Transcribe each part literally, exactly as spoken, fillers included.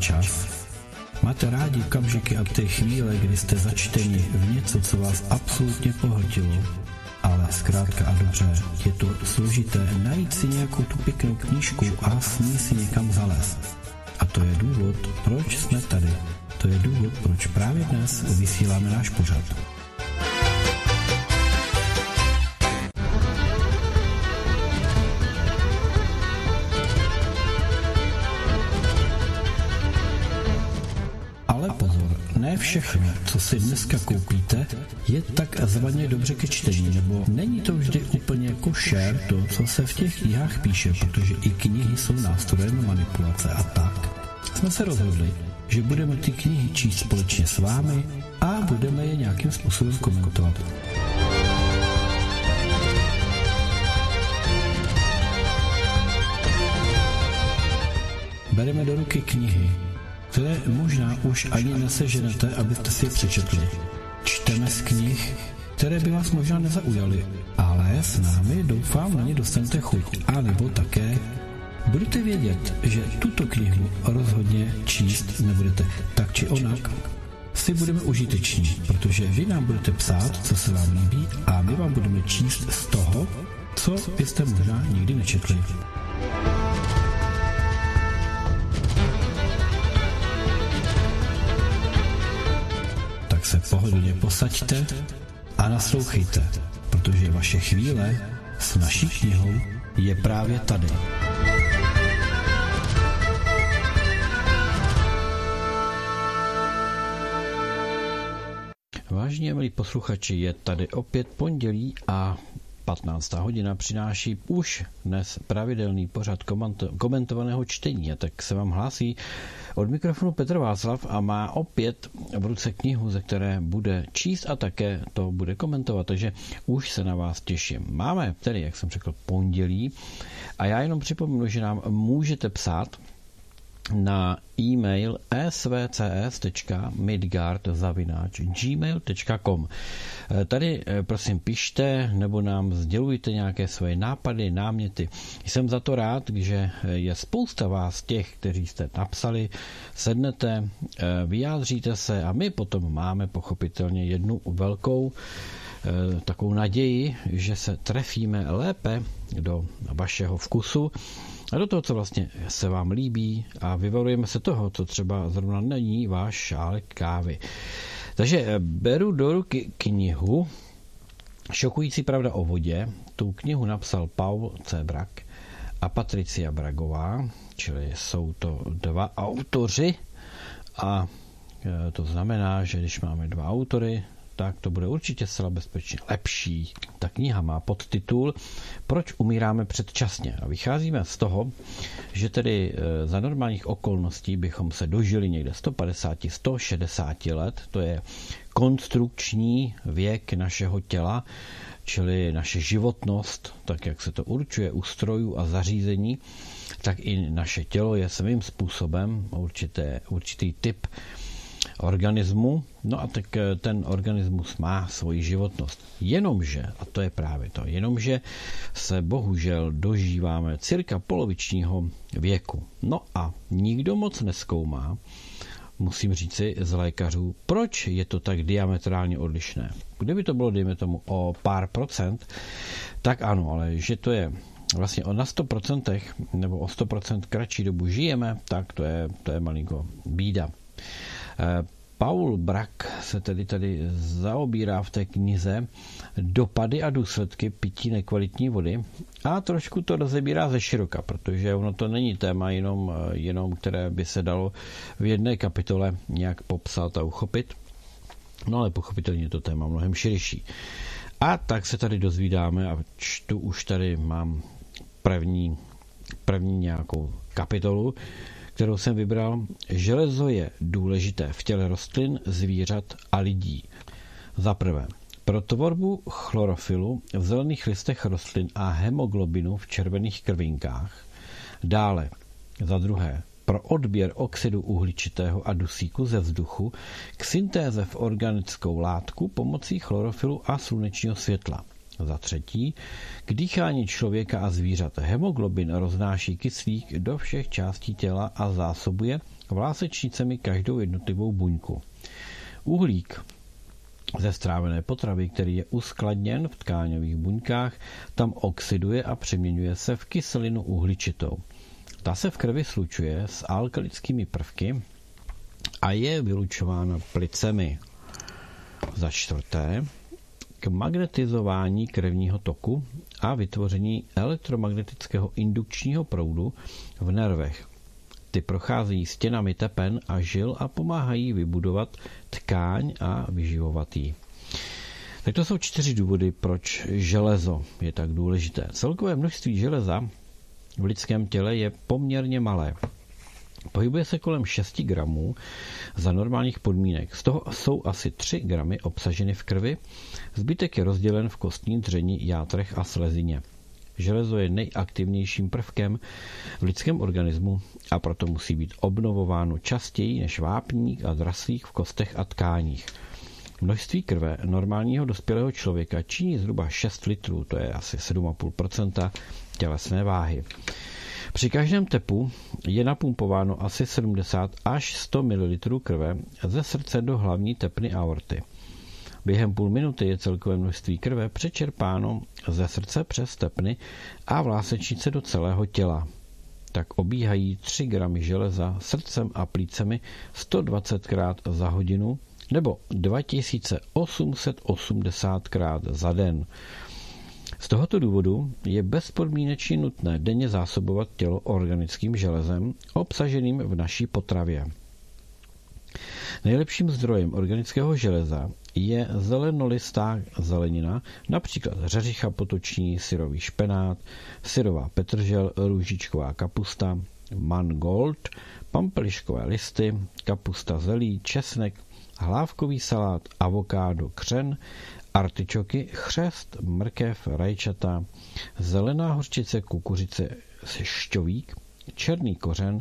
čas? Máte rádi okamžiky a ty chvíle, kdy jste začteni v něco, co vás absolutně pohltilo? Ale zkrátka a dobře, je to složité najít si nějakou tu pěknou knížku a s ní si někam zalézt. A to je důvod, proč jsme tady. To je důvod, proč právě dnes vysíláme náš pořad. Ale pozor, ne všechno, co si dneska koupíte, je takzvaně dobře ke čtení, nebo není to vždy úplně košer to, co se v těch knihách píše, protože i knihy jsou nástrojem manipulace a tak. Jsme se rozhodli, že budeme ty knihy číst společně s vámi a budeme je nějakým způsobem komentovat. Bereme do ruky knihy, které možná už ani neseženete, abyste si je přečetli. Čteme z knih, které by vás možná nezaujaly, ale s námi doufám na ně dostanete chuť. A nebo také budete vědět, že tuto knihu rozhodně číst nebudete. Tak či onak si budeme užiteční, protože vy nám budete psát, co se vám líbí, a my vám budeme číst z toho, co byste možná nikdy nečetli. Tak se pohodlně posaďte a naslouchejte, protože vaše chvíle s naší knihou je právě tady. Vážně, milí posluchači, je tady opět pondělí a patnáctá hodina přináší už dnes pravidelný pořad komentovaného čtení. A tak se vám hlásí od mikrofonu Petr Václav a má opět v ruce knihu, ze které bude číst a také to bude komentovat. Takže už se na vás těším. Máme tedy, jak jsem řekl, pondělí a já jenom připomenu, že nám můžete psát na e-mail s v c s tečka midgard zavináč gmail tečka com. Tady prosím pište nebo nám sdělujte nějaké svoje nápady, náměty. Jsem za to rád, že je spousta vás těch, kteří jste napsali, sednete, vyjádříte se a my potom máme pochopitelně jednu velkou takovou naději, že se trefíme lépe do vašeho vkusu a do toho, co vlastně se vám líbí a vyvarujeme se toho, co třeba zrovna není váš šálek kávy. Takže beru do ruky knihu Šokující pravda o vodě. Tu knihu napsal Paul C. Brak a Patricia Bragová, čili jsou to dva autoři a to znamená, že když máme dva autory, tak to bude určitě zcela bezpečně lepší. Ta kniha má podtitul Proč umíráme předčasně? A vycházíme z toho, že tedy za normálních okolností bychom se dožili někde sto padesát až sto šedesát let. To je konstrukční věk našeho těla, čili naše životnost, tak jak se to určuje u strojů a zařízení, tak i naše tělo je svým způsobem určité, určitý typ organismu, no a tak ten organismus má svoji životnost. Jenomže, a to je právě to, jenomže se bohužel dožíváme cirka polovičního věku. No a nikdo moc nezkoumá, musím říci z lékařů, proč je to tak diametrálně odlišné. Kdyby to bylo, dejme tomu, o pár procent, tak ano, ale že to je vlastně na sto procent nebo o sto procent kratší dobu žijeme, tak to je, to je malinko bída. Paul Brak se tedy tady zaobírá v té knize dopady a důsledky pití nekvalitní vody a trošku to rozebírá ze široka, protože ono to není téma jenom, jenom které by se dalo v jedné kapitole nějak popsat a uchopit, no ale pochopitelně to téma mnohem širší. A tak se tady dozvídáme a čtu už tady mám první, první nějakou kapitolu, kterou jsem vybral. Železo je důležité v těle rostlin, zvířat a lidí. Za prvé, pro tvorbu chlorofilu v zelených listech rostlin a hemoglobinu v červených krvinkách. Dále, za druhé, pro odběr oxidu uhličitého a dusíku ze vzduchu k syntéze v organickou látku pomocí chlorofilu a slunečního světla. Za třetí, k dýchání člověka a zvířat. Hemoglobin roznáší kyslík do všech částí těla a zásobuje vlásečnicemi každou jednotlivou buňku. Uhlík ze strávené potravy, který je uskladněn v tkáňových buňkách, tam oxiduje a přeměňuje se v kyselinu uhličitou. Ta se v krvi slučuje s alkalickými prvky a je vylučována plicemi. Za čtvrté, k magnetizování krevního toku a vytvoření elektromagnetického indukčního proudu v nervech. Ty procházejí stěnami tepen a žil a pomáhají vybudovat tkáň a vyživovat ji. Tak to jsou čtyři důvody, proč železo je tak důležité. Celkové množství železa v lidském těle je poměrně malé. Pohybuje se kolem šest gramů za normálních podmínek. Z toho jsou asi tři gramy obsaženy v krvi, zbytek je rozdělen v kostní dřeni, játrech a slezině. Železo je nejaktivnějším prvkem v lidském organismu a proto musí být obnovováno častěji než vápník a draslík v kostech a tkáních. Množství krve normálního dospělého člověka činí zhruba šest litrů, to je asi sedm celá pět procenta tělesné váhy. Při každém tepu je napumpováno asi sedmdesát až sto mililitrů krve ze srdce do hlavní tepny aorty. Během půl minuty je celkové množství krve přečerpáno ze srdce přes tepny a vlásečnice do celého těla. Tak obíhají tři gramy železa srdcem a plícemi sto dvacet krát za hodinu nebo dva tisíce osm set osmdesát krát za den. Z tohoto důvodu je bezpodmínečně nutné denně zásobovat tělo organickým železem obsaženým v naší potravě. Nejlepším zdrojem organického železa je zelenolistá zelenina, například řeřicha potoční, syrový špenát, syrová petržel, růžičková kapusta, mangold, pampeliškové listy, kapusta zelí, česnek, hlávkový salát, avokádo, křen, artičoky, chřest, mrkev, rajčata, zelená hořčice, kukuřice, šťovík, černý kořen,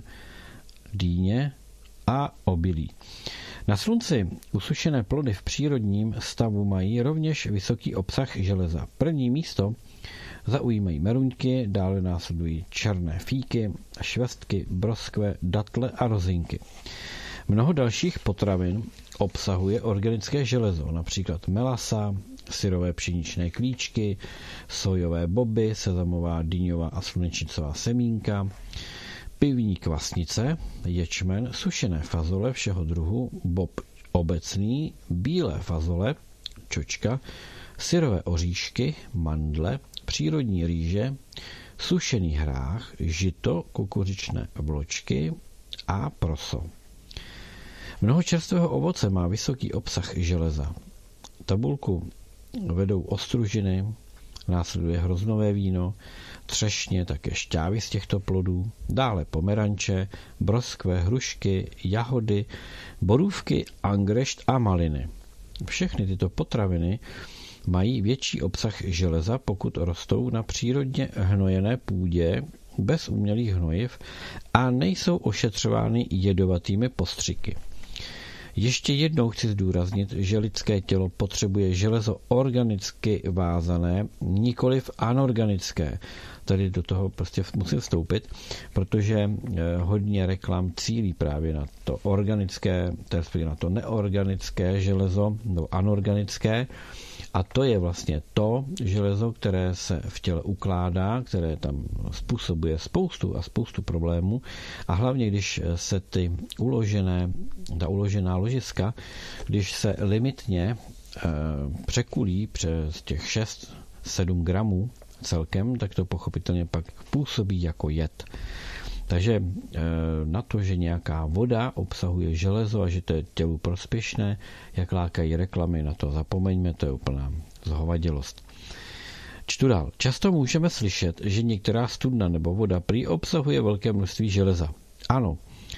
dýně a obilí. Na slunci usušené plody v přírodním stavu mají rovněž vysoký obsah železa. První místo zaujímají meruňky, dále následují černé fíky, švestky, broskve, datle a rozinky. Mnoho dalších potravin obsahuje organické železo, například melasa, syrové pšeničné klíčky, sojové boby, sezamová, dýňová a slunečnicová semínka, pivní kvasnice, ječmen, sušené fazole všeho druhu, bob obecný, bílé fazole, čočka, syrové oříšky, mandle, přírodní rýže, sušený hrách, žito, kukuřičné vločky a proso. Mnoho čerstvého ovoce má vysoký obsah železa. Tabulku vedou ostružiny, následuje hroznové víno, třešně, také šťávy z těchto plodů, dále pomeranče, broskve, hrušky, jahody, borůvky, angrešt a maliny. Všechny tyto potraviny mají větší obsah železa, pokud rostou na přírodně hnojené půdě bez umělých hnojiv a nejsou ošetřovány jedovatými postřiky. Ještě jednou chci zdůraznit, že lidské tělo potřebuje železo organicky vázané, nikoliv anorganické. Tady do toho prostě musím vstoupit, protože hodně reklam cílí právě na to organické, tedy na to neorganické železo, nebo anorganické. A to je vlastně to železo, které se v těle ukládá, které tam způsobuje spoustu a spoustu problémů. A hlavně, když se ty uložené, ta uložená ložiska, když se limitně e, překulí přes těch šest sedm gramů celkem, tak to pochopitelně pak působí jako jed. Takže na to, že nějaká voda obsahuje železo a že to je tělu prospěšné, jak lákají reklamy, na to zapomeňme, to je úplná zhovadilost. Čtu dál. Často můžeme slyšet, že některá studna nebo voda prý obsahuje velké množství železa. Ano,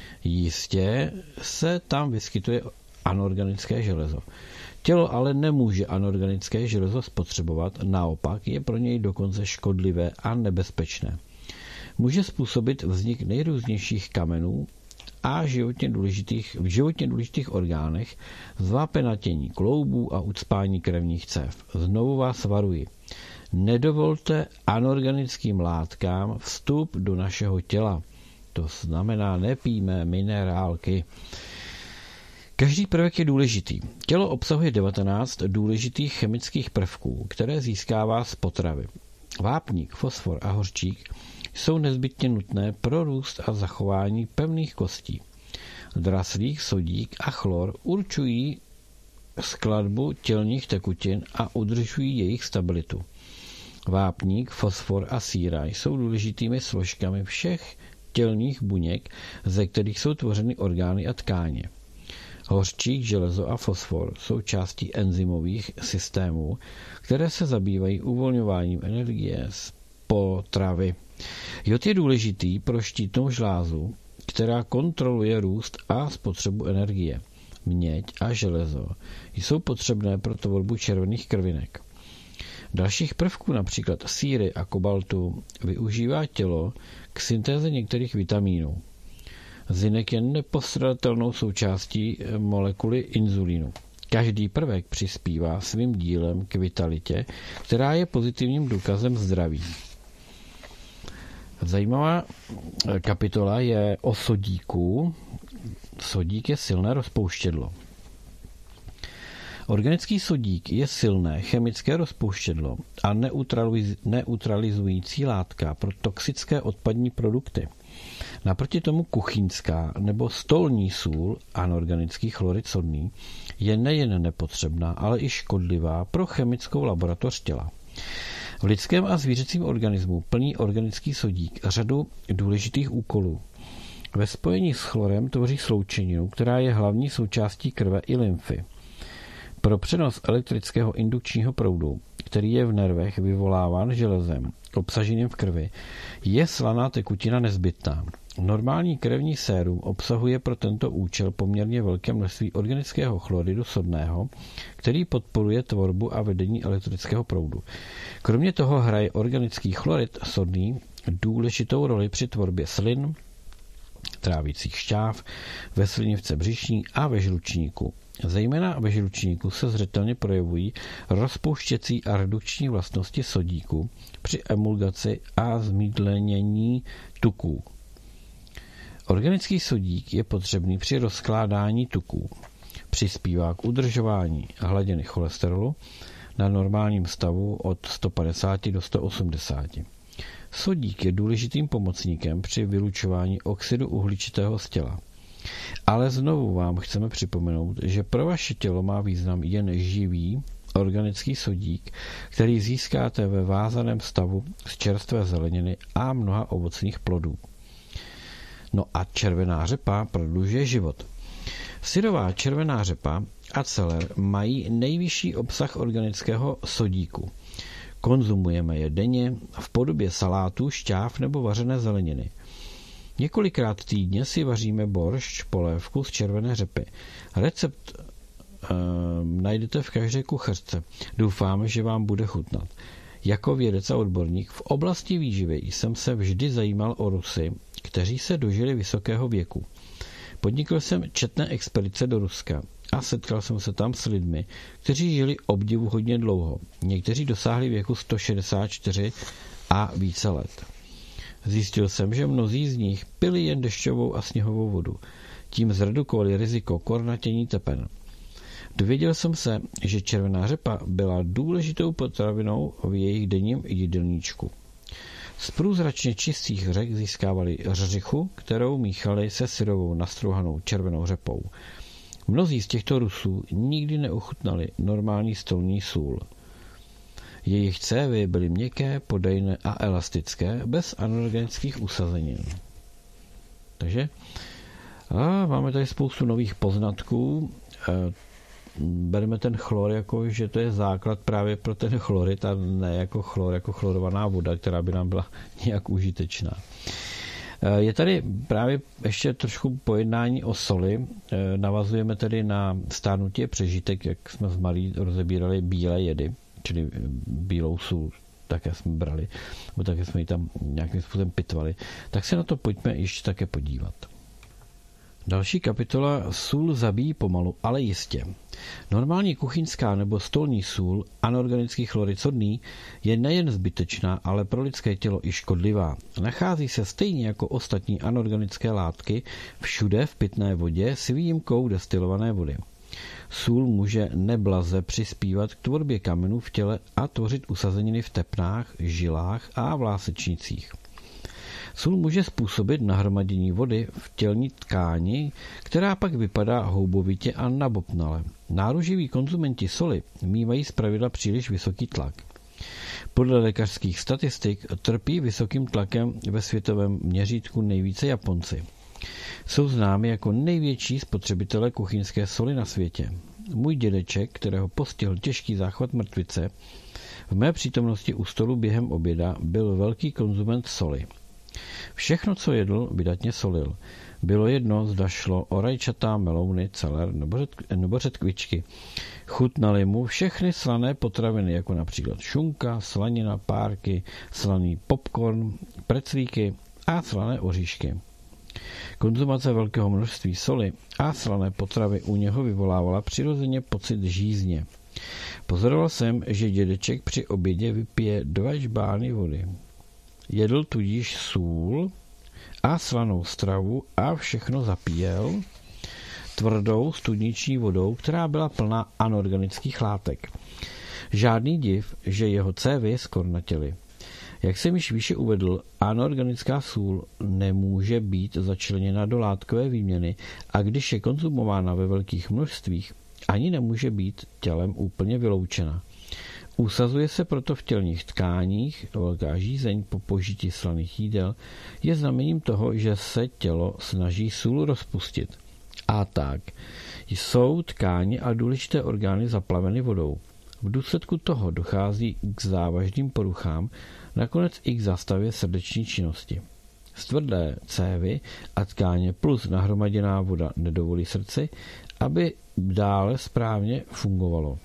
jistě se tam vyskytuje anorganické železo. Tělo ale nemůže anorganické železo spotřebovat, naopak je pro něj dokonce škodlivé a nebezpečné. Může způsobit vznik nejrůznějších kamenů a životně důležitých, v životně důležitých orgánech, zvápenatění kloubů a ucpání krevních cév. Znovu vás varuji. Nedovolte anorganickým látkám vstup do našeho těla. To znamená, nepijme minerálky. Každý prvek je důležitý. Tělo obsahuje devatenáct důležitých chemických prvků, které získává z potravy. Vápník, fosfor a hořčík jsou nezbytně nutné pro růst a zachování pevných kostí. Draslík, sodík a chlor určují skladbu tělních tekutin a udržují jejich stabilitu. Vápník, fosfor a síra jsou důležitými složkami všech tělních buněk, ze kterých jsou tvořeny orgány a tkáně. Hořčík, železo a fosfor jsou části enzymových systémů, které se zabývají uvolňováním energie z potravy. Jod je důležitý pro štítnou žlázu, která kontroluje růst a spotřebu energie. Měď a železo jsou potřebné pro tvorbu červených krvinek. Dalších prvků, například síry a kobaltu, využívá tělo k syntéze některých vitamínů. Zinek je nepostradatelnou součástí molekuly inzulínu. Každý prvek přispívá svým dílem k vitalitě, která je pozitivním důkazem zdraví. Zajímavá kapitola je o sodíku. Sodík je silné rozpouštědlo. Organický sodík je silné chemické rozpouštědlo a neutralizující látka pro toxické odpadní produkty. Naproti tomu kuchyňská nebo stolní sůl, anorganický chlorid sodný, je nejen nepotřebná, ale i škodlivá pro chemickou laboratoř těla. V lidském a zvířecím organismu plní organický sodík řadu důležitých úkolů. Ve spojení s chlorem tvoří sloučeninu, která je hlavní součástí krve i lymfy. Pro přenos elektrického indukčního proudu, který je v nervech vyvoláván železem obsaženým v krvi, je slaná tekutina nezbytná. Normální krevní sérum obsahuje pro tento účel poměrně velké množství organického chloridu sodného, který podporuje tvorbu a vedení elektrického proudu. Kromě toho hraje organický chlorid sodný důležitou roli při tvorbě slin, trávicích šťáv, ve slinivce břišní a ve žlučníku. Zejména ve žlučníku se zřetelně projevují rozpouštěcí a redukční vlastnosti sodíku při emulgaci a zmídlenění tuků. Organický sodík je potřebný při rozkládání tuků. Přispívá k udržování hladiny cholesterolu na normálním stavu od sto padesát do sto osmdesát. Sodík je důležitým pomocníkem při vylučování oxidu uhličitého z těla. Ale znovu vám chceme připomenout, že pro vaše tělo má význam jen živý organický sodík, který získáte ve vázaném stavu z čerstvé zeleniny a mnoha ovocných plodů. No a červená řepa prodlužuje život. Syrová červená řepa a celer mají nejvyšší obsah organického sodíku. Konzumujeme je denně v podobě salátů, šťáv nebo vařené zeleniny. Několikrát týdně si vaříme boršč, polévku z červené řepy. Recept e, najdete v každé kuchařce. Doufáme, že vám bude chutnat. Jako vědec a odborník v oblasti výživy jsem se vždy zajímal o Rusy, kteří se dožili vysokého věku. Podnikl jsem četné expedice do Ruska a setkal jsem se tam s lidmi, kteří žili obdivuhodně dlouho. Někteří dosáhli věku sto šedesát čtyři a více let. Zjistil jsem, že mnozí z nich pili jen dešťovou a sněhovou vodu. Tím zredukovali riziko kornatění tepen. Dověděl jsem se, že červená řepa byla důležitou potravinou v jejich denním jídelníčku. Z průzračně čistých řek získávali řeřichu, kterou míchali se syrovou nastrouhanou červenou řepou. Mnozí z těchto Rusů nikdy neuchutnali normální stolní sůl. Jejich cévy byly měkké, podajné a elastické, bez anorganických usazenin. Takže a máme tady spoustu nových poznatků. Bereme ten chlor jako, že to je základ právě pro ten chlorid a ne jako chlor, jako chlorovaná voda, která by nám byla nějak užitečná. Je tady právě ještě trošku pojednání o soli. Navazujeme tedy na stárnutí přežitek, jak jsme z malí rozebírali bílé jedy, čili bílou sůl, také jsme brali, nebo také jsme ji tam nějakým způsobem pitvali. Tak se na to pojďme ještě také podívat. Další kapitola: sůl zabíjí pomalu, ale jistě. Normální kuchyňská nebo stolní sůl, anorganický chlorid sodný, je nejen zbytečná, ale pro lidské tělo i škodlivá. Nachází se stejně jako ostatní anorganické látky všude v pitné vodě s výjimkou destilované vody. Sůl může neblaze přispívat k tvorbě kamenů v těle a tvořit usazeniny v tepnách, žilách a vlásečnicích. Sůl může způsobit nahromadění vody v tělní tkáni, která pak vypadá houbovitě a nabobtnale. Náruživí konzumenti soli mívají zpravidla příliš vysoký tlak. Podle lékařských statistik trpí vysokým tlakem ve světovém měřítku nejvíce Japonci. Jsou známi jako největší spotřebitelé kuchyňské soli na světě. Můj dědeček, kterého postihl těžký záchvat mrtvice, v mé přítomnosti u stolu během oběda byl velký konzument soli. Všechno, co jedl, vydatně solil. Bylo jedno, zda šlo o rajčata, melouny, celer nebo, řet, nebo řetkvičky. Chutnaly mu všechny slané potraviny, jako například šunka, slanina, párky, slaný popcorn, preclíky a slané oříšky. Konzumace velkého množství soli a slané potravy u něho vyvolávala přirozeně pocit žízně. Pozoroval jsem, že dědeček při obědě vypije dva žbány vody. Jedl tudíž sůl a slanou stravu a všechno zapíjel tvrdou studniční vodou, která byla plná anorganických látek. Žádný div, že jeho cévy zkornatěly. Jak jsem již výše uvedl, anorganická sůl nemůže být začleněna do látkové výměny a když je konzumována ve velkých množstvích, ani nemůže být tělem úplně vyloučena. Usazuje se proto v tělních tkáních, velká žízeň po požití slaných jídel je znamením toho, že se tělo snaží sůl rozpustit. A tak jsou tkáně a důležité orgány zaplaveny vodou. V důsledku toho dochází k závažným poruchám, nakonec i k zástavě srdeční činnosti. Stvrdlé cévy a tkáně plus nahromaděná voda nedovolí srdci, aby dále správně fungovalo.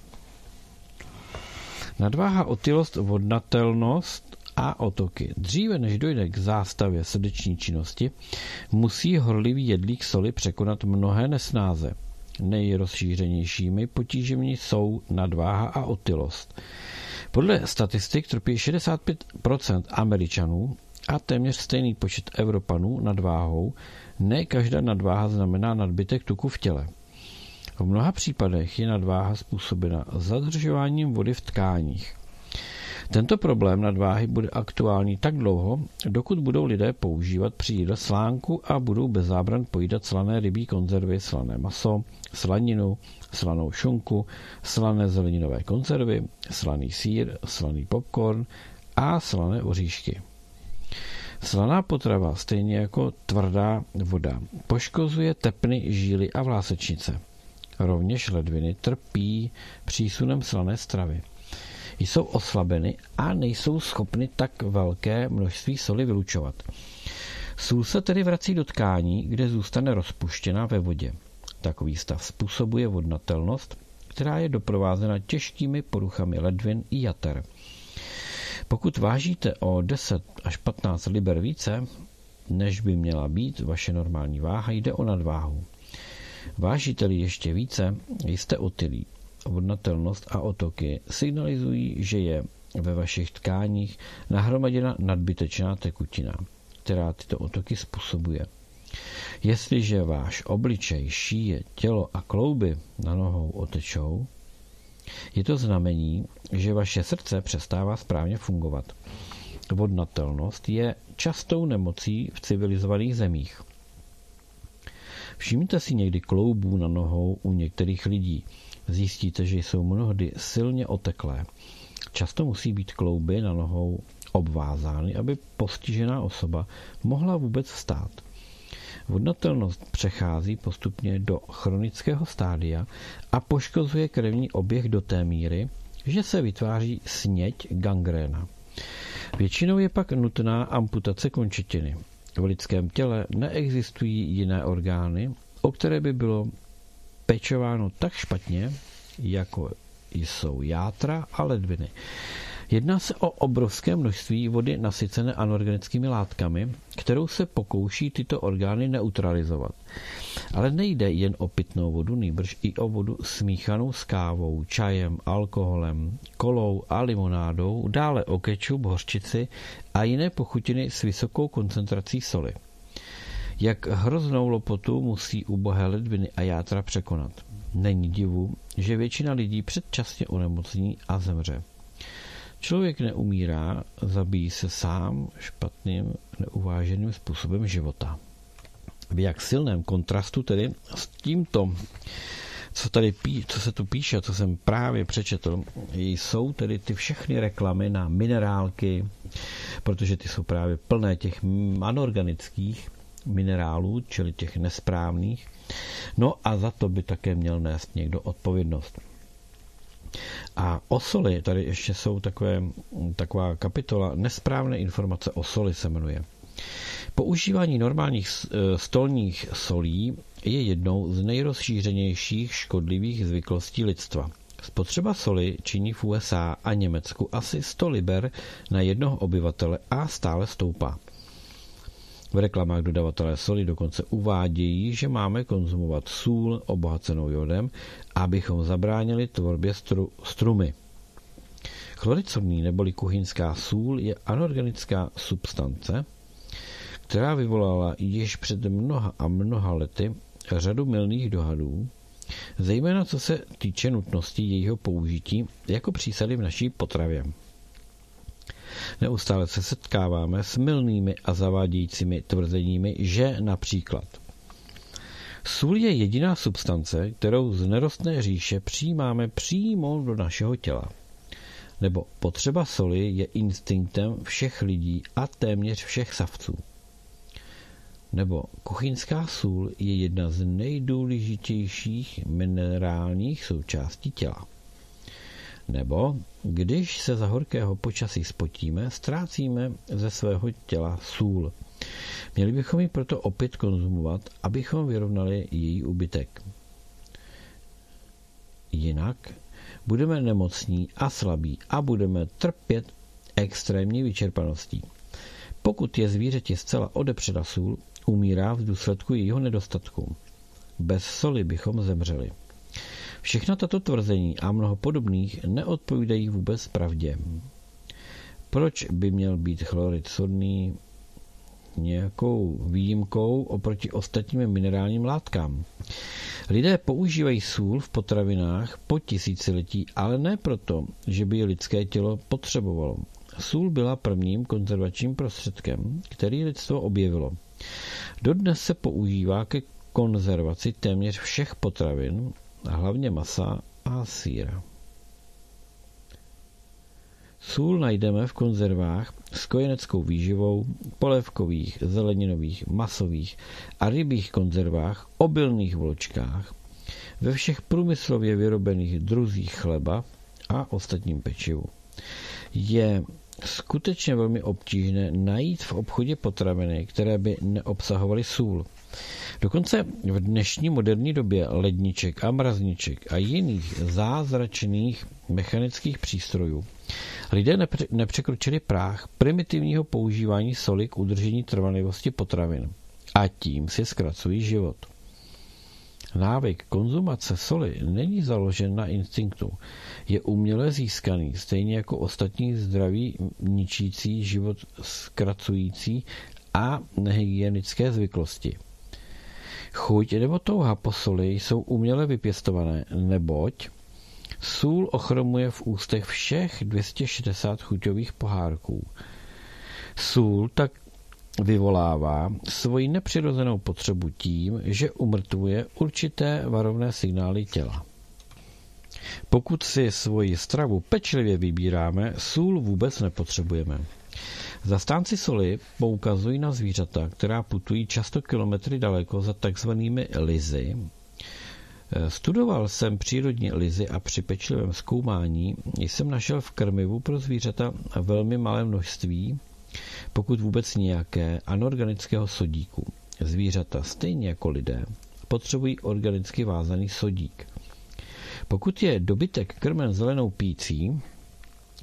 Nadváha, otylost, vodnatelnost a otoky. Dříve než dojde k zástavě srdeční činnosti, musí horlivý jedlík soli překonat mnohé nesnáze. Nejrozšířenějšími potížemi jsou nadváha a otylost. Podle statistik trpí šedesát pět procent Američanů a téměř stejný počet Evropanů nadváhou. Ne každá nadváha znamená nadbytek tuku v těle. V mnoha případech je nadváha způsobena zadržováním vody v tkáních. Tento problém nadváhy bude aktuální tak dlouho, dokud budou lidé používat při jídle slánku a budou bez zábran pojídat slané rybí konzervy, slané maso, slaninu, slanou šunku, slané zeleninové konzervy, slaný sýr, slaný popcorn a slané oříšky. Slaná potrava, stejně jako tvrdá voda, poškozuje tepny, žíly a vlásečnice. Rovněž ledviny trpí přísunem slané stravy. Jsou oslabeny a nejsou schopny tak velké množství soli vylučovat. Sůl se tedy vrací do tkání, kde zůstane rozpuštěna ve vodě. Takový stav způsobuje vodnatelnost, která je doprovázena těžkými poruchami ledvin i jater. Pokud vážíte o deset až patnáct liber více, než by měla být vaše normální váha, jde o nadváhu. Vážíte-li ještě více, jste otylí. Vodnatelnost a otoky signalizují, že je ve vašich tkáních nahromaděna nadbytečná tekutina, která tyto otoky způsobuje. Jestliže váš obličej, šíje, tělo a klouby na nohou otečou, je to znamení, že vaše srdce přestává správně fungovat. Vodnatelnost je častou nemocí v civilizovaných zemích. Všimněte si někdy kloubů na nohou u některých lidí. Zjistíte, že jsou mnohdy silně oteklé. Často musí být klouby na nohou obvázány, aby postižená osoba mohla vůbec vstát. Vodnatelnost přechází postupně do chronického stádia a poškozuje krevní oběh do té míry, že se vytváří sněď gangréna. Většinou je pak nutná amputace končetiny. V lidském těle neexistují jiné orgány, o které by bylo pečováno tak špatně, jako jsou játra a ledviny. Jedná se o obrovské množství vody nasycené anorganickými látkami, kterou se pokouší tyto orgány neutralizovat. Ale nejde jen o pitnou vodu, nýbrž i o vodu smíchanou s kávou, čajem, alkoholem, kolou a limonádou, dále o kečup, hořčici a jiné pochutiny s vysokou koncentrací soli. Jak hroznou lopotu musí ubohé ledviny a játra překonat. Není divu, že většina lidí předčasně onemocní a zemře. Člověk neumírá, zabíjí se sám špatným, neuváženým způsobem života. V jak silném kontrastu tedy s tímto, co, tady pí, co se tu píše, co jsem právě přečetl, jsou tedy ty všechny reklamy na minerálky, protože ty jsou právě plné těch anorganických minerálů, čili těch nesprávných. No a za to by také měl nést někdo odpovědnost. A o soli, tady ještě jsou takové, taková kapitola nesprávné informace o soli se jmenuje. Používání normálních stolních solí je jednou z nejrozšířenějších škodlivých zvyklostí lidstva. Spotřeba soli činí v U S A a Německu asi sto liber na jednoho obyvatele a stále stoupá. V reklamách dodavatelé soli dokonce uvádějí, že máme konzumovat sůl obohacenou jodem, abychom zabránili tvorbě stru, strumy. Chloricodný neboli kuchyňská sůl je anorganická substance, která vyvolala již před mnoha a mnoha lety řadu mylných dohadů, zejména co se týče nutnosti jejího použití jako přísady v naší potravě. Neustále se setkáváme s mylnými a zavádějícími tvrzeními, že například sůl je jediná substance, kterou z nerostné říše přijímáme přímo do našeho těla. Nebo potřeba soli je instinktem všech lidí a téměř všech savců. Nebo kuchyňská sůl je jedna z nejdůležitějších minerálních součástí těla. Nebo když se za horkého počasí spotíme, ztrácíme ze svého těla sůl. Měli bychom ji proto opět konzumovat, abychom vyrovnali její úbytek. Jinak budeme nemocní a slabí a budeme trpět extrémní vyčerpaností. Pokud je zvířeti zcela odepřena sůl, umírá v důsledku jejího nedostatku. Bez soli bychom zemřeli. Všechna tato tvrzení a mnoho podobných neodpovídají vůbec pravdě. Proč by měl být chlorid sodný nějakou výjimkou oproti ostatním minerálním látkám? Lidé používají sůl v potravinách po tisíciletí, ale ne proto, že by je lidské tělo potřebovalo. Sůl byla prvním konzervačním prostředkem, který lidstvo objevilo. Dodnes se používá ke konzervaci téměř všech potravin, a hlavně masa a sýra. Sůl najdeme v konzervách s kojeneckou výživou, polévkových, zeleninových, masových a rybích konzervách, obilných vločkách, ve všech průmyslově vyrobených druzích chleba a ostatním pečivu. Je skutečně velmi obtížné najít v obchodě potraviny, které by neobsahovaly sůl. Dokonce v dnešní moderní době ledniček a mrazniček a jiných zázračných mechanických přístrojů lidé nepře- nepřekročili práh primitivního používání soli k udržení trvanlivosti potravin a tím si zkracují život. Návyk konzumace soli není založen na instinktu, je uměle získaný, stejně jako ostatní zdraví ničící, život zkracující a nehygienické zvyklosti. Chuť nebo touha po soli jsou uměle vypěstované, neboť sůl ochromuje v ústech všech dvě stě šedesát chuťových pohárků. Sůl tak vyvolává svoji nepřirozenou potřebu tím, že umrtvuje určité varovné signály těla. Pokud si svoji stravu pečlivě vybíráme, sůl vůbec nepotřebujeme. Zastánci soli poukazují na zvířata, která putují často kilometry daleko za takzvanými lizy. Studoval jsem přírodní lizy a při pečlivém zkoumání jsem našel v krmivu pro zvířata velmi malé množství, pokud vůbec nějaké, anorganického sodíku. Zvířata, stejně jako lidé, potřebují organicky vázaný sodík. Pokud je dobytek krmen zelenou pící,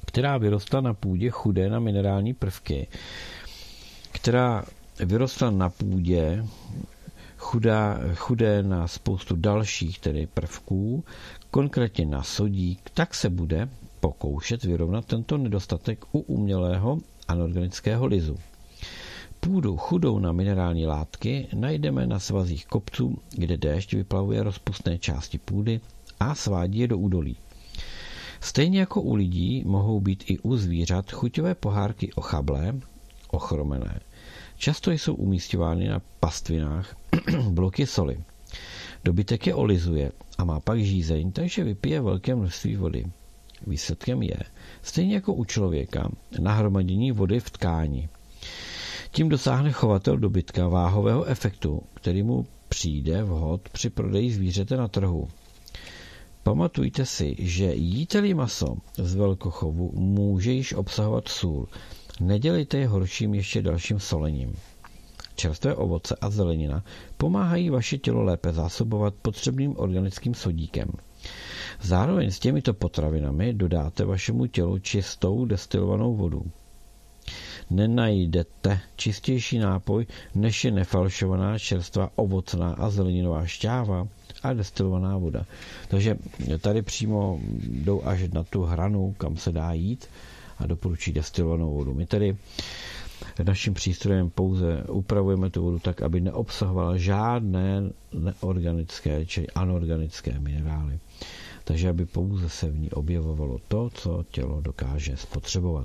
která vyrostla na půdě chudé na minerální prvky, která vyrostla na půdě chudá, chudé na spoustu dalších tedy prvků, konkrétně na sodík, tak se bude pokoušet vyrovnat tento nedostatek u umělého anorganického lizu. Půdu chudou na minerální látky najdeme na svazích kopců, kde déšť vyplavuje rozpustné části půdy a svádí je do údolí. Stejně jako u lidí mohou být i u zvířat chuťové pohárky ochablé, ochromené. Často jsou umísťovány na pastvinách bloky soli. Dobytek je olizuje a má pak žízeň, takže vypije velké množství vody. Výsledkem je, stejně jako u člověka, nahromadění vody v tkáni. Tím dosáhne chovatel dobytka váhového efektu, který mu přijde vhod při prodeji zvířete na trhu. Pamatujte si, že jíte-li maso z velkochovu může již obsahovat sůl. Nedělejte je horším ještě dalším solením. Čerstvé ovoce a zelenina pomáhají vaše tělo lépe zásobovat potřebným organickým sodíkem. Zároveň s těmito potravinami dodáte vašemu tělu čistou destilovanou vodu. Nenajdete čistější nápoj, než je nefalšovaná čerstvá ovocná a zeleninová šťáva a destilovaná voda. Takže tady přímo jdou až na tu hranu, kam se dá jít a doporučí destilovanou vodu. My tedy naším přístrojem pouze upravujeme tu vodu tak, aby neobsahovala žádné neorganické, čili anorganické minerály. Takže aby pouze se v ní objevovalo to, co tělo dokáže spotřebovat.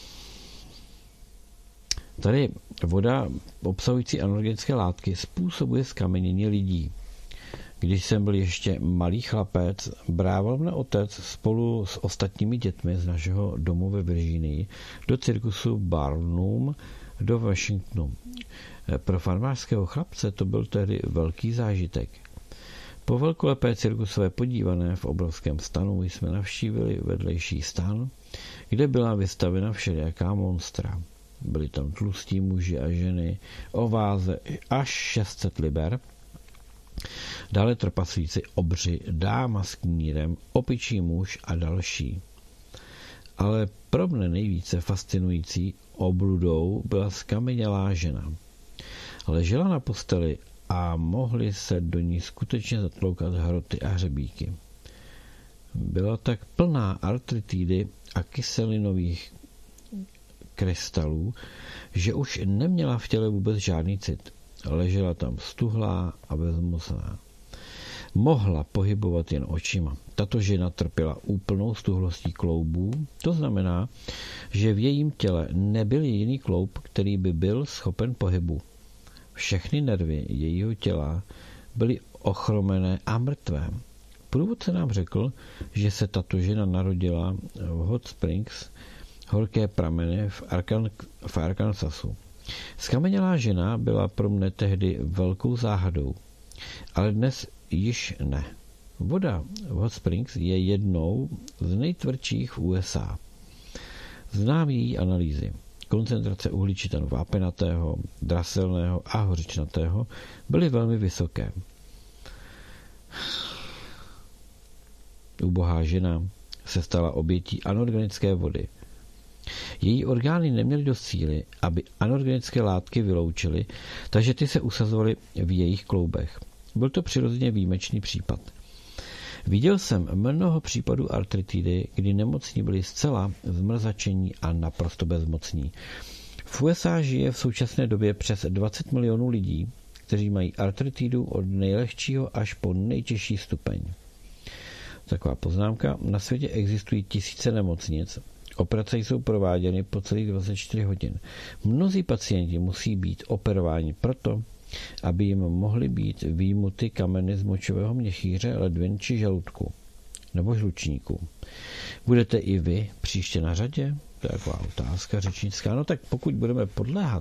Tady voda obsahující anorganické látky způsobuje zkamenění lidí. Když jsem byl ještě malý chlapec, brával mne otec spolu s ostatními dětmi z našeho domu ve Virginii do cirkusu Barnum do Washingtonu. Pro farmářského chlapce to byl tehdy velký zážitek. Po velkolepé cirkusové podívané v obrovském stanu jsme navštívili vedlejší stan, kde byla vystavena všelijaká monstra. Byli tam tlustí muži a ženy o váze až šest set liber, dále trpaslíci obři, dáma s knírem, opičí muž a další. Ale pro mne nejvíce fascinující obludou byla skamenělá žena. Ležela na posteli a mohly se do ní skutečně zatloukat hroty a hřebíky. Byla tak plná artritidy a kyselinových krystalů, že už neměla v těle vůbec žádný cit. Ležela tam stuhlá a bezmocná. Mohla pohybovat jen očima. Tato žena trpěla úplnou stuhlostí kloubů, to znamená, že v jejím těle nebyl jiný kloub, který by byl schopen pohybu. Všechny nervy jejího těla byly ochromené a mrtvé. Průvodce nám řekl, že se tato žena narodila v Hot Springs, horké prameny v, Arkan- v Arkansasu. Skamenělá žena byla pro mne tehdy velkou záhadou, ale dnes již ne. Voda v Hot Springs je jednou z nejtvrdších v U S A. Znám její analýzy. Koncentrace uhličitanu vápenatého, draselného a hořičnatého byly velmi vysoké. Ubohá žena se stala obětí anorganické vody. Její orgány neměly dost síly, aby anorganické látky vyloučily, takže ty se usazovaly v jejich kloubech. Byl to přirozeně výjimečný případ. Viděl jsem mnoho případů artritidy, kdy nemocní byli zcela zmrzačení a naprosto bezmocní. V U S A žije v současné době přes dvacet milionů lidí, kteří mají artritidu od nejlehčího až po nejtěžší stupeň. Taková poznámka. Na světě existují tisíce nemocnic. Operace jsou prováděny po celých dvacet čtyři hodin. Mnozí pacienti musí být operováni proto, aby jim mohly být výjimuty kameny z močového měchýře, ledvin či žaludku nebo žlučníku. Budete i vy příště na řadě? To je taková otázka řečnická. No tak pokud budeme podléhat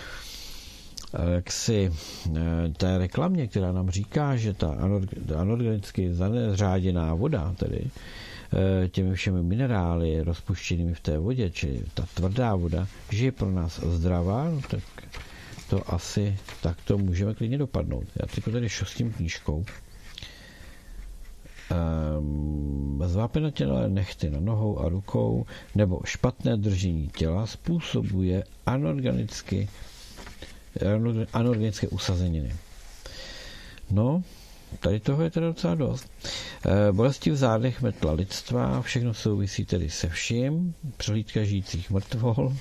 jaksi té reklamě, která nám říká, že ta anorganicky zaneřáděná voda, tedy těmi všemi minerály rozpuštěnými v té vodě, čili ta tvrdá voda, že je pro nás zdravá, no tak to asi takto můžeme klidně dopadnout. Já teď tady šustím knížkou. zvápenatělé nehty na nohou a rukou nebo špatné držení těla způsobuje anorganické, anorganické usazeniny. No, tady toho je teda docela dost. E, bolesti v zádech metla lidstva, všechno souvisí tedy se vším, přehlídka žijících mrtvol,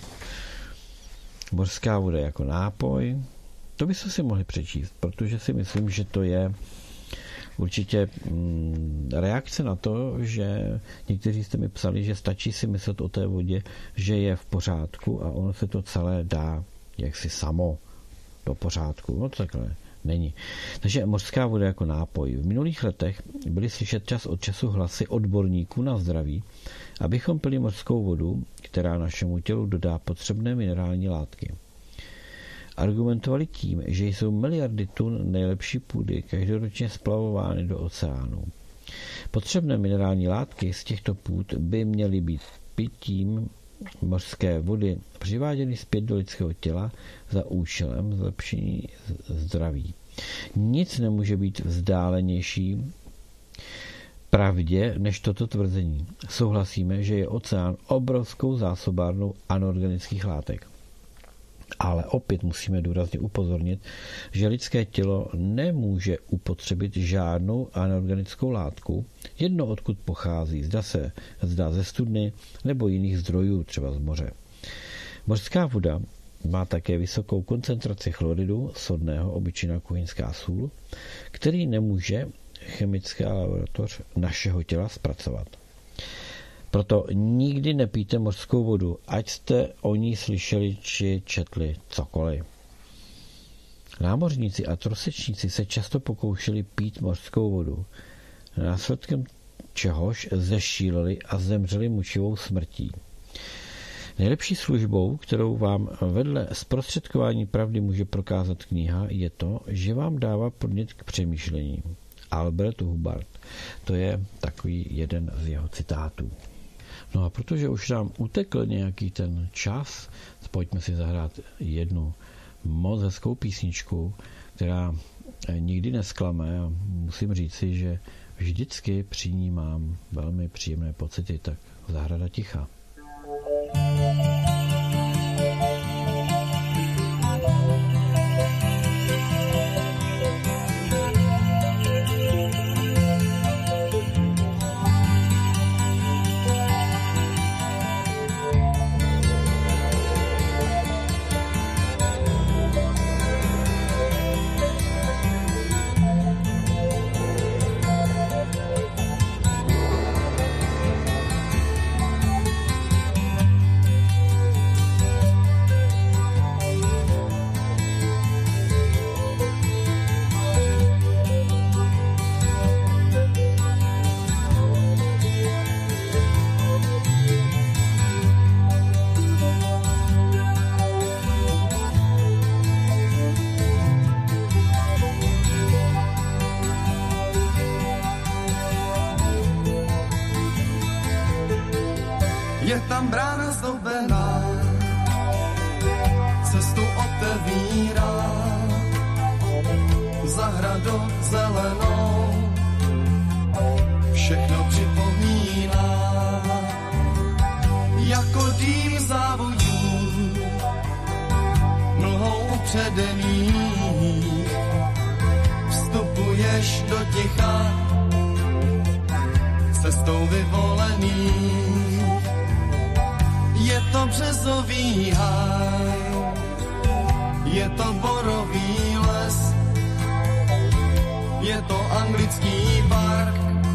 mořská voda jako nápoj. To byste si mohli přečíst, protože si myslím, že to je určitě mm, reakce na to, že někteří jste mi psali, že stačí si myslet o té vodě, že je v pořádku a ono se to celé dá jaksi samo do pořádku. No takhle není. Takže mořská voda jako nápoj. V minulých letech byly slyšet čas od času hlasy odborníků na zdraví, abychom pili mořskou vodu, která našemu tělu dodá potřebné minerální látky. Argumentovali tím, že jsou miliardy tun nejlepší půdy každoročně splavovány do oceánů. Potřebné minerální látky z těchto půd by měly být pitím mořské vody přiváděny zpět do lidského těla za účelem zlepšení zdraví. Nic nemůže být vzdálenější pravdě než toto tvrzení. Souhlasíme, že je oceán obrovskou zásobárnou anorganických látek. Ale opět musíme důrazně upozornit, že lidské tělo nemůže upotřebit žádnou anorganickou látku, jedno odkud pochází, zda se zdá ze studny nebo jiných zdrojů, třeba z moře. Mořská voda má také vysokou koncentraci chloridu, sodného, obyčejná kuchyňská sůl, který nemůže chemická laboratoř našeho těla zpracovat. Proto nikdy nepijte mořskou vodu, ať jste o ní slyšeli či četli cokoliv. Námořníci a trosečníci se často pokoušeli pít mořskou vodu, následkem čehož zešíleli a zemřeli mučivou smrtí. Nejlepší službou, kterou vám vedle zprostředkování pravdy může prokázat kniha, je to, že vám dává podnět k přemýšlení. Albert Hubbard. To je takový jeden z jeho citátů. No a protože už nám utekl nějaký ten čas, pojďme si zahrát jednu moc hezkou písničku, která nikdy nesklame a musím říci, že vždycky při ní mám velmi příjemné pocity, tak Zahrada ticha. Je tam brána zdobená, cestu otevírá, zahradu zelenou, všechno připomíná, jako dým závojů, mlhou upředených, vstupuješ do ticha, cestou vyvolených. Je to březový háj, je to borový les, je to anglický park,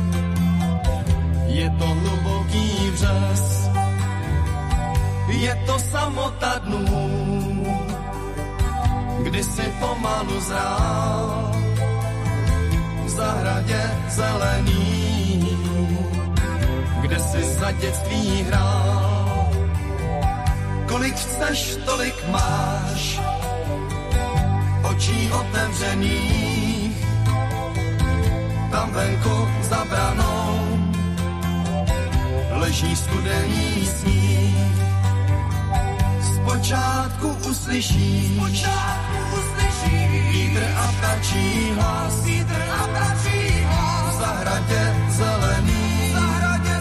je to hluboký vřes, je to samota dnů, kdy si pomalu zrál v zahradě zelený, kde si za dětství hrál. Kolik chceš, tolik máš, očí otevřených, tam venku za branou leží studený sníh. Zpočátku uslyšíš, Zpočátku uslyšíš vítr a ptačí hlas, vítr a ptačí hlas v zahradě zelený, v zahradě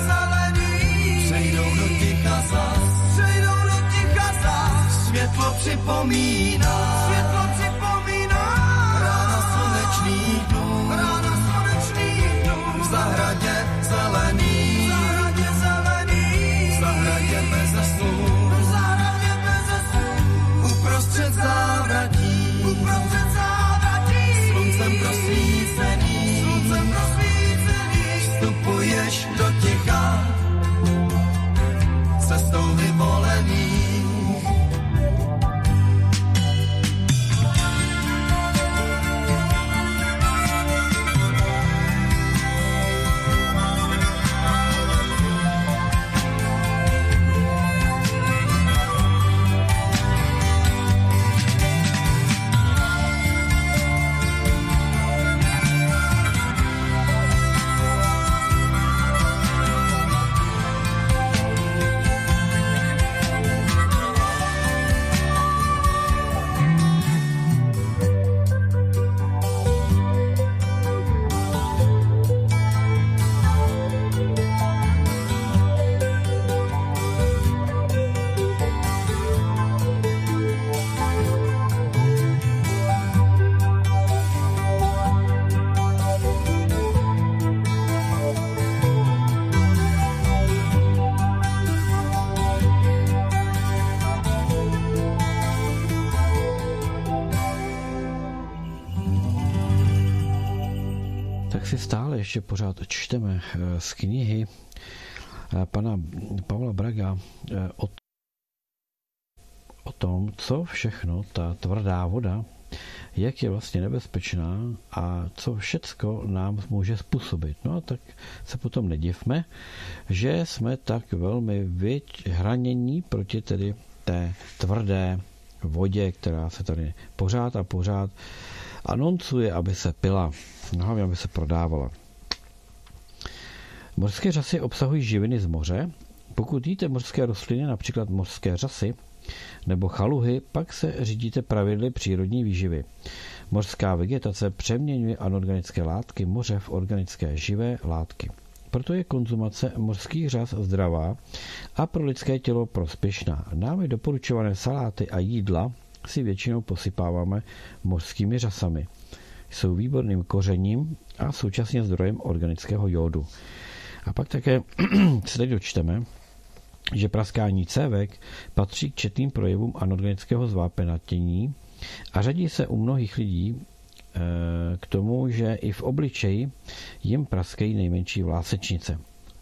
Světlo připomíná, světlo připomíná rána slunečných dnů, rána slunečných dnů v zahradě zelený, v zahradě zelený, v zahradě beze slů, v zahradě beze slů, uprostřed závratí, uprostřed závratí, sluncem prosvícený, sluncem prosvícený, vstupuješ do ticha, cestou vyvolený. Stále ještě pořád čteme z knihy pana Pavla Braga o, o tom, co všechno ta tvrdá voda, jak je vlastně nebezpečná a co všecko nám může způsobit. No a tak se potom nedivme, že jsme tak velmi vyhranění proti tedy té tvrdé vodě, která se tady pořád a pořád anoncuje, aby se pila, hlavně aby se prodávala. Mořské řasy obsahují živiny z moře. Pokud jíte mořské rostliny, například mořské řasy nebo chaluhy, pak se řídíte pravidly přírodní výživy. Mořská vegetace přeměňuje anorganické látky moře v organické živé látky. Proto je konzumace mořských řas zdravá a pro lidské tělo prospěšná. Námi doporučované saláty a jídla si většinou posypáváme mořskými řasami. Jsou výborným kořením a současně zdrojem organického jódu. A pak také se teď dočteme, že praskání cévek patří k četným projevům anorganického zvápenatění a řadí se u mnohých lidí e, k tomu, že i v obličeji jim praskají nejmenší vlásečnice.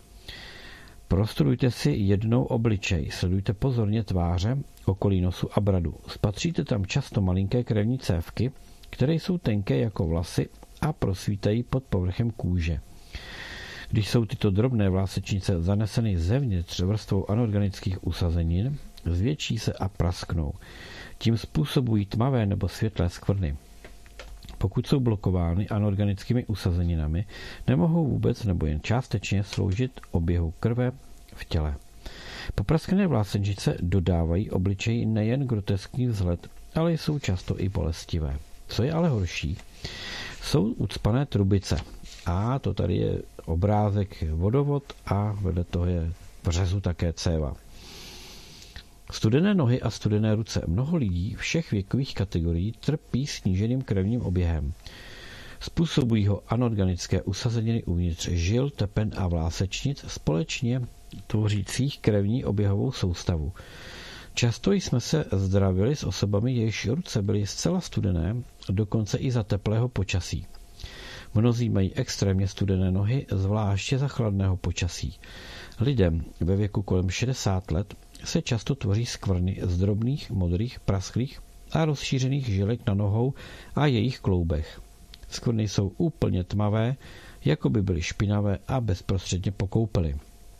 Prostudujte si jednou obličej, sledujte pozorně tváře, okolí nosu a bradu. Spatříte tam často malinké krevní cévky, které jsou tenké jako vlasy a prosvítají pod povrchem kůže. Když jsou tyto drobné vlásečnice zaneseny zevnitř vrstvou anorganických usazenin, zvětší se a prasknou. Tím způsobují tmavé nebo světlé skvrny. Pokud jsou blokovány anorganickými usazeninami, nemohou vůbec nebo jen částečně sloužit oběhu krve v těle. Popraskané vlásečnice dodávají obličeji nejen groteskní vzhled, ale jsou často i bolestivé. Co je ale horší, jsou ucpané trubice. A to tady je obrázek vodovod a vedle toho je v řezu také céva. Studené nohy a studené ruce. Mnoho lidí všech věkových kategorií trpí sníženým krevním oběhem. Způsobují ho anorganické usazeniny uvnitř žil, tepen a vlásečnic společně tvořících krevní oběhovou soustavu. Často jsme se zdravili s osobami, jejichž ruce byly zcela studené, dokonce i za teplého počasí. Mnozí mají extrémně studené nohy, zvláště za chladného počasí. Lidem ve věku kolem šedesát let se často tvoří skvrny z drobných, modrých, praschlých a rozšířených žilek na nohou a jejich kloubech. Skvrny jsou úplně tmavé, jako by byly špinavé a bezprostředně po koupeli.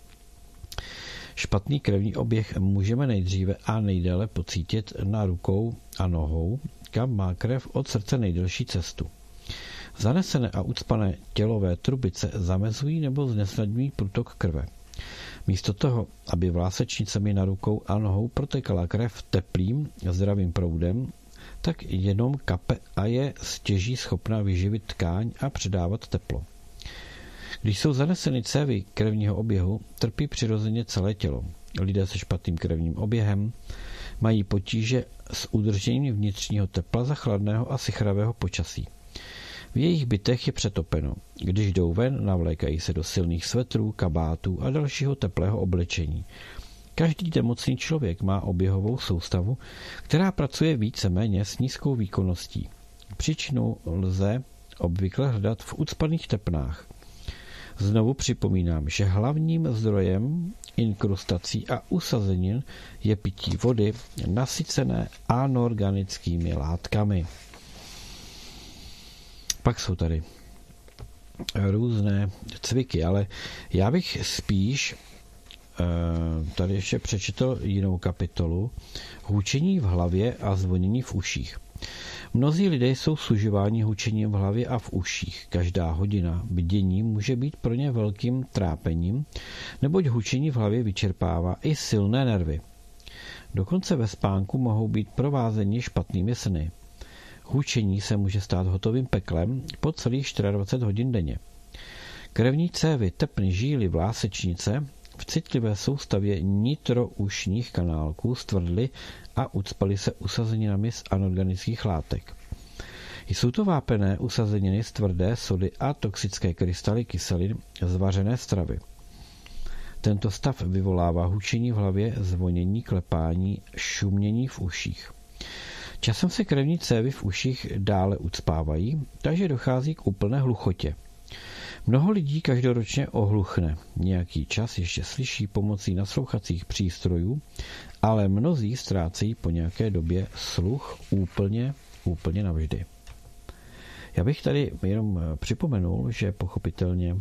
Špatný krevní oběh můžeme nejdříve a nejdéle pocítit na rukou a nohou, kam má krev od srdce nejdelší cestu. Zanesené a ucpané tělové trubice zamezují nebo znesnadňují průtok krve. Místo toho, aby vlásečnicemi na rukou a nohou protekala krev teplým, zdravým proudem, tak jenom kape a je stěží schopná vyživit tkáň a předávat teplo. Když jsou zaneseny cévy krevního oběhu, trpí přirozeně celé tělo. Lidé se špatným krevním oběhem mají potíže s udržením vnitřního tepla za chladného a sichravého počasí. V jejich bytech je přetopeno. Když jdou ven, navlékají se do silných svetrů, kabátů a dalšího teplého oblečení. Každý nemocný člověk má oběhovou soustavu, která pracuje víceméně s nízkou výkonností. Příčinu lze obvykle hledat v ucpaných tepnách. Znovu připomínám, že hlavním zdrojem inkrustací a usazenin je pití vody nasycené anorganickými látkami. Pak jsou tady různé cviky, ale já bych spíš tady ještě přečetl jinou kapitolu. Hučení v hlavě a zvonění v uších. Mnozí lidé jsou sužováni hučením v hlavě a v uších. Každá hodina bdění může být pro ně velkým trápením, neboť hučení v hlavě vyčerpává i silné nervy. Dokonce ve spánku mohou být provázeni špatnými sny. Hučení se může stát hotovým peklem po celých dvacet čtyři hodin denně. Krevní cévy, tepny, žíly, vlásečnice v citlivé soustavě nitroušních kanálků stvrdly a ucpaly se usazeninami z anorganických látek. Jsou to vápené usazeniny z tvrdé sody a toxické krystaly kyselin z vařené stravy. Tento stav vyvolává hučení v hlavě, zvonění, klepání, šumění v uších. Časem se krevní cévy v uších dále ucpávají, takže dochází k úplné hluchotě. Mnoho lidí každoročně ohluchne. Nějaký čas ještě slyší pomocí naslouchacích přístrojů, ale mnozí ztrácejí po nějaké době sluch úplně, úplně navždy. Já bych tady jenom připomenul, že pochopitelně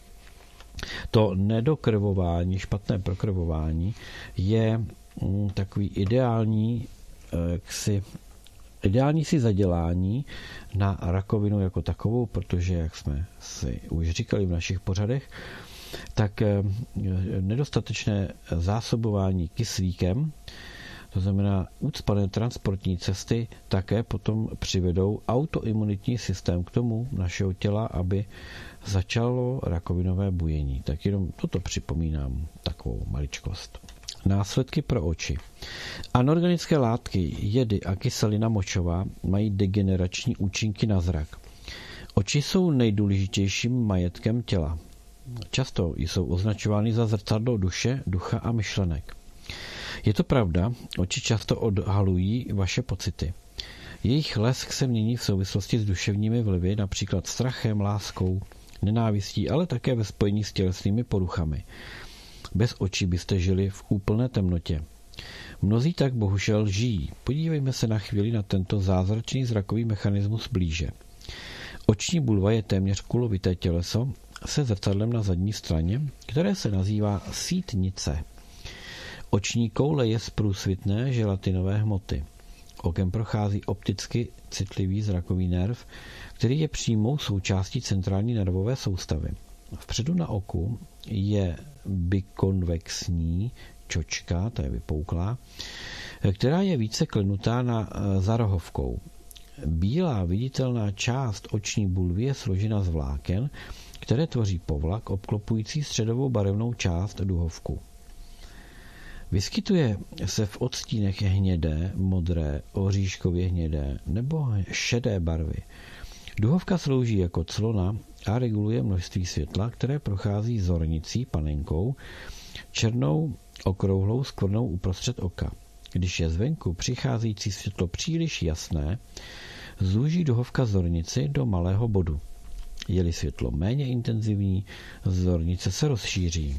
to nedokrvování, špatné prokrvování je takový ideální ksi, ideální si zadělání na rakovinu jako takovou, protože, jak jsme si už říkali v našich pořadech, tak nedostatečné zásobování kyslíkem, to znamená ucpané transportní cesty, také potom přivedou autoimunitní systém k tomu našeho těla, aby začalo rakovinové bujení. Tak jenom toto připomínám, takovou maličkost. Následky pro oči. Anorganické látky, jedy a kyselina močová mají degenerační účinky na zrak. Oči jsou nejdůležitějším majetkem těla. Často jsou označovány za zrcadlo duše, ducha a myšlenek. Je to pravda, oči často odhalují vaše pocity. Jejich lesk se mění v souvislosti s duševními vlivy, například strachem, láskou, nenávistí, ale také ve spojení s tělesnými poruchami. Bez očí byste žili v úplné temnotě. Mnozí tak bohužel žijí. Podívejme se na chvíli na tento zázračný zrakový mechanismus blíže. Oční bulva je téměř kulovité těleso se zrcadlem na zadní straně, které se nazývá sítnice. Oční koule je z průsvitné želatinové hmoty. Okem prochází opticky citlivý zrakový nerv, který je přímou součástí centrální nervové soustavy. Vpředu na oku je bikonvexní čočka, ta je vypouklá, která je více klenutá na zarohovkou. Bílá viditelná část oční bulvy je složena z vláken, které tvoří povlak obklopující středovou barevnou část duhovku. Vyskytuje se v odstínech hnědé, modré, oříškově hnědé nebo šedé barvy. Duhovka slouží jako clona a reguluje množství světla, které prochází zornicí, panenkou, černou okrouhlou skvrnou uprostřed oka. Když je zvenku přicházející světlo příliš jasné, zúží duhovka zornici do malého bodu. Je-li světlo méně intenzivní, zornice se rozšíří.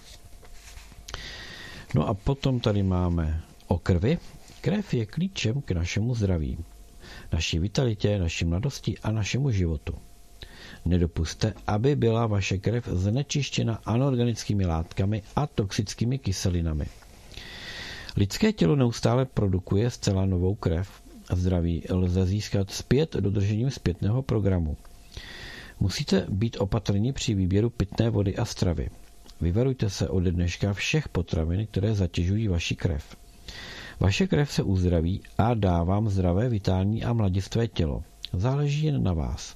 No a potom tady máme o krvi. Krev je klíčem k našemu zdraví, naší vitalitě, naší mladosti a našemu životu. Nedopuste, aby byla vaše krev znečištěna anorganickými látkami a toxickými kyselinami. Lidské tělo neustále produkuje zcela novou krev. Zdraví lze získat zpět dodržením zpětného programu. Musíte být opatrní při výběru pitné vody a stravy. Vyvarujte se ode dneška všech potravin, které zatěžují vaši krev. Vaše krev se uzdraví a dá vám zdravé, vitální a mladistvé tělo. Záleží jen na vás.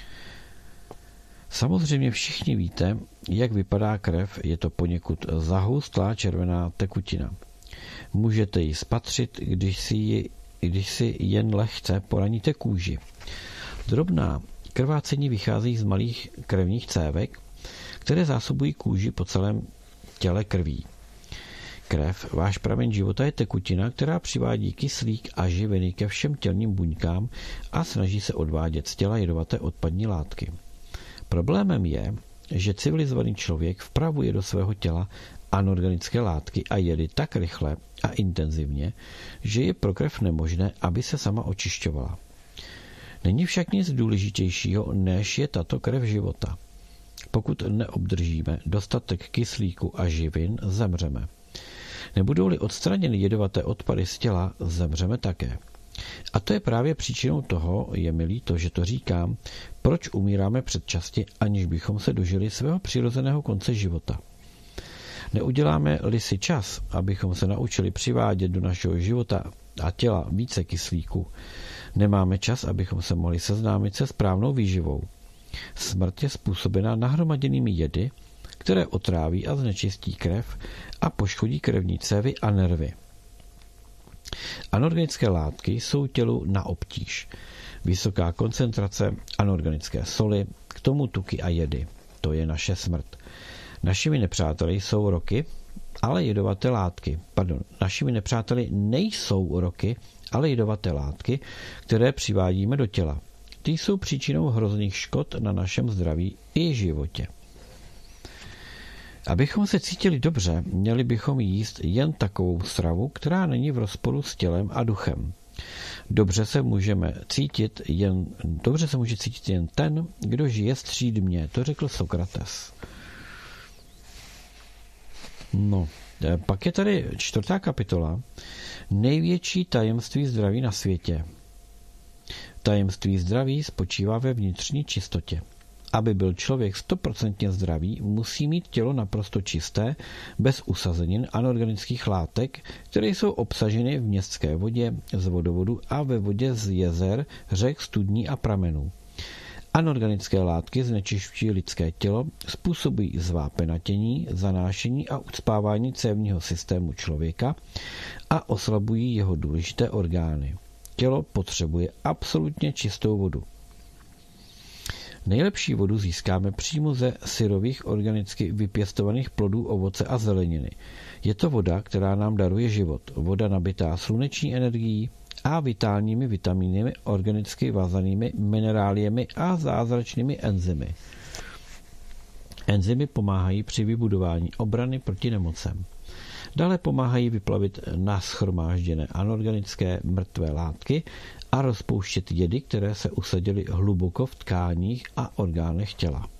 Samozřejmě všichni víte, jak vypadá krev, je to poněkud zahustlá červená tekutina. Můžete ji spatřit, když si, ji, když si jen lehce poraníte kůži. Drobná krvácení vychází z malých krevních cévek, které zásobují kůži po celém těle krví. Krev, váš pramen života, je tekutina, která přivádí kyslík a živiny ke všem tělním buňkám a snaží se odvádět z těla jedovaté odpadní látky. Problémem je, že civilizovaný člověk vpravuje do svého těla anorganické látky a jedy tak rychle a intenzivně, že je pro krev nemožné, aby se sama očišťovala. Není však nic důležitějšího, než je tato krev života. Pokud neobdržíme dostatek kyslíku a živin, zemřeme. Nebudou-li odstraněny jedovaté odpady z těla, zemřeme také. A to je právě příčinou toho, je mi líto, že to říkám, proč umíráme předčasně, aniž bychom se dožili svého přirozeného konce života. Neuděláme-li si čas, abychom se naučili přivádět do našeho života a těla více kyslíku, nemáme čas, abychom se mohli seznámit se správnou výživou. Smrt je způsobena nahromaděnými jedy, které otráví a znečistí krev a poškodí krevní cévy a nervy. Anorganické látky jsou tělu na obtíž. Vysoká koncentrace anorganické soli, k tomu tuky a jedy. To je naše smrt. Našimi nepřáteli jsou roky, ale jedovaté látky. Pardon, našimi nepřáteli nejsou roky, ale jedovaté látky, které přivádíme do těla. Ty jsou příčinou hrozných škod na našem zdraví i životě. Abychom se cítili dobře, měli bychom jíst jen takovou stravu, která není v rozporu s tělem a duchem. Dobře se můžeme cítit jen, dobře se může cítit jen ten, kdo žije střídmě, to řekl Sokrates. No, pak je tady čtvrtá kapitola. Největší tajemství zdraví na světě. Tajemství zdraví spočívá ve vnitřní čistotě. Aby byl člověk stoprocentně zdravý, musí mít tělo naprosto čisté, bez usazenin anorganických látek, které jsou obsaženy v městské vodě, z vodovodu a ve vodě z jezer, řek, studní a pramenů. Anorganické látky znečišťují lidské tělo, způsobují zvápenatění, zanášení a ucpávání cévního systému člověka a oslabují jeho důležité orgány. Tělo potřebuje absolutně čistou vodu. Nejlepší vodu získáme přímo ze syrových organicky vypěstovaných plodů, ovoce a zeleniny. Je to voda, která nám daruje život. Voda nabitá sluneční energií a vitálními vitamíny, organicky vázanými mineráliemi a zázračnými enzymy. Enzymy pomáhají při vybudování obrany proti nemocem. Dále pomáhají vyplavit nashromážděné anorganické mrtvé látky a rozpouštět jedy, které se usadily hluboko v tkáních a orgánech těla.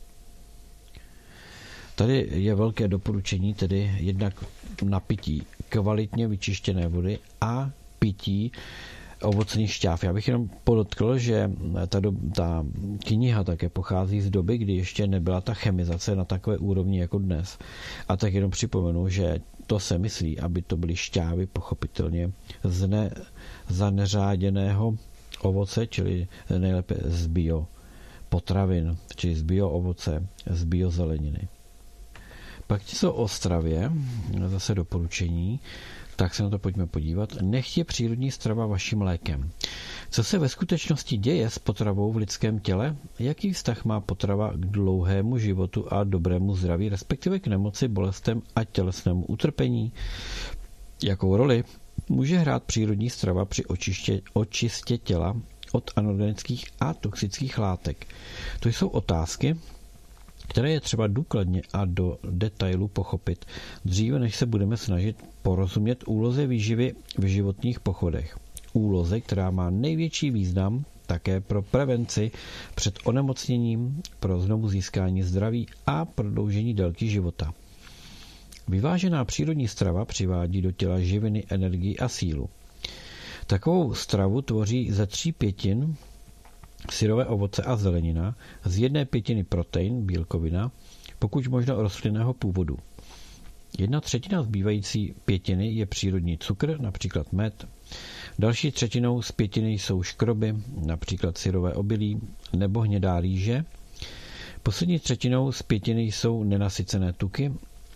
Tady je velké doporučení, tedy jednak na pití kvalitně vyčištěné vody a pití ovocných šťáv. Já bych jenom podotkl, že ta, do, ta kniha také pochází z doby, kdy ještě nebyla ta chemizace na takové úrovni jako dnes. A tak jenom připomenu, že to se myslí, aby to byly šťávy pochopitelně z ne, zaneřáděného ovoce, čili nejlépe z bio potravin, čili z bio ovoce, z bio zeleniny. Pak něco o stravě, zase doporučení, tak se na to pojďme podívat. Nechť je přírodní strava vaším lékem. Co se ve skutečnosti děje s potravou v lidském těle? Jaký vztah má potrava k dlouhému životu a dobrému zdraví, respektive k nemoci, bolestem a tělesnému utrpení? Jakou roli může hrát přírodní strava při očiště, očistě těla od anorganických a toxických látek? To jsou otázky, které je třeba důkladně a do detailu pochopit, dříve než se budeme snažit porozumět úloze výživy v životních pochodech. Úloze, která má největší význam také pro prevenci před onemocněním, pro znovu získání zdraví a prodloužení délky života. Vyvážená přírodní strava přivádí do těla živiny, energii a sílu. Takovou stravu tvoří ze tří pětin syrové ovoce a zelenina, z jedné pětiny protein, bílkovina, pokud možno rostlinného původu. Jedna třetina zbývající pětiny je přírodní cukr, například med. Další třetinou z pětiny jsou škroby, například syrové obilí nebo hnědá rýže. Poslední třetinou z pětiny jsou nenasycené tuky,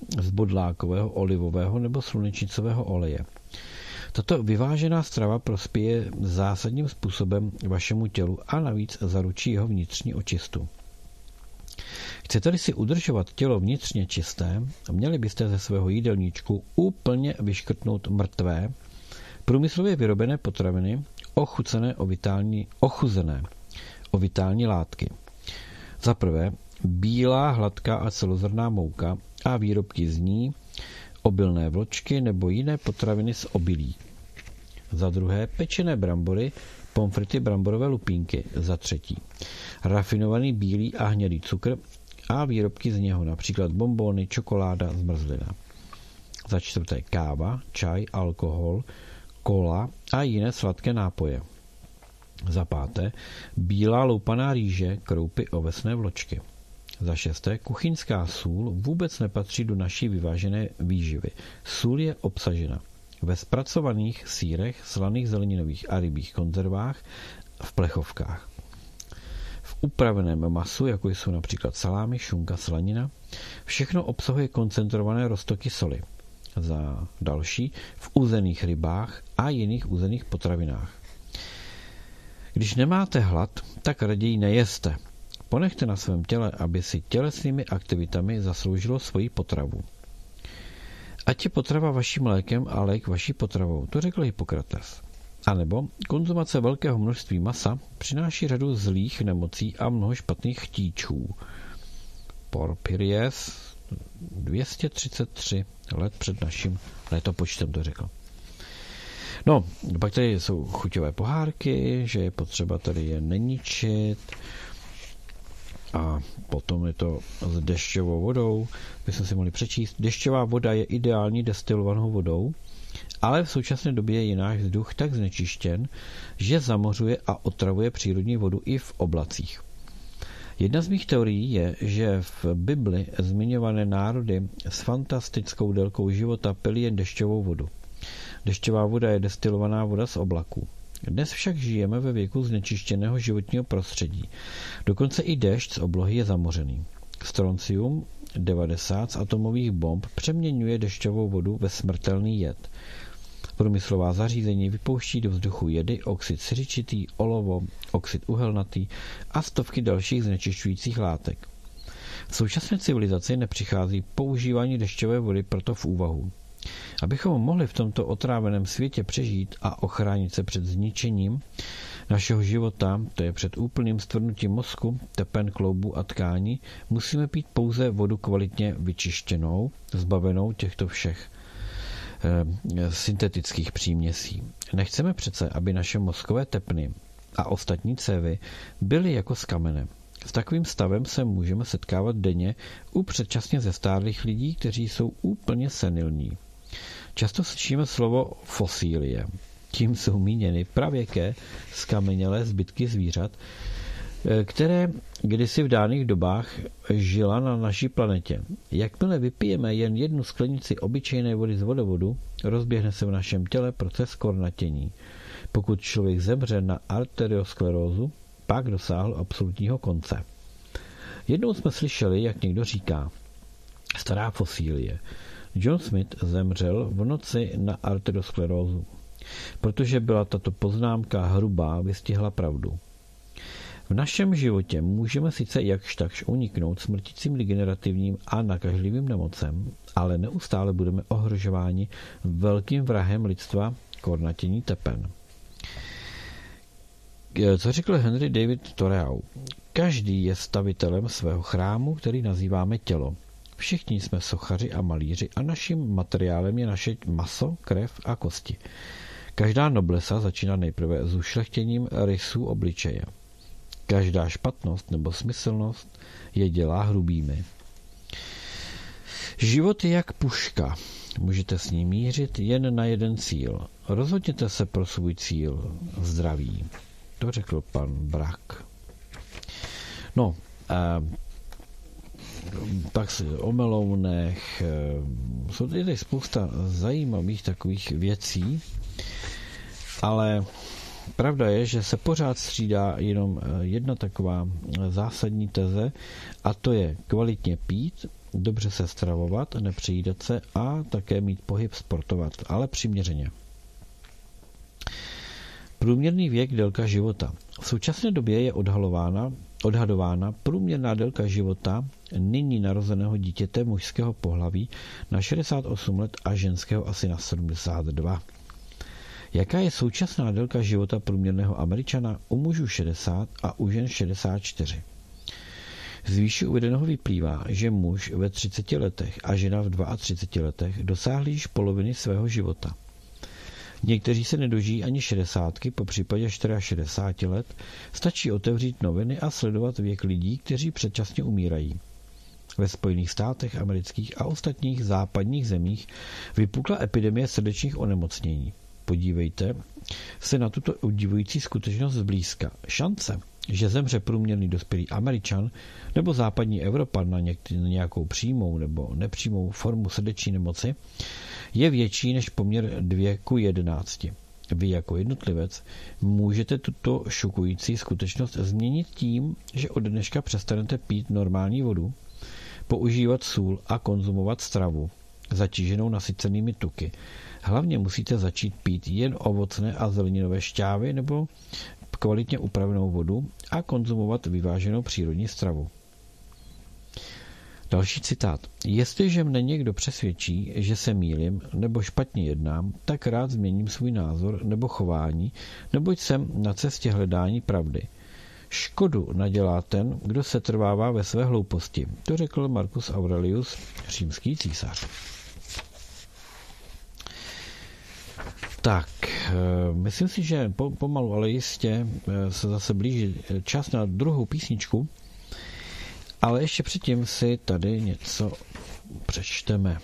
z bodlákového, olivového nebo slunečnicového oleje. Tato vyvážená strava prospěje zásadním způsobem vašemu tělu a navíc zaručí jeho vnitřní očistu. Chcete-li si udržovat tělo vnitřně čisté, měli byste ze svého jídelníčku úplně vyškrtnout mrtvé, průmyslově vyrobené potraviny, ochucené o vitální, ochuzené o vitální látky. Za prvé, bílá, hladká a celozrnná mouka a výrobky z ní, obilné vločky nebo jiné potraviny z obilí. Za druhé, pečené brambory, pomfrity, bramborové lupínky. Za třetí, rafinovaný bílý a hnědý cukr a výrobky z něho, například bonbony, čokoláda, zmrzlina. Za čtvrté, káva, čaj, alkohol, kola a jiné sladké nápoje. Za páté, bílá loupaná rýže, kroupy, ovesné vločky. Za šesté, kuchyňská sůl vůbec nepatří do naší vyvážené výživy. Sůl je obsažena ve zpracovaných sýrech, slaných zeleninových a rybích konzervách, v plechovkách. V upraveném masu, jako jsou například salámy, šunka, slanina, všechno obsahuje koncentrované roztoky soli. Za další, v uzených rybách a jiných uzených potravinách. Když nemáte hlad, tak raději nejeste. Ponechte na svém těle, aby si tělesnými aktivitami zasloužilo svoji potravu. Ať je potrava vaším lékem a lék vaší potravou, to řekl Hippokrates. A nebo konzumace velkého množství masa přináší řadu zlých nemocí a mnoho špatných chtíčů. Porphyries dvě stě třicet tři let před naším letopočtem to řekl. No, pak tady jsou chuťové pohárky, že je potřeba tady je neničit. A potom je to s dešťovou vodou. Bychom si mohli přečíst. Dešťová voda je ideální destilovanou vodou, ale v současné době je náš vzduch tak znečištěn, že zamořuje a otravuje přírodní vodu i v oblacích. Jedna z mých teorií je, že v Bibli zmiňované národy s fantastickou délkou života pili jen dešťovou vodu. Dešťová voda je destilovaná voda z oblaků. Dnes však žijeme ve věku znečištěného životního prostředí. Dokonce i déšť z oblohy je zamořený. Stroncium devadesát z atomových bomb přeměňuje dešťovou vodu ve smrtelný jed. Průmyslová zařízení vypouští do vzduchu jedy, oxid siřičitý, olovo, oxid uhelnatý a stovky dalších znečišťujících látek. V současné civilizaci nepřichází používání dešťové vody proto v úvahu. Abychom mohli v tomto otráveném světě přežít a ochránit se před zničením našeho života, to je před úplným stvrdnutím mozku, tepen, kloubů a tkání, musíme pít pouze vodu kvalitně vyčištěnou, zbavenou těchto všech e, syntetických příměsí. Nechceme přece, aby naše mozkové tepny a ostatní cévy byly jako z kamene. S takovým stavem se můžeme setkávat denně u předčasně zestárlých lidí, kteří jsou úplně senilní. Často slyšíme slovo fosílie. Tím jsou míněny pravěké, skamenělé zbytky zvířat, které kdysi v dávných dobách žila na naší planetě. Jakmile vypijeme jen jednu sklenici obyčejné vody z vodovodu, rozběhne se v našem těle proces kornatění. Pokud člověk zemře na arteriosklerózu, pak dosáhl absolutního konce. Jednou jsme slyšeli, jak někdo říká, stará fosílie. John Smith zemřel v noci na arteriosklerózu. Protože byla tato poznámka hrubá, vystihla pravdu. V našem životě můžeme sice jakž takž uniknout smrtícím degenerativním a nakažlivým nemocem, ale neustále budeme ohrožováni velkým vrahem lidstva, kornatění tepen. Co řekl Henry David Thoreau? Každý je stavitelem svého chrámu, který nazýváme tělo. Všichni jsme sochaři a malíři a naším materiálem je naše maso, krev a kosti. Každá noblesa začíná nejprve s ušlechtěním rysů obličeje. Každá špatnost nebo smyslnost je dělá hrubými. Život je jak puška. Můžete s ní mířit jen na jeden cíl. Rozhodněte se pro svůj cíl. Zdraví. To řekl pan Brak. No, a pak o melounech. Jsou tady spousta zajímavých takových věcí, ale pravda je, že se pořád střídá jenom jedna taková zásadní teze, a to je kvalitně pít dobře se stravovat, nepřejídat se a také mít pohyb, sportovat, ale přiměřeně. Průměrný věk, délka života. V současné době je odhalována, odhadována průměrná délka života nyní narozeného dítěte mužského pohlaví na šedesát osm let a ženského asi na sedmdesát dva. Jaká je současná délka života průměrného Američana? U mužů šedesát a u žen šedesát čtyři. Z výše uvedeného vyplývá, že muž ve třiceti letech a žena v třiceti dvou letech dosáhli již poloviny svého života. Někteří se nedožijí ani šedesátky, po případě šedesáti čtyř let, stačí otevřít noviny a sledovat věk lidí, kteří předčasně umírají. Ve Spojených státech amerických a ostatních západních zemích vypukla epidemie srdečních onemocnění. Podívejte se na tuto udivující skutečnost zblízka. Šance, že zemře průměrný dospělý Američan nebo západní Evropan na nějakou přímou nebo nepřímou formu srdeční nemoci, je větší než poměr dva ku jedenácti. Vy jako jednotlivec můžete tuto šokující skutečnost změnit tím, že od dneška přestanete pít normální vodu, používat sůl a konzumovat stravu zatíženou nasycenými tuky. Hlavně musíte začít pít jen ovocné a zeleninové šťávy nebo kvalitně upravenou vodu a konzumovat vyváženou přírodní stravu. Další citát. Jestliže mne někdo přesvědčí, že se mýlím nebo špatně jednám, tak rád změním svůj názor nebo chování, neboť jsem na cestě hledání pravdy. Škodu nadělá ten, kdo se trvává ve své hlouposti. To řekl Marcus Aurelius, římský císař. Tak, myslím si, že pomalu, ale jistě se zase blíží čas na druhou písničku, ale ještě předtím si tady něco přečteme.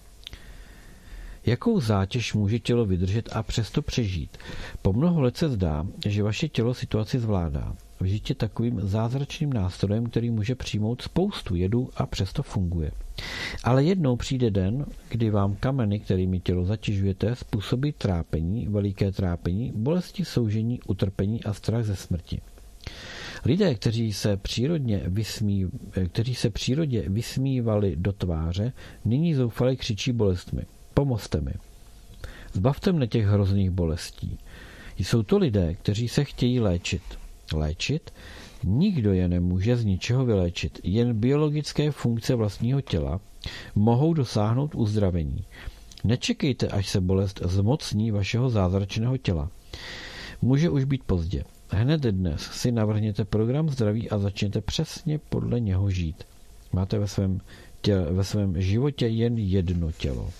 Jakou zátěž může tělo vydržet a přesto přežít? Po mnoho let se zdá, že vaše tělo situaci zvládá. Žít je takovým zázračným nástrojem, který může přijmout spoustu jedu a přesto funguje. Ale jednou přijde den, kdy vám kameny, kterými tělo zatěžujete, způsobí trápení, veliké trápení, bolesti, soužení, utrpení a strach ze smrti. Lidé, kteří se, přírodně vysmí, kteří se přírodě vysmívali do tváře, nyní zoufale křičí bolestmi. Pomozte mi. Zbavte mne těch hrozných bolestí. Jsou to lidé, kteří se chtějí léčit. Léčit? Nikdo je nemůže z ničeho vyléčit. Jen biologické funkce vlastního těla mohou dosáhnout uzdravení. Nečekejte, až se bolest zmocní vašeho zázračného těla. Může už být pozdě. Hned dnes si navrhněte program zdraví a začněte přesně podle něho žít. Máte ve svém, těle, ve svém životě jen jedno tělo.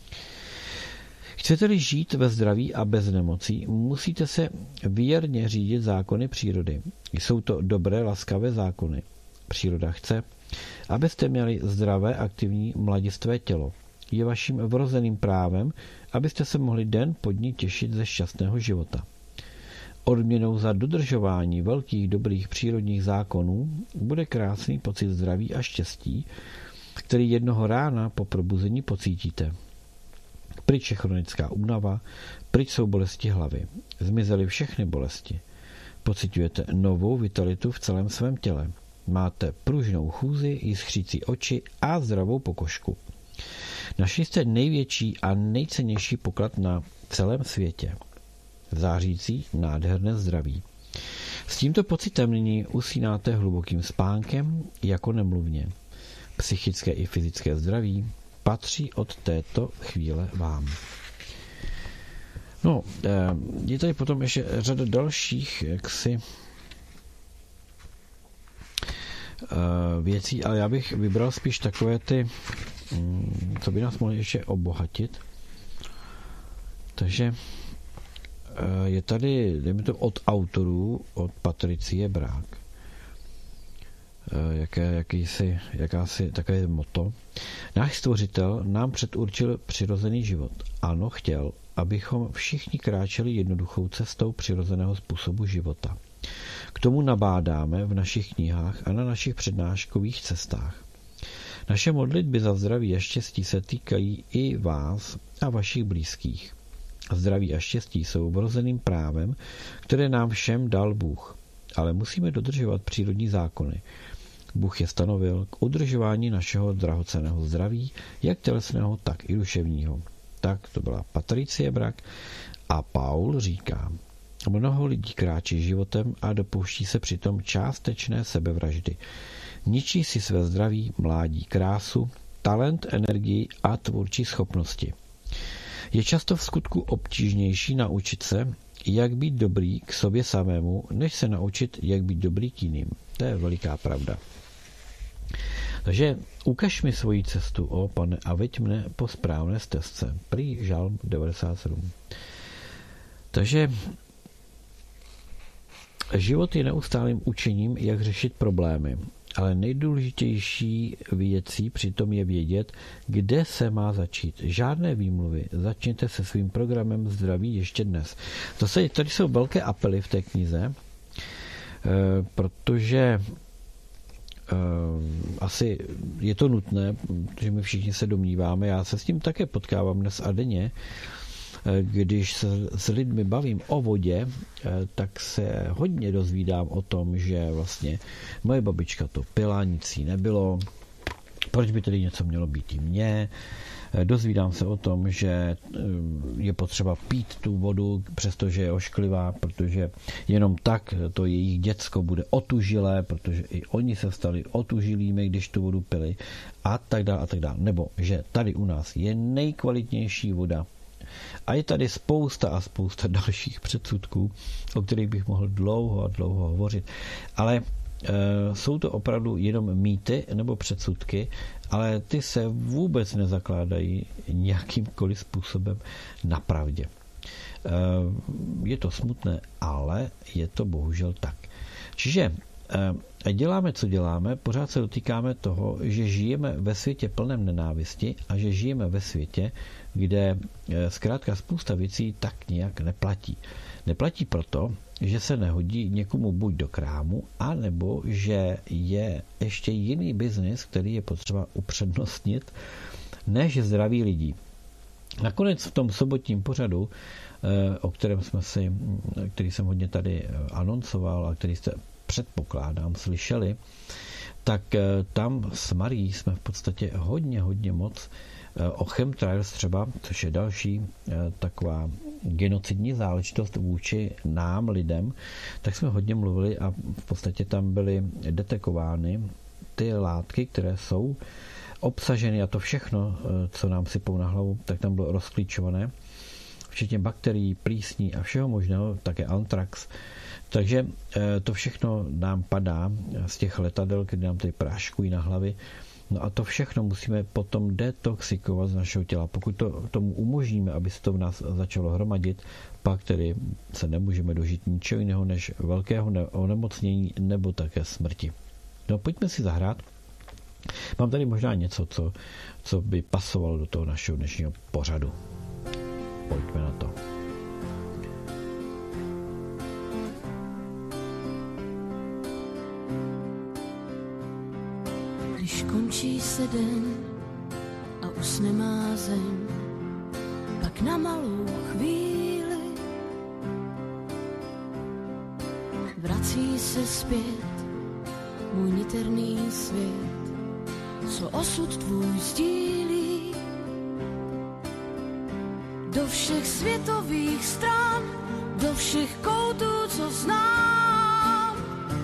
Chcete-li žít ve zdraví a bez nemocí, musíte se věrně řídit zákony přírody. Jsou to dobré, laskavé zákony. Příroda chce, abyste měli zdravé, aktivní, mladistvé tělo. Je vaším vrozeným právem, abyste se mohli den po dní těšit ze šťastného života. Odměnou za dodržování velkých dobrých přírodních zákonů bude krásný pocit zdraví a štěstí, který jednoho rána po probuzení pocítíte. Pryč je chronická únava, pryč jsou bolesti hlavy. Zmizely všechny bolesti. Pociťujete novou vitalitu v celém svém těle. Máte pružnou chůzi, jiskřící oči a zdravou pokožku. Našli jste největší a nejcennější poklad na celém světě. Zářící nádherné zdraví. S tímto pocitem nyní usínáte hlubokým spánkem jako nemluvně. Psychické i fyzické zdraví patří od této chvíle vám. No, je tady potom ještě řada dalších jaksi věcí, ale já bych vybral spíš takové ty, co by nás mohly ještě obohatit. Takže je tady, dejme to, od autorů, od Patricie Brák. Jaké, jakýsi, jakási takové motto. Náš stvořitel nám předurčil přirozený život. Ano, chtěl, abychom všichni kráčeli jednoduchou cestou přirozeného způsobu života. K tomu nabádáme v našich knihách a na našich přednáškových cestách. Naše modlitby za zdraví a štěstí se týkají i vás a vašich blízkých. Zdraví a štěstí jsou vrozeným právem, které nám všem dal Bůh. Ale musíme dodržovat přírodní zákony. Bůh je stanovil k udržování našeho drahocenného zdraví, jak tělesného, tak i duševního. Tak to byla Patricie Brak a Paul říká: mnoho lidí kráčí životem a dopouští se přitom částečné sebevraždy. Ničí si své zdraví, mládí, krásu, talent, energii a tvůrčí schopnosti. Je často v skutku obtížnější naučit se, jak být dobrý k sobě samému, než se naučit, jak být dobrý k jiným. To je veliká pravda. Takže ukaž mi svoji cestu, o Pane, a veď mne po správné stezce. Prý Žalm devadesát sedm. Takže život je neustálým učením, jak řešit problémy. Ale nejdůležitější věcí přitom je vědět, kde se má začít. Žádné výmluvy. Začněte se svým programem zdraví ještě dnes. To se, tady jsou velké apely v té knize, protože asi je to nutné, protože my všichni se domníváme, já se s tím také potkávám dnes a denně, když se s lidmi bavím o vodě, tak se hodně dozvídám o tom, že vlastně moje babička to pila, nic jí nebylo, proč by tedy něco mělo být i mně. Dozvídám se o tom, že je potřeba pít tu vodu, přestože je ošklivá, protože jenom tak to jejich děcko bude otužilé, protože i oni se stali otužilými, když tu vodu pili a tak dále a tak dále. Nebo že tady u nás je nejkvalitnější voda. A je tady spousta a spousta dalších předsudků, o kterých bych mohl dlouho a dlouho hovořit. Ale e, jsou to opravdu jenom mýty nebo předsudky, ale ty se vůbec nezakládají nějakýmkoliv způsobem na pravdě. E, je to smutné, ale je to bohužel tak. Čiže e, děláme, co děláme, pořád se dotýkáme toho, že žijeme ve světě plném nenávisti a že žijeme ve světě, kde zkrátka spousta věcí tak nějak neplatí. Neplatí proto, že se nehodí někomu buď do krámu, anebo že je ještě jiný biznis, který je potřeba upřednostnit, než zdraví lidí. Nakonec v tom sobotním pořadu, o kterém jsme si, který jsem hodně tady anoncoval a který jste, předpokládám, slyšeli, tak tam s Marií jsme v podstatě hodně, hodně moc o chemtrails třeba, což je další taková genocidní záležitost vůči nám, lidem, tak jsme hodně mluvili a v podstatě tam byly detekovány ty látky, které jsou obsaženy a to všechno, co nám sypou na hlavu, tak tam bylo rozklíčované, včetně bakterií, plísní a všeho možného, také antrax. Takže to všechno nám padá z těch letadel, které nám tady práškují na hlavy. No a to všechno musíme potom detoxikovat z našeho těla. Pokud to tomu umožníme, aby se to v nás začalo hromadit, pak tedy se nemůžeme dožít ničeho jiného než velkého onemocnění nebo také smrti. No pojďme si zahrát. Mám tady možná něco, co, co by pasovalo do toho našeho dnešního pořadu. Pojďme na to. Když končí se den a usne má zem, pak na malou chvíli vrací se zpět můj niterný svět, co osud tvůj sdílí. Do všech světových stran, do všech koutů, co znám,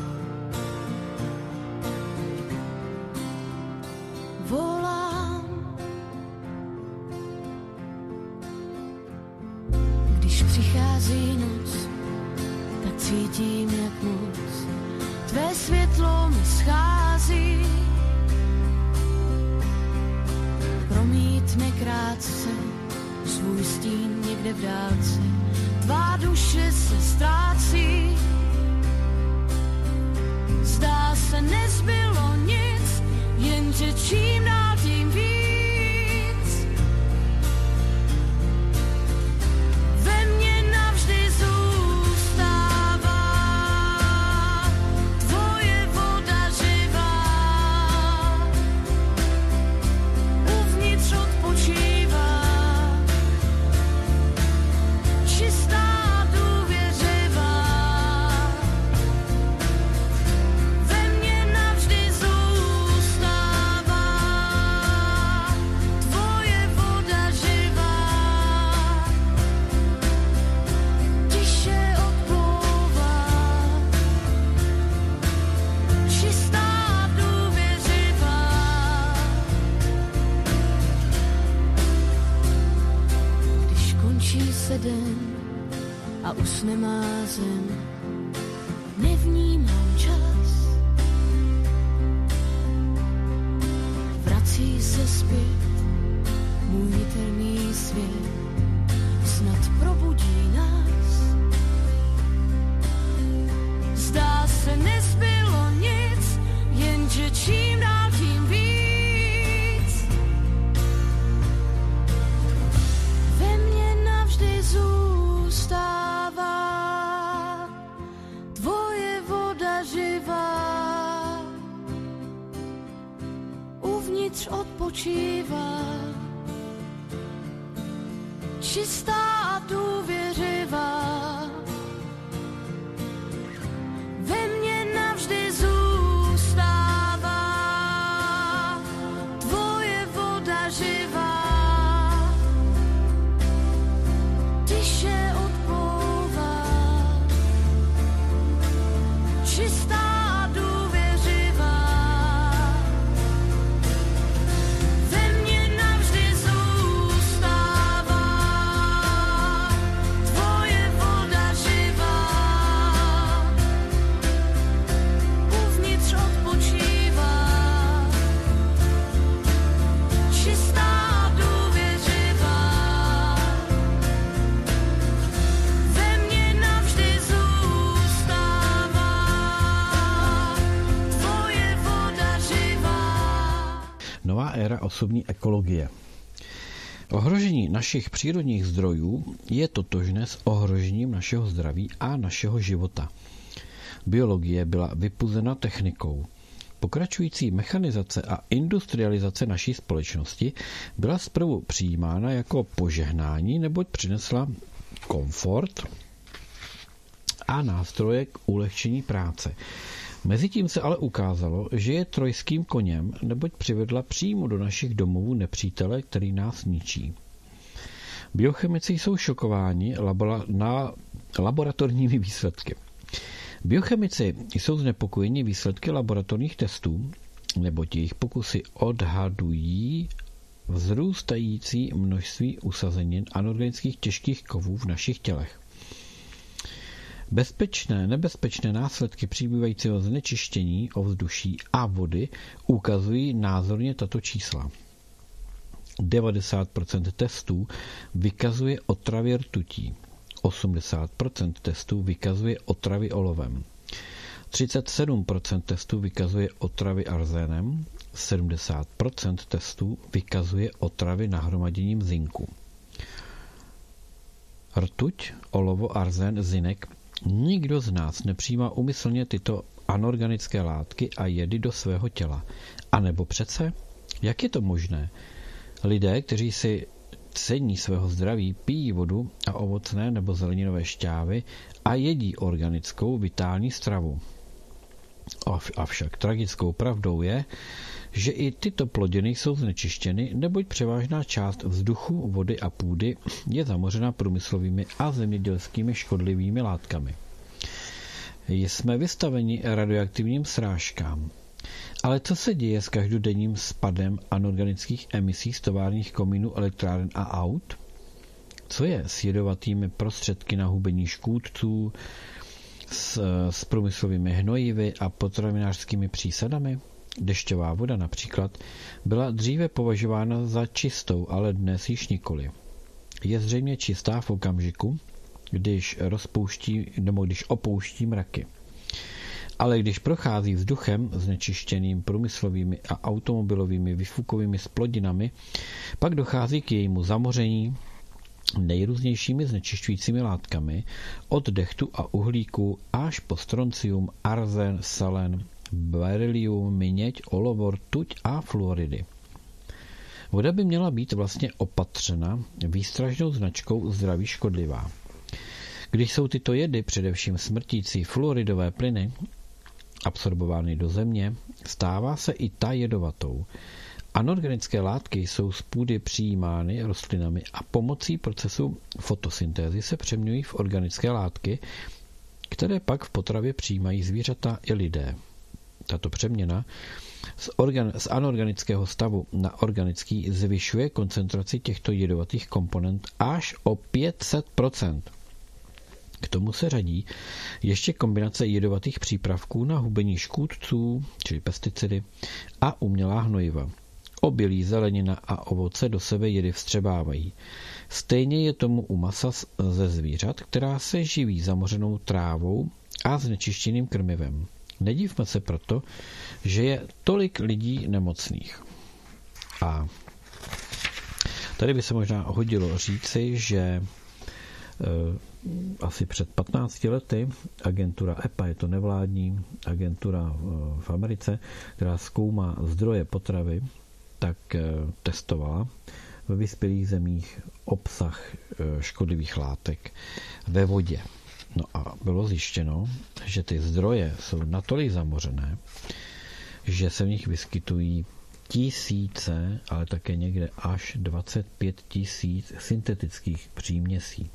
volám. Když přichází noc, tak cítím, jak moc tvé světlo mi schází. Promítne krátce svůj stín někde v dálce, tvá duše se ztrácí. Zdá se, nezbylo nic, jenže čím dál tím víc ve mně navždy zůstává tvoje voda živá, uvnitř odpočívá, čistá, důvěřivá. a usne má zem. Nevnímám čas, vrací se zpět můj niterný svět, snad probudí nás. Zdá se, nezbylo nic, jenže čím dál tím víc. Ve mně navždy zůstává tvoje voda živá, uvnitř odpočívá, čistá a důvěřivá. Ve mně navždy zůstává tvoje voda živá, tiše odplouvá, čistá a důvěřivá. Ve mně navždy zůstává tvoje voda živá, uvnitř odpočívá, čistá a důvěřivá. Ve mně navždy zůstává tvoje voda živá. Nová éra osobní ekologie. Ohrožení našich přírodních zdrojů je totožné s ohrožením našeho zdraví a našeho života. Biologie byla vypuzena technikou. Pokračující mechanizace a industrializace naší společnosti byla zprvu přijímána jako požehnání, neboť přinesla komfort a nástroje k ulehčení práce. Mezitím se ale ukázalo, že je trojským koněm, neboť přivedla přímo do našich domovů nepřítele, který nás ničí. Biochemici jsou šokováni labora- na laboratorními výsledky. Biochemici jsou znepokojeni výsledky laboratorních testů, neboť jejich pokusy odhadují vzrůstající množství usazenin anorganických těžkých kovů v našich tělech. Bezpečné, nebezpečné následky přibývajícího znečištění ovzduší a vody ukazují názorně tato čísla. devadesát procent testů vykazuje otravy rtutí, osmdesát procent testů vykazuje otravy olovem, třicet sedm procent testů vykazuje otravy arzénem, sedmdesát procent testů vykazuje otravy nahromaděním zinku. Rtuť, olovo, arzén, zinek. Nikdo z nás nepřijímá úmyslně tyto anorganické látky a jedy do svého těla. A nebo přece, jak je to možné? Lidé, kteří si cení svého zdraví, pijí vodu a ovocné nebo zeleninové šťávy a jedí organickou vitální stravu. Avšak tragickou pravdou je, že i tyto plodiny jsou znečištěny, neboť převážná část vzduchu, vody a půdy je zamořena průmyslovými a zemědělskými škodlivými látkami. Jsme vystaveni radioaktivním srážkám. Ale co se děje s každodenním spadem anorganických emisí z továrních komínů, elektráren a aut? Co je s jedovatými prostředky na hubení škůdců, s, s průmyslovými hnojivy a potravinářskými přísadami? Dešťová voda například byla dříve považována za čistou, ale dnes již nikoli. Je zřejmě čistá v okamžiku, když rozpouští nebo když opouští mraky. Ale když prochází vzduchem znečištěným průmyslovými a automobilovými vyfukovými splodinami, pak dochází k jejímu zamoření nejrůznějšími znečišťujícími látkami od dechtu a uhlíku až po stroncium, arzen, selen, berylium, měď, olovo, rtuť a fluoridy. Voda by měla být vlastně opatřena výstražnou značkou zdraví škodlivá. Když jsou tyto jedy, především smrtící fluoridové plyny, absorbovány do země, stává se i ta jedovatou. Anorganické látky jsou z půdy přijímány rostlinami a pomocí procesu fotosyntézy se přeměňují v organické látky, které pak v potravě přijímají zvířata i lidé. Tato přeměna z, organ, z anorganického stavu na organický zvyšuje koncentraci těchto jedovatých komponent až o pět set procent. K tomu se řadí ještě kombinace jedovatých přípravků na hubení škůdců, čili pesticidy, a umělá hnojiva. Obilí, zelenina a ovoce do sebe jedy vstřebávají. Stejně je tomu u masa ze zvířat, která se živí zamořenou trávou a znečištěným krmivem. Nedívme se proto, že je tolik lidí nemocných. A tady by se možná hodilo říci, že e, asi před patnácti lety agentura E P A, je to nevládní agentura v Americe, která zkoumá zdroje potravy, tak e, testovala ve vyspělých zemích obsah e, škodlivých látek ve vodě. No a bylo zjištěno, že ty zdroje jsou natolik zamořené, že se v nich vyskytují tisíce, ale také někde až dvacet pět tisíc syntetických příměsí.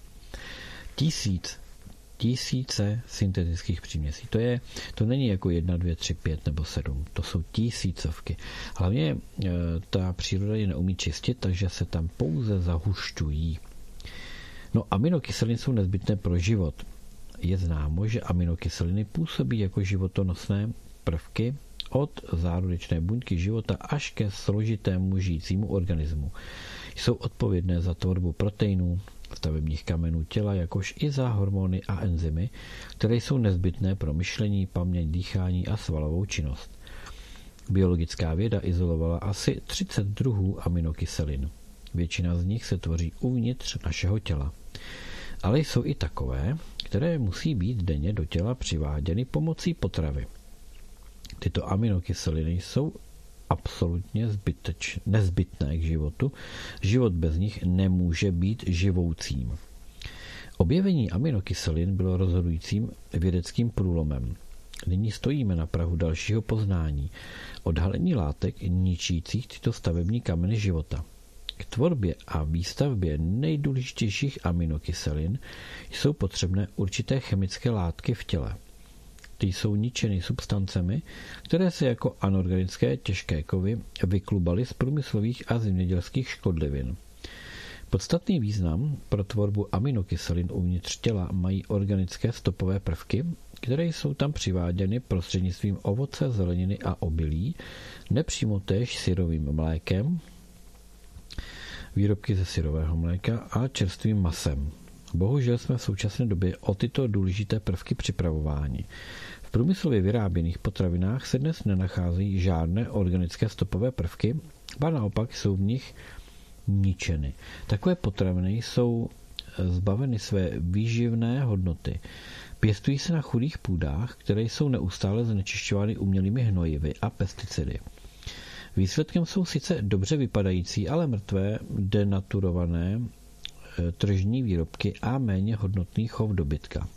Tisíc, tisíce syntetických příměsí. To je, to není jako jedna, dvě, tři, pět nebo sedm. To jsou tisícovky. Hlavně e, ta příroda je neumí čistit, takže se tam pouze zahušťují. No, aminokyseliny jsou nezbytné pro život. Je známo, že aminokyseliny působí jako životonosné prvky od zárodečné buňky života až ke složitému žijícímu organismu. Jsou odpovědné za tvorbu proteinů, stavebních kamenů těla, jakož i za hormony a enzymy, které jsou nezbytné pro myšlení, paměť, dýchání a svalovou činnost. Biologická věda izolovala asi třicet druhů aminokyselin. Většina z nich se tvoří uvnitř našeho těla. Ale jsou i takové, které musí být denně do těla přiváděny pomocí potravy. Tyto aminokyseliny jsou absolutně zbyteč, nezbytné k životu. Život bez nich nemůže být živoucím. Objevení aminokyselin bylo rozhodujícím vědeckým průlomem. Nyní stojíme na prahu dalšího poznání, odhalení látek ničících tyto stavební kameny života. K tvorbě a výstavbě nejdůležitějších aminokyselin jsou potřebné určité chemické látky v těle. Ty jsou ničeny substancemi, které se jako anorganické těžké kovy vyklubaly z průmyslových a zemědělských škodlivin. Podstatný význam pro tvorbu aminokyselin uvnitř těla mají organické stopové prvky, které jsou tam přiváděny prostřednictvím ovoce, zeleniny a obilí, nepřímo též syrovým mlékem, výrobky ze syrového mléka a čerstvým masem. Bohužel jsme v současné době o tyto důležité prvky připravováni. V průmyslově vyráběných potravinách se dnes nenacházejí žádné organické stopové prvky, a naopak jsou v nich ničeny. Takové potraviny jsou zbaveny své výživné hodnoty. Pěstují se na chudých půdách, které jsou neustále znečišťovány umělými hnojivy a pesticidy. Výsledkem jsou sice dobře vypadající, ale mrtvé, denaturované tržní výrobky a méně hodnotný chov dobytka.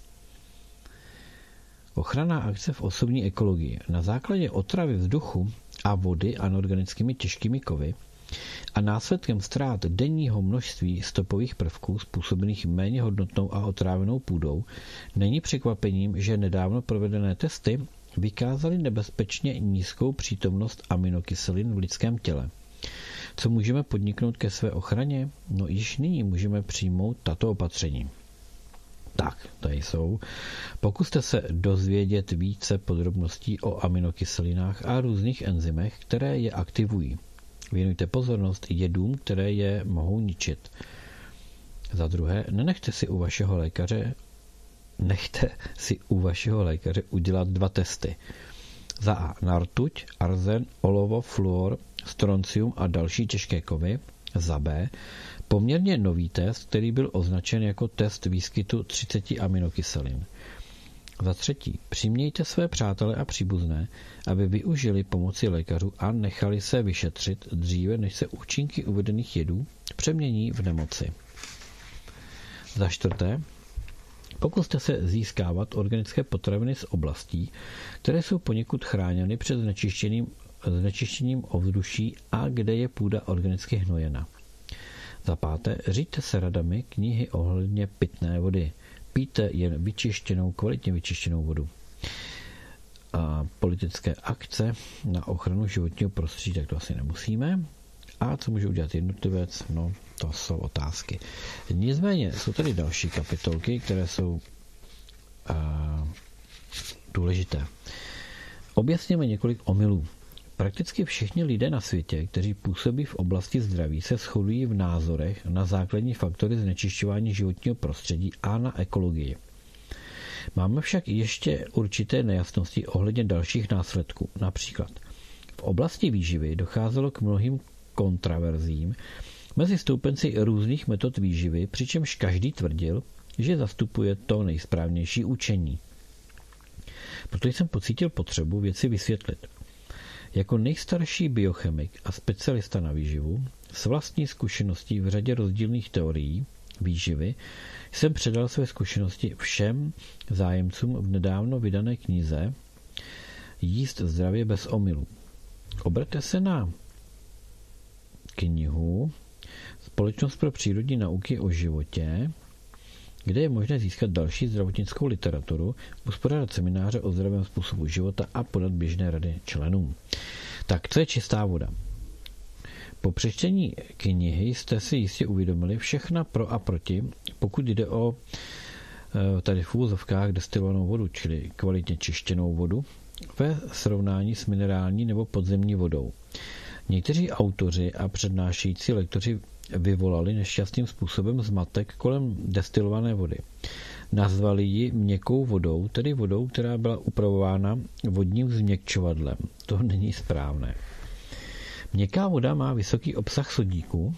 Ochranná akce v osobní ekologii. Na základě otravy vzduchu a vody anorganickými těžkými kovy a následkem ztrát denního množství stopových prvků způsobených méně hodnotnou a otrávenou půdou není překvapením, že nedávno provedené testy vykázaly nebezpečně nízkou přítomnost aminokyselin v lidském těle. Co můžeme podniknout ke své ochraně? No již nyní můžeme přijmout tato opatření. Tak, tady jsou. Pokuste se dozvědět více podrobností o aminokyselinách a různých enzymech, které je aktivují. Věnujte pozornost jedům, které je mohou ničit. Za druhé, nenechte si u vašeho lékaře nechte si u vašeho lékaře udělat dva testy. Za A na rtuť, arzen, olovo, fluor, stroncium a další těžké kovy. Za B poměrně nový test, který byl označen jako test výskytu třicet aminokyselin. Za třetí, přimějte své přátele a příbuzné, aby využili pomoci lékařů a nechali se vyšetřit dříve, než se účinky uvedených jedů přemění v nemoci. Za čtvrté, pokuste se získávat organické potraviny z oblastí, které jsou poněkud chráněny před znečištěním, znečištěním ovzduší a kde je půda organicky hnojena. Za páté, říďte se radami knihy ohledně pitné vody. Pijte jen vyčištěnou, kvalitně vyčištěnou vodu. A politické akce na ochranu životního prostředí, tak to asi nemusíme. A co může udělat jednotlivec? No, to jsou otázky. Nicméně jsou tady další kapitolky, které jsou uh, důležité. Objasněme několik omylů. Prakticky všichni lidé na světě, kteří působí v oblasti zdraví, se shodují v názorech na základní faktory znečišťování životního prostředí a na ekologii. Máme však ještě určité nejasnosti ohledně dalších následků. Například v oblasti výživy docházelo k mnohým kontraverzím mezi stoupenci různých metod výživy, přičemž každý tvrdil, že zastupuje to nejsprávnější učení. Proto jsem pocítil potřebu věci vysvětlit. Jako nejstarší biochemik a specialista na výživu s vlastní zkušeností v řadě rozdílných teorií výživy jsem předal své zkušenosti všem zájemcům v nedávno vydané knize Jíst zdravě bez omylů. Obraťte se na knihu Společnost pro přírodní nauky o životě, kde je možné získat další zdravotnickou literaturu, uspořádat semináře o zdravém způsobu života a podat běžné rady členům. Tak, co je čistá voda? Po přečtení knihy jste si jistě uvědomili všechna pro a proti, pokud jde o tady v úvozovkách destilovanou vodu, čili kvalitně čištěnou vodu, ve srovnání s minerální nebo podzemní vodou. Někteří autoři a přednášející lektoři vyvolali nešťastným způsobem zmatek kolem destilované vody. Nazvali ji měkkou vodou, tedy vodou, která byla upravována vodním změkčovadlem. To není správné. Měkká voda má vysoký obsah sodíku,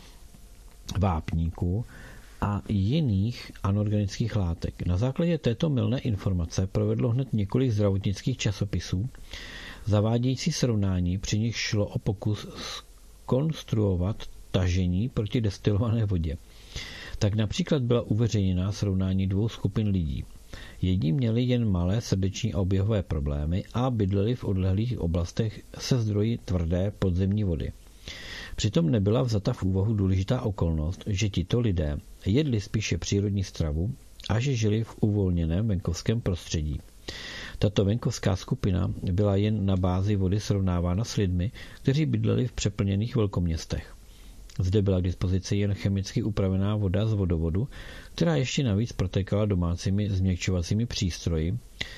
vápníku a jiných anorganických látek. Na základě této mylné informace provedlo hned několik zdravotnických časopisů zavádějící srovnání, při nich šlo o pokus zkonstruovat tažení proti destilované vodě. Tak například byla uveřejněna srovnání dvou skupin lidí. Jedni měli jen malé srdeční a oběhové problémy a bydleli v odlehlých oblastech se zdroji tvrdé podzemní vody. Přitom nebyla vzata v úvahu důležitá okolnost, že tito lidé jedli spíše přírodní stravu a že žili v uvolněném venkovském prostředí. Tato venkovská skupina byla jen na bázi vody srovnávána s lidmi, kteří bydleli v přeplněných velkoměstech. Zde byla k dispozici jen chemicky upravená voda z vodovodu, která ještě navíc protékala domácími změkčovacími přístroji.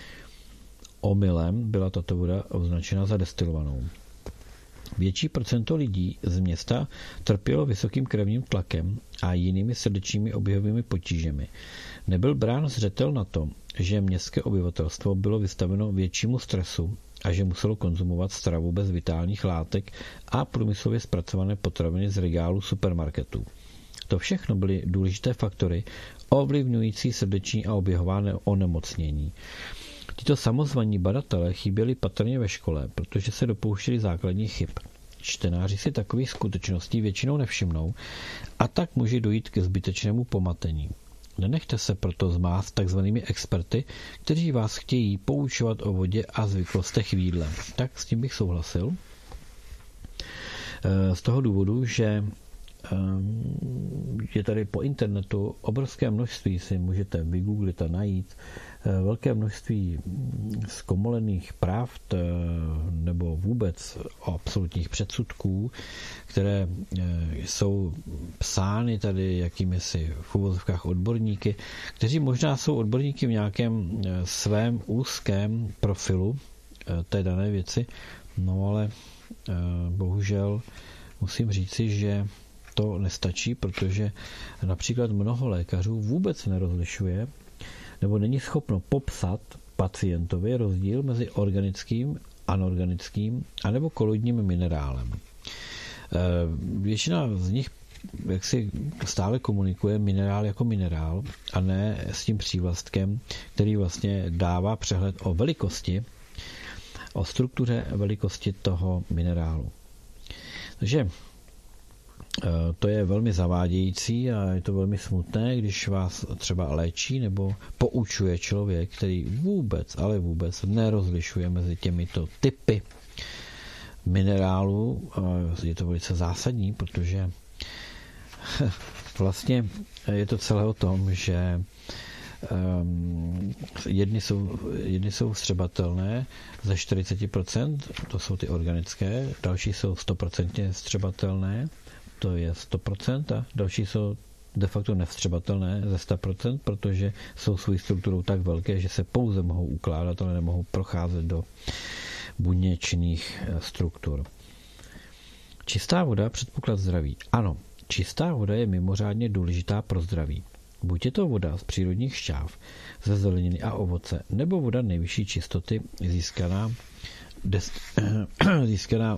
Omylem byla tato voda označena za destilovanou. Větší procento lidí z města trpělo vysokým krevním tlakem a jinými srdečními oběhovými potížemi. Nebyl brán zřetel na to, že městské obyvatelstvo bylo vystaveno většímu stresu a že muselo konzumovat stravu bez vitálních látek a průmyslově zpracované potraviny z regálu supermarketů. To všechno byly důležité faktory ovlivňující srdeční a oběhová onemocnění. Tito samozvaní badatelé chyběli patrně ve škole, protože se dopouštěli základních chyb. Čtenáři si takových skutečností většinou nevšimnou a tak může dojít ke zbytečnému pomatení. Nenechte se proto zmást takzvanými experty, kteří vás chtějí poučovat o vodě a zvyklostech v jídle. Tak s tím bych souhlasil. Z toho důvodu, že je tady po internetu obrovské množství, si můžete vygooglit a najít, velké množství zkomolených pravd nebo vůbec absolutních předsudků, které jsou psány tady jakýmisi v uvozovkách odborníky, kteří možná jsou odborníky v nějakém svém úzkém profilu té dané věci, no ale bohužel musím říci, že to nestačí, protože například mnoho lékařů vůbec nerozlišuje nebo není schopno popsat pacientovi rozdíl mezi organickým, anorganickým anebo koloidním minerálem. Většina z nich jak si stále komunikuje minerál jako minerál a ne s tím přívlastkem, který vlastně dává přehled o velikosti, o struktuře velikosti toho minerálu. Takže to je velmi zavádějící a je to velmi smutné, když vás třeba léčí nebo poučuje člověk, který vůbec, ale vůbec nerozlišuje mezi těmito typy minerálů. Je to velice zásadní, protože vlastně je to celé o tom, že Um, jedny jsou, jedny jsou střebatelné ze čtyřicet procent, to jsou ty organické, další jsou sto procent střebatelné to je sto procent a další jsou de facto nevstřebatelné ze sto procent, protože jsou svou strukturou tak velké, že se pouze mohou ukládat, ale nemohou procházet do buněčných struktur. Čistá voda, předpoklad zdraví. Ano, čistá voda je mimořádně důležitá pro zdraví. Buď je to voda z přírodních šťáv, ze zeleniny a ovoce, nebo voda nejvyšší čistoty získaná, des, získaná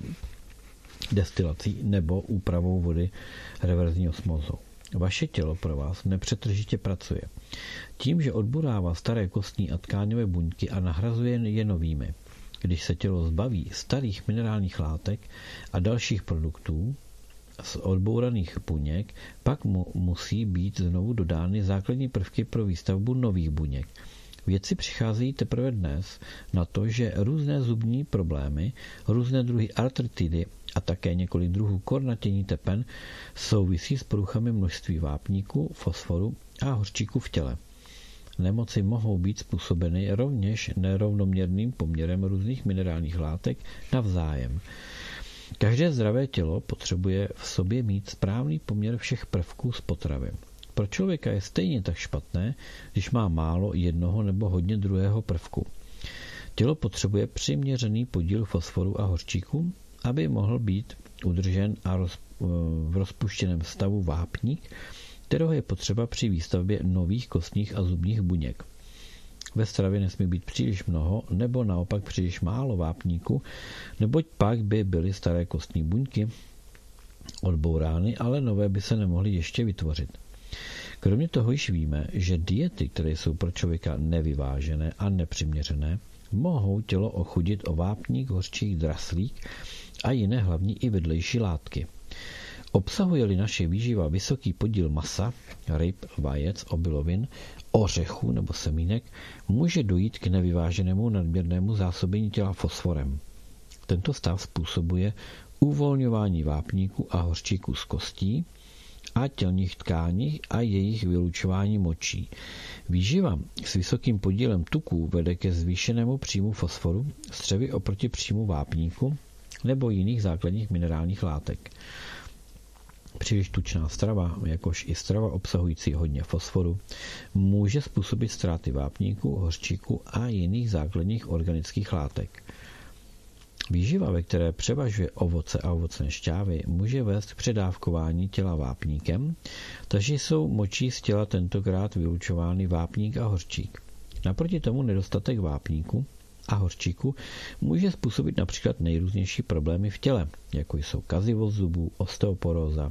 destilací nebo úpravou vody reverzní osmózou. Vaše tělo pro vás nepřetržitě pracuje. Tím, že odburává staré kostní a tkáňové buňky a nahrazuje je novými. Když se tělo zbaví starých minerálních látek a dalších produktů z odbouraných buněk, pak mu musí být znovu dodány základní prvky pro výstavbu nových buněk. Vědci přicházejí teprve dnes na to, že různé zubní problémy, různé druhy artritidy a také několik druhů kornatění tepen souvisí s poruchami množství vápníku, fosforu a hořčíku v těle. Nemoci mohou být způsobeny rovněž nerovnoměrným poměrem různých minerálních látek navzájem. Každé zdravé tělo potřebuje v sobě mít správný poměr všech prvků z potravy. Pro člověka je stejně tak špatné, když má málo jednoho nebo hodně druhého prvku. Tělo potřebuje přiměřený podíl fosforu a hořčíku, aby mohl být udržen a roz, v rozpuštěném stavu vápník, kterého je potřeba při výstavbě nových kostních a zubních buněk. Ve stravě nesmí být příliš mnoho nebo naopak příliš málo vápníku, neboť pak by byly staré kostní buňky odbourány, ale nové by se nemohly ještě vytvořit. Kromě toho již víme, že diety, které jsou pro člověka nevyvážené a nepřiměřené, mohou tělo ochudit o vápník, hořčík, draslík a jiné hlavní i vedlejší látky. Obsahuje-li naše výživa vysoký podíl masa, ryb, vajec, obilovin, ořechů nebo semínek, může dojít k nevyváženému nadměrnému zásobení těla fosforem. Tento stav způsobuje uvolňování vápníku a hořčíku z kostí a tělních tkání a jejich vylučování močí. Výživa s vysokým podílem tuků vede ke zvýšenému příjmu fosforu, střevy oproti příjmu vápníku nebo jiných základních minerálních látek. Příliš tučná strava, jakož i strava obsahující hodně fosforu, může způsobit ztráty vápníku, hořčíku a jiných základních organických látek. Výživa, ve které převažuje ovoce a ovocné šťávy, může vést k předávkování těla vápníkem, takže jsou močí z těla tentokrát vylučovány vápník a hořčík. Naproti tomu nedostatek vápníku a hořčíku může způsobit například nejrůznější problémy v těle, jako jsou kazivost zubů, osteoporóza,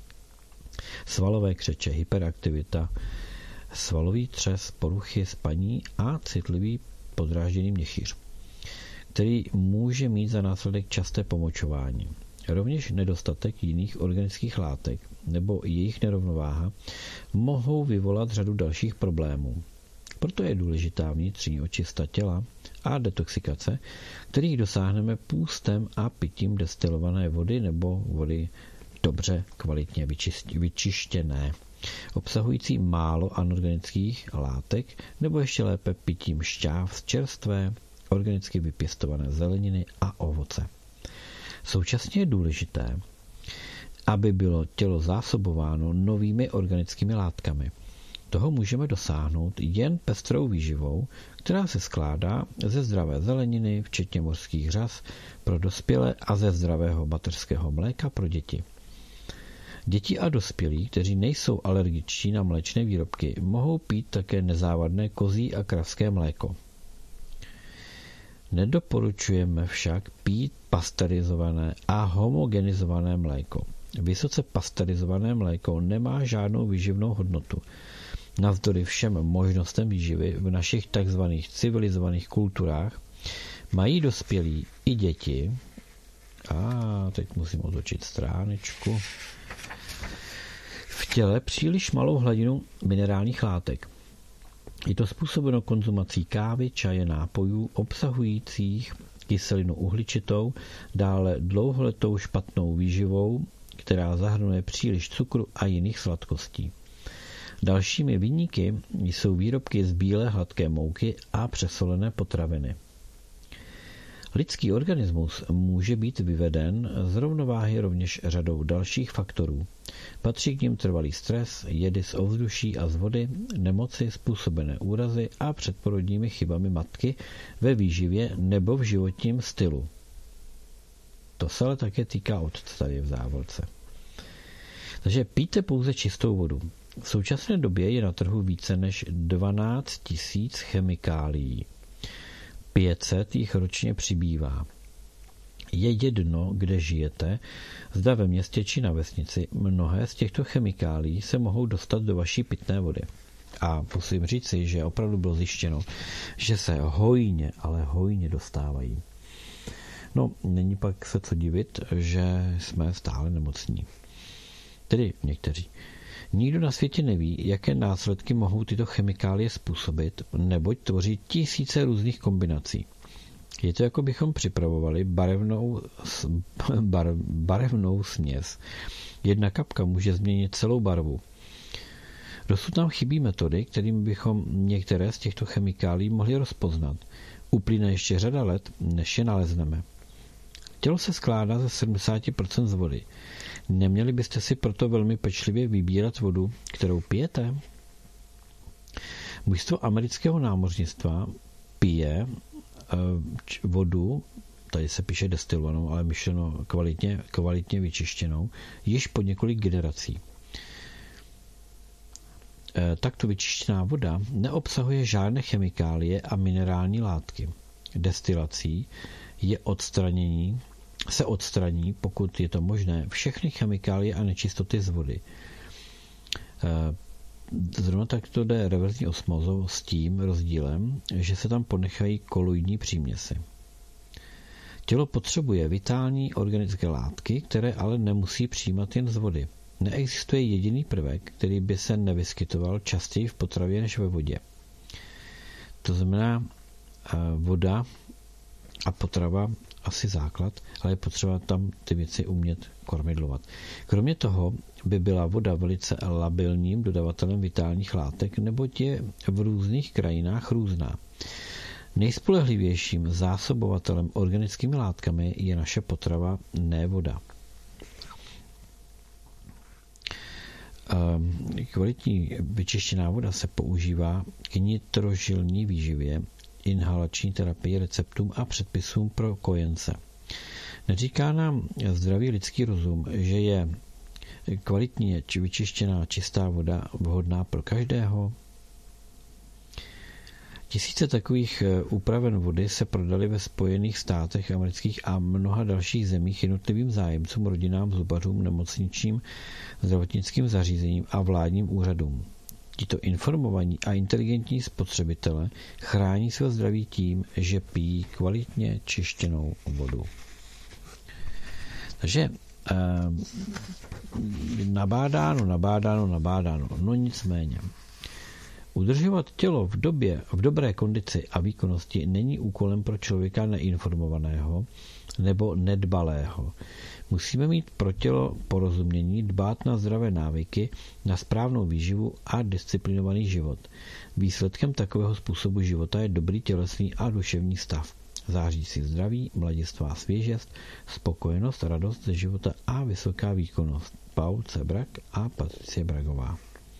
svalové křeče, hyperaktivita, svalový třes, poruchy spaní a citlivý podrážděný měchýř, který může mít za následek časté pomočování. Rovněž nedostatek jiných organických látek nebo jejich nerovnováha mohou vyvolat řadu dalších problémů. Proto je důležitá vnitřní očista těla a detoxikace, kterých dosáhneme půstem a pitím destilované vody nebo vody dobře kvalitně vyčištěné, obsahující málo anorganických látek, nebo ještě lépe pitím šťáv z čerstvé, organicky vypěstované zeleniny a ovoce. Současně je důležité, aby bylo tělo zásobováno novými organickými látkami. Toho můžeme dosáhnout jen pestrou výživou, která se skládá ze zdravé zeleniny, včetně mořských řas pro dospělé a ze zdravého mateřského mléka pro děti. Děti a dospělí, kteří nejsou alergičtí na mléčné výrobky, mohou pít také nezávadné kozí a kravské mléko. Nedoporučujeme však pít pasteurizované a homogenizované mléko. Vysoce pasteurizované mléko nemá žádnou výživnou hodnotu. Navzdory všem možnostem výživy v našich takzvaných civilizovaných kulturách mají dospělí i děti, a teď musím otočit stránečku, v těle příliš malou hladinu minerálních látek. Je to způsobeno konzumací kávy, čaje, nápojů obsahujících kyselinu uhličitou, dále dlouholetou špatnou výživou, která zahrnuje příliš cukru a jiných sladkostí. Dalšími viníky jsou výrobky z bílé hladké mouky a přesolené potraviny. Lidský organismus může být vyveden z rovnováhy rovněž řadou dalších faktorů. Patří k nim trvalý stres, jedy z ovzduší a z vody, nemoci způsobené úrazy a předporodními chybami matky ve výživě nebo v životním stylu. To se ale také týká otce tady v závorce. Takže pijte pouze čistou vodu. V současné době je na trhu více než dvanáct tisíc chemikálií. pět set jich ročně přibývá. Je jedno, kde žijete, zda ve městě či na vesnici, mnohé z těchto chemikálií se mohou dostat do vaší pitné vody. A musím říci, že opravdu bylo zjištěno, že se hojně, ale hojně dostávají. No, není pak se co divit, že jsme stále nemocní. Tedy někteří. Nikdo na světě neví, jaké následky mohou tyto chemikálie způsobit, neboť tvoří tisíce různých kombinací. Je to, jako bychom připravovali barevnou, bar, barevnou směs. Jedna kapka může změnit celou barvu. Dosud nám chybí metody, kterými bychom některé z těchto chemikálií mohli rozpoznat. Uplyne ještě řada let, než je nalezneme. Tělo se skládá ze sedmdesát procent z vody. Neměli byste si proto velmi pečlivě vybírat vodu, kterou pijete? Mužstvo amerického námořnictva pije vodu, tady se píše destilovanou, ale myšleno kvalitně, kvalitně vyčištěnou, již po několik generací. Takto vyčištěná voda neobsahuje žádné chemikálie a minerální látky. Destilací je odstranění, se odstraní, pokud je to možné, všechny chemikálie a nečistoty z vody. Zrovna tak to jde reverzní osmózou s tím rozdílem, že se tam ponechají koloidní příměsi. Tělo potřebuje vitální organické látky, které ale nemusí přijímat jen z vody. Neexistuje jediný prvek, který by se nevyskytoval častěji v potravě než ve vodě. To znamená, voda a potrava asi základ, ale je potřeba tam ty věci umět kormidlovat. Kromě toho by byla voda velice labilním dodavatelem vitálních látek, neboť je v různých krajinách různá. Nejspolehlivějším zásobovatelem organickými látkami je naše potrava, ne voda. Kvalitní vyčištěná voda se používá k nitrožilní výživě, inhalační terapii, receptům a předpisům pro kojence. Neříká nám zdravý lidský rozum, že je kvalitně či vyčištěná čistá voda vhodná pro každého? Tisíce takových úpraven vody se prodaly ve Spojených státech amerických a mnoha dalších zemích jednotlivým zájemcům, rodinám, zubařům, nemocničním, zdravotnickým zařízením a vládním úřadům. Tito informovaní a inteligentní spotřebitele chrání své zdraví tím, že pijí kvalitně čištěnou vodu. Takže eh, nabádáno, nabádáno, nabádáno. No nicméně. Udržovat tělo v době, v dobré kondici a výkonnosti není úkolem pro člověka neinformovaného nebo nedbalého. Musíme mít pro tělo porozumění, dbát na zdravé návyky, na správnou výživu a disciplinovaný život. Výsledkem takového způsobu života je dobrý tělesný a duševní stav. Zářící zdraví, mladistvá svěžest, spokojenost, radost ze života a vysoká výkonnost. Paul Cebrak a Patricie Bragová.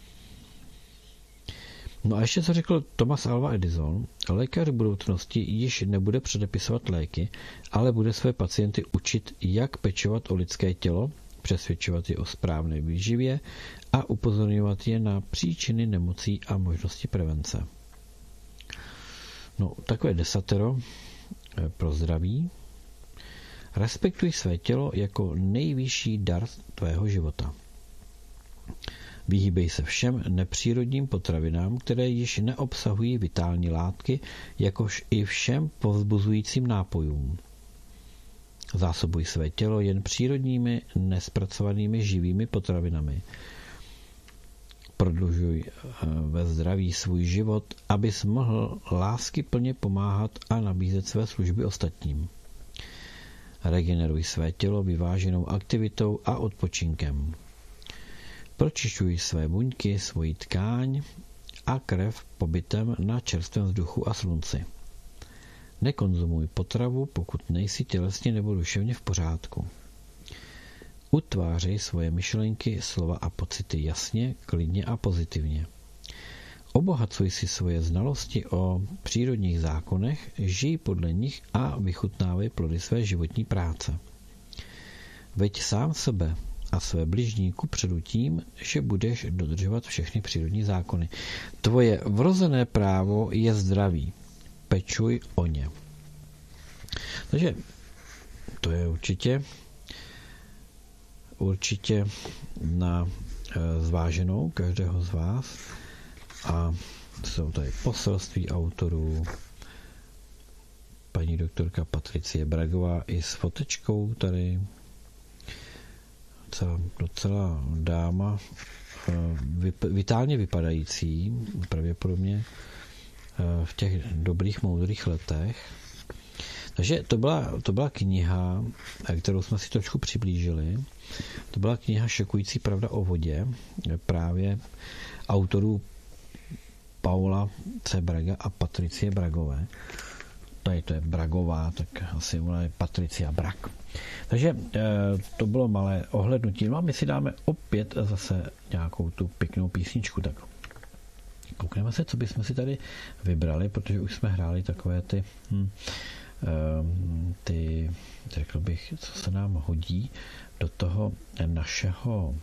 No a ještě co řekl Thomas Alva Edison, lékař budoucnosti již nebude předepisovat léky, ale bude své pacienty učit, jak pečovat o lidské tělo, přesvědčovat je o správné výživě a upozorňovat je na příčiny nemocí a možnosti prevence. No, takové desatero pro zdraví. Respektuj své tělo jako nejvyšší dar tvého života. Vyhýbej se všem nepřírodním potravinám, které již neobsahují vitální látky, jakož i všem povzbuzujícím nápojům. Zásobuj své tělo jen přírodními, nespracovanými živými potravinami. Prodlužuj ve zdraví svůj život, abys mohl láskyplně pomáhat a nabízet své služby ostatním. Regeneruj své tělo vyváženou aktivitou a odpočinkem. Pročišťuj své buňky, svoji tkáň a krev pobytem na čerstvém vzduchu a slunci. Nekonzumuj potravu, pokud nejsi tělesně nebo duševně v pořádku. Utvářej svoje myšlenky, slova a pocity jasně, klidně a pozitivně. Obohacuj si svoje znalosti o přírodních zákonech, žij podle nich a vychutnávej plody své životní práce. Veď sám sebe a své bližní kupředu tím, že budeš dodržovat všechny přírodní zákony. Tvoje vrozené právo je zdraví. Pečuj o ně. Takže to je určitě určitě na zváženou každého z vás. A jsou tady poselství autorů. Paní doktorka Patricie Bragová i s fotečkou tady. Docela, docela dáma, vyp, vitálně vypadající, pravděpodobně v těch dobrých, moudrých letech. Takže to byla, to byla kniha, kterou jsme si trošku přiblížili. To byla kniha Šokující pravda o vodě, právě autorů Paula C. Braga a Patricie Bragové. Tady to je Bragová, tak asi ona je Patricia Brag. Takže to bylo malé ohlednutí. No a my si dáme opět zase nějakou tu pěknou písničku. Tak koukneme se, co bychom si tady vybrali, protože už jsme hráli takové ty, hm, ty řekl bych, co se nám hodí do toho našeho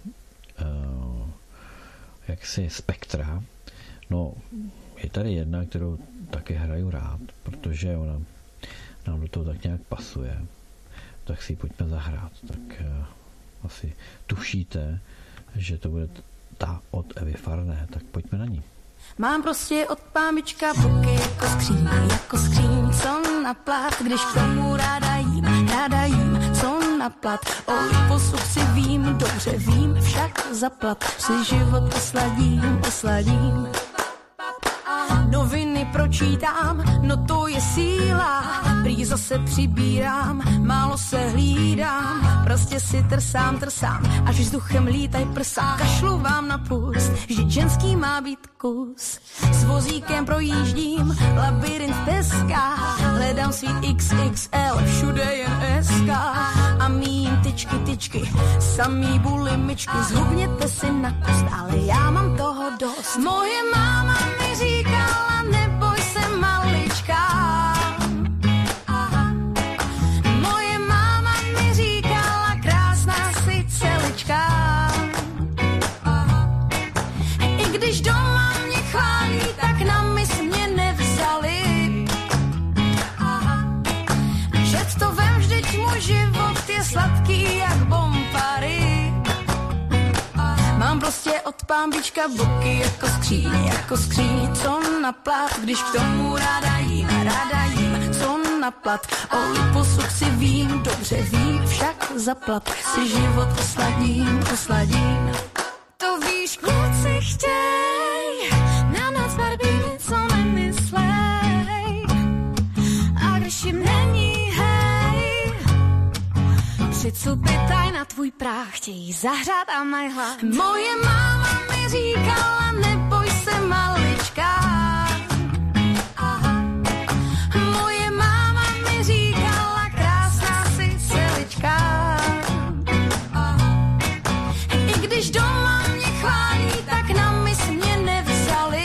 jaksi spektra. No, je tady jedna, kterou taky hraju rád, protože ona nám do toho tak nějak pasuje. Tak si ji pojďme zahrát. Tak uh, asi tušíte, že to bude ta od Evy Farné. Tak pojďme na ní. Mám prostě od pámička boky jako skříň, jako skříň, co na plat, když k tomu ráda jím, ráda jím, co na plat. O posluch si vím, dobře vím, však zaplat, si život osladím, osladím. Noviny pročítám, no to je síla, prý zase přibírám, málo se hlídám, prostě si trsám, trsám, až vzduchem lítaj prsa, kašlu vám na pust, vždyť ženský má být kus. S vozíkem projíždím, labirint peska, hledám svít iks iks el, všude jen eska, a mým tyčky, tyčky, samý bulimičky, zhubněte si na kost, ale já mám toho dost. Moje máma mi říkala, neboj se malička. Moje máma mi říkala, krásná si celička. I když doma mě chválí, tak na mis mě nevzali. Že to vem, vždyť můj život je sladký jak bombary. Mám prostě od pámbička boky jako skříň, jako skříň, co na plat, když k tomu ráda jím, ráda jím, co na plat. O posluch si vím, dobře vím, však zaplat, si život osladím, osladím. To víš, kluci chtěj, na noc barbíny, co nemyslej. A když jim není hej, přicupětaj na tvůj práh, chtějí zahřát a mají hlad. Moje máma mi říkala, neboj se malička. Moje máma mi říkala, krásná si celička. I když doma mě chválí, tak na mis mě nevzali.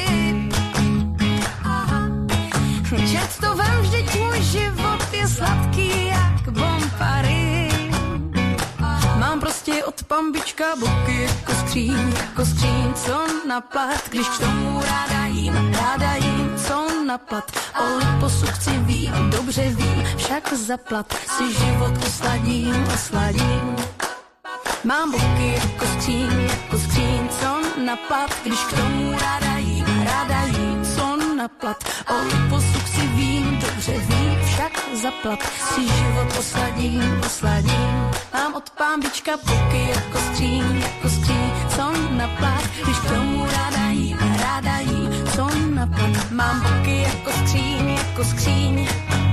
Čet to vem, vždyť můj život je sladký jak bombary. Mám prostě od pambička boky jako skříň, jako skříň, co na plat, když k tomu ráda jím, ráda jím, co na plat. O posluch si vím, dobře vím, však zaplat, si život osladím, osladím. Mám boky jako skříň, jako skříň, co na plat, když k tomu ráda jím, ráda jím, co na plat. O posluch si vím, dobře vím, však zaplat, si život osladím, osladím. Mám od pámbička boky jako skříň, jako skříň, co na plat, když k tomu ráda jím, ráda jím, co na plat. Mám boky jako skříň, jako skříň.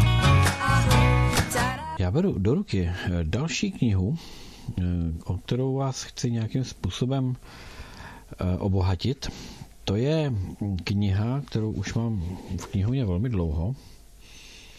Já beru do ruky další knihu, o kterou vás chci nějakým způsobem obohatit. To je kniha, kterou už mám v knihovně velmi dlouho.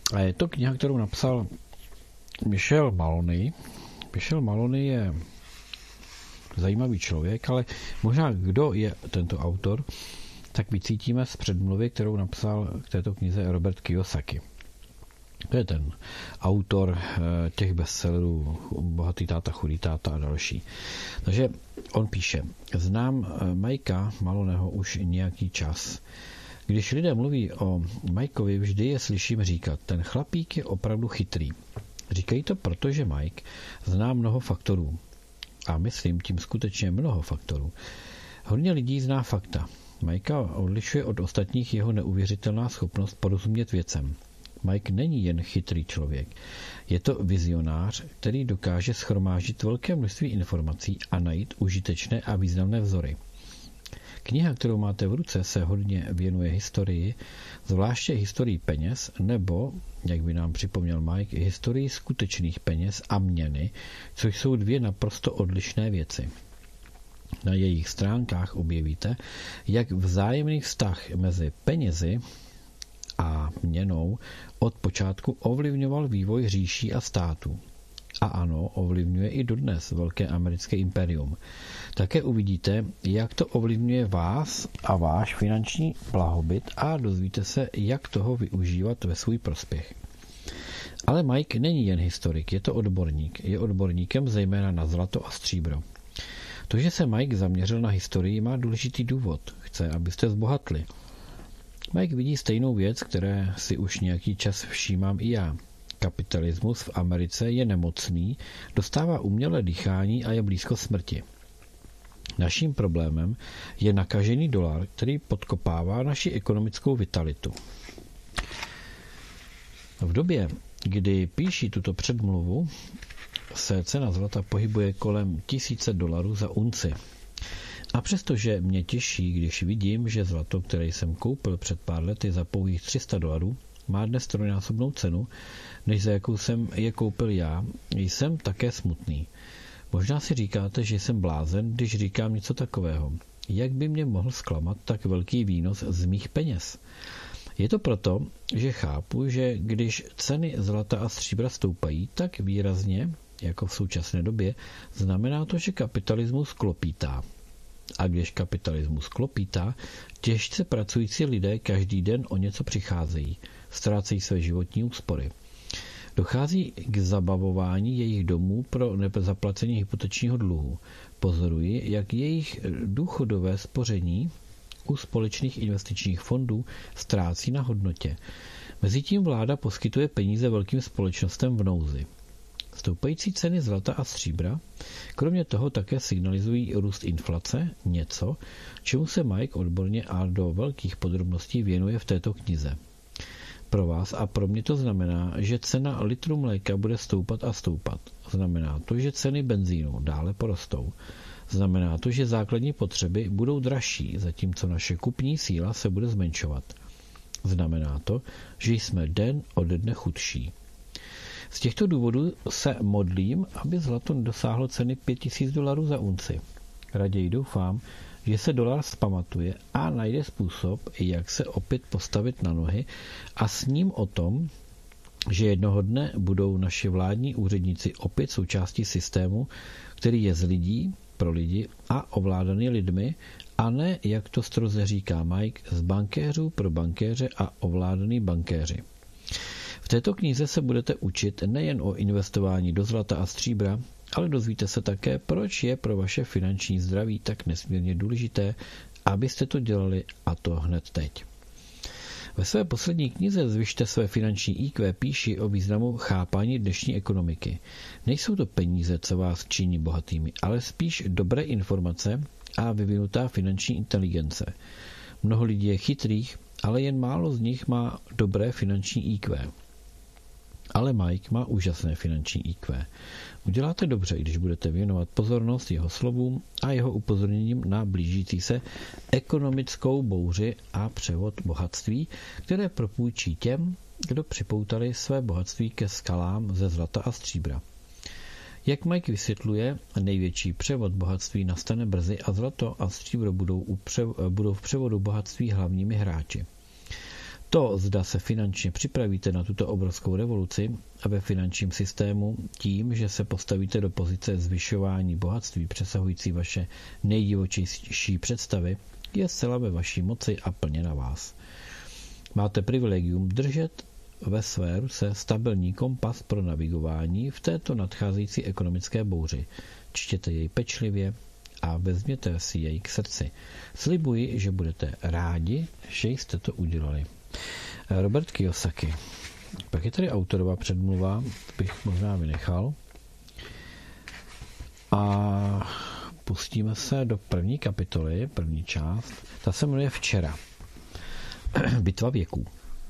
A je to kniha, kterou napsal Michel Maloney. Michel Maloney je zajímavý člověk, ale možná kdo je tento autor, tak vycítíme z předmluvy, kterou napsal k této knize Robert Kiyosaki. To je ten autor těch bestsellerů Bohatý táta, chudý táta a další. Takže on píše, znám Mikea Maloneho už nějaký čas. Když lidé mluví o Mikeovi, vždy je slyším říkat, ten chlapík je opravdu chytrý. Říkají to proto, že Mike zná mnoho faktorů. A myslím tím skutečně mnoho faktorů. Hodně lidí zná fakta. Mikea odlišuje od ostatních jeho neuvěřitelná schopnost porozumět věcem. Mike není jen chytrý člověk. Je to vizionář, který dokáže shromáždit velké množství informací a najít užitečné a významné vzory. Kniha, kterou máte v ruce, se hodně věnuje historii, zvláště historii peněz, nebo, jak by nám připomněl Mike, historii skutečných peněz a měny, což jsou dvě naprosto odlišné věci. Na jejich stránkách objevíte, jak vzájemný vztah mezi penězi a měnou od počátku ovlivňoval vývoj říší a států. A ano, ovlivňuje i dodnes velké americké impérium. Také uvidíte, jak to ovlivňuje vás a váš finanční blahobyt a dozvíte se, jak toho využívat ve svůj prospěch. Ale Mike není jen historik, je to odborník. Je odborníkem zejména na zlato a stříbro. To, že se Mike zaměřil na historii, má důležitý důvod. Chce, abyste zbohatli. Mike vidí stejnou věc, které si už nějaký čas všímám i já. Kapitalismus v Americe je nemocný, dostává umělé dýchání a je blízko smrti. Naším problémem je nakažený dolar, který podkopává naši ekonomickou vitalitu. V době, kdy píší tuto předmluvu, se cena zlata pohybuje kolem tisíce dolarů za unci. A přestože mě těší, když vidím, že zlato, které jsem koupil před pár lety za pouhých tři sta dolarů, má dnes trojnásobnou cenu, než za jakou jsem je koupil já, jsem také smutný. Možná si říkáte, že jsem blázen, když říkám něco takového. Jak by mě mohl zklamat tak velký výnos z mých peněz? Je to proto, že chápu, že když ceny zlata a stříbra stoupají tak výrazně, jako v současné době, znamená to, že kapitalismus klopítá. A když kapitalismus klopítá, těžce pracující lidé každý den o něco přicházejí, ztrácejí své životní úspory. Dochází k zabavování jejich domů pro nezaplacení hypotečního dluhu. Pozoruji, jak jejich důchodové spoření u společných investičních fondů ztrácí na hodnotě. Mezitím vláda poskytuje peníze velkým společnostem v nouzi. Stoupající ceny zlata a stříbra kromě toho také signalizují růst inflace, něco, čemu se Mike odborně a do velkých podrobností věnuje v této knize. Pro vás a pro mě to znamená, že cena litru mléka bude stoupat a stoupat. Znamená to, že ceny benzínu dále porostou. Znamená to, že základní potřeby budou dražší, zatímco naše kupní síla se bude zmenšovat. Znamená to, že jsme den ode dne chudší. Z těchto důvodů se modlím, aby zlato dosáhlo ceny pět tisíc dolarů za unci. Raději doufám, že se dolar zpamatuje a najde způsob, jak se opět postavit na nohy a s ním o tom, že jednoho dne budou naši vládní úředníci opět součástí systému, který je z lidí pro lidi a ovládaný lidmi, a ne, jak to stroze říká Mike, z bankéřů pro bankéře a ovládaný bankéři. V této knize se budete učit nejen o investování do zlata a stříbra, ale dozvíte se také, proč je pro vaše finanční zdraví tak nesmírně důležité, abyste to dělali, a to hned teď. Ve své poslední knize Zvyšte své finanční í kvé píši o významu chápání dnešní ekonomiky. Nejsou to peníze, co vás činí bohatými, ale spíš dobré informace a vyvinutá finanční inteligence. Mnoho lidí je chytrých, ale jen málo z nich má dobré finanční í kvé. Ale Mike má úžasné finanční í kvé. Uděláte dobře, když budete věnovat pozornost jeho slovům a jeho upozorněním na blížící se ekonomickou bouři a převod bohatství, které propůjčí těm, kdo připoutali své bohatství ke skalám ze zlata a stříbra. Jak Mike vysvětluje, největší převod bohatství nastane brzy a zlato a stříbro budou, u přev- budou v převodu bohatství hlavními hráči. To, zda se finančně připravíte na tuto obrovskou revoluci a ve finančním systému tím, že se postavíte do pozice zvyšování bohatství přesahující vaše nejdivočejší představy, je zcela ve vaší moci a plně na vás. Máte privilegium držet ve své ruce stabilní kompas pro navigování v této nadcházející ekonomické bouři. Čtěte jej pečlivě a vezměte si jej k srdci. Slibuji, že budete rádi, že jste to udělali. Robert Kiyosaki. Pak je tady autorová předmluva, bych možná vynechal. A pustíme se do první kapitoly, první část. Ta se jmenuje Včera. Bitva věků.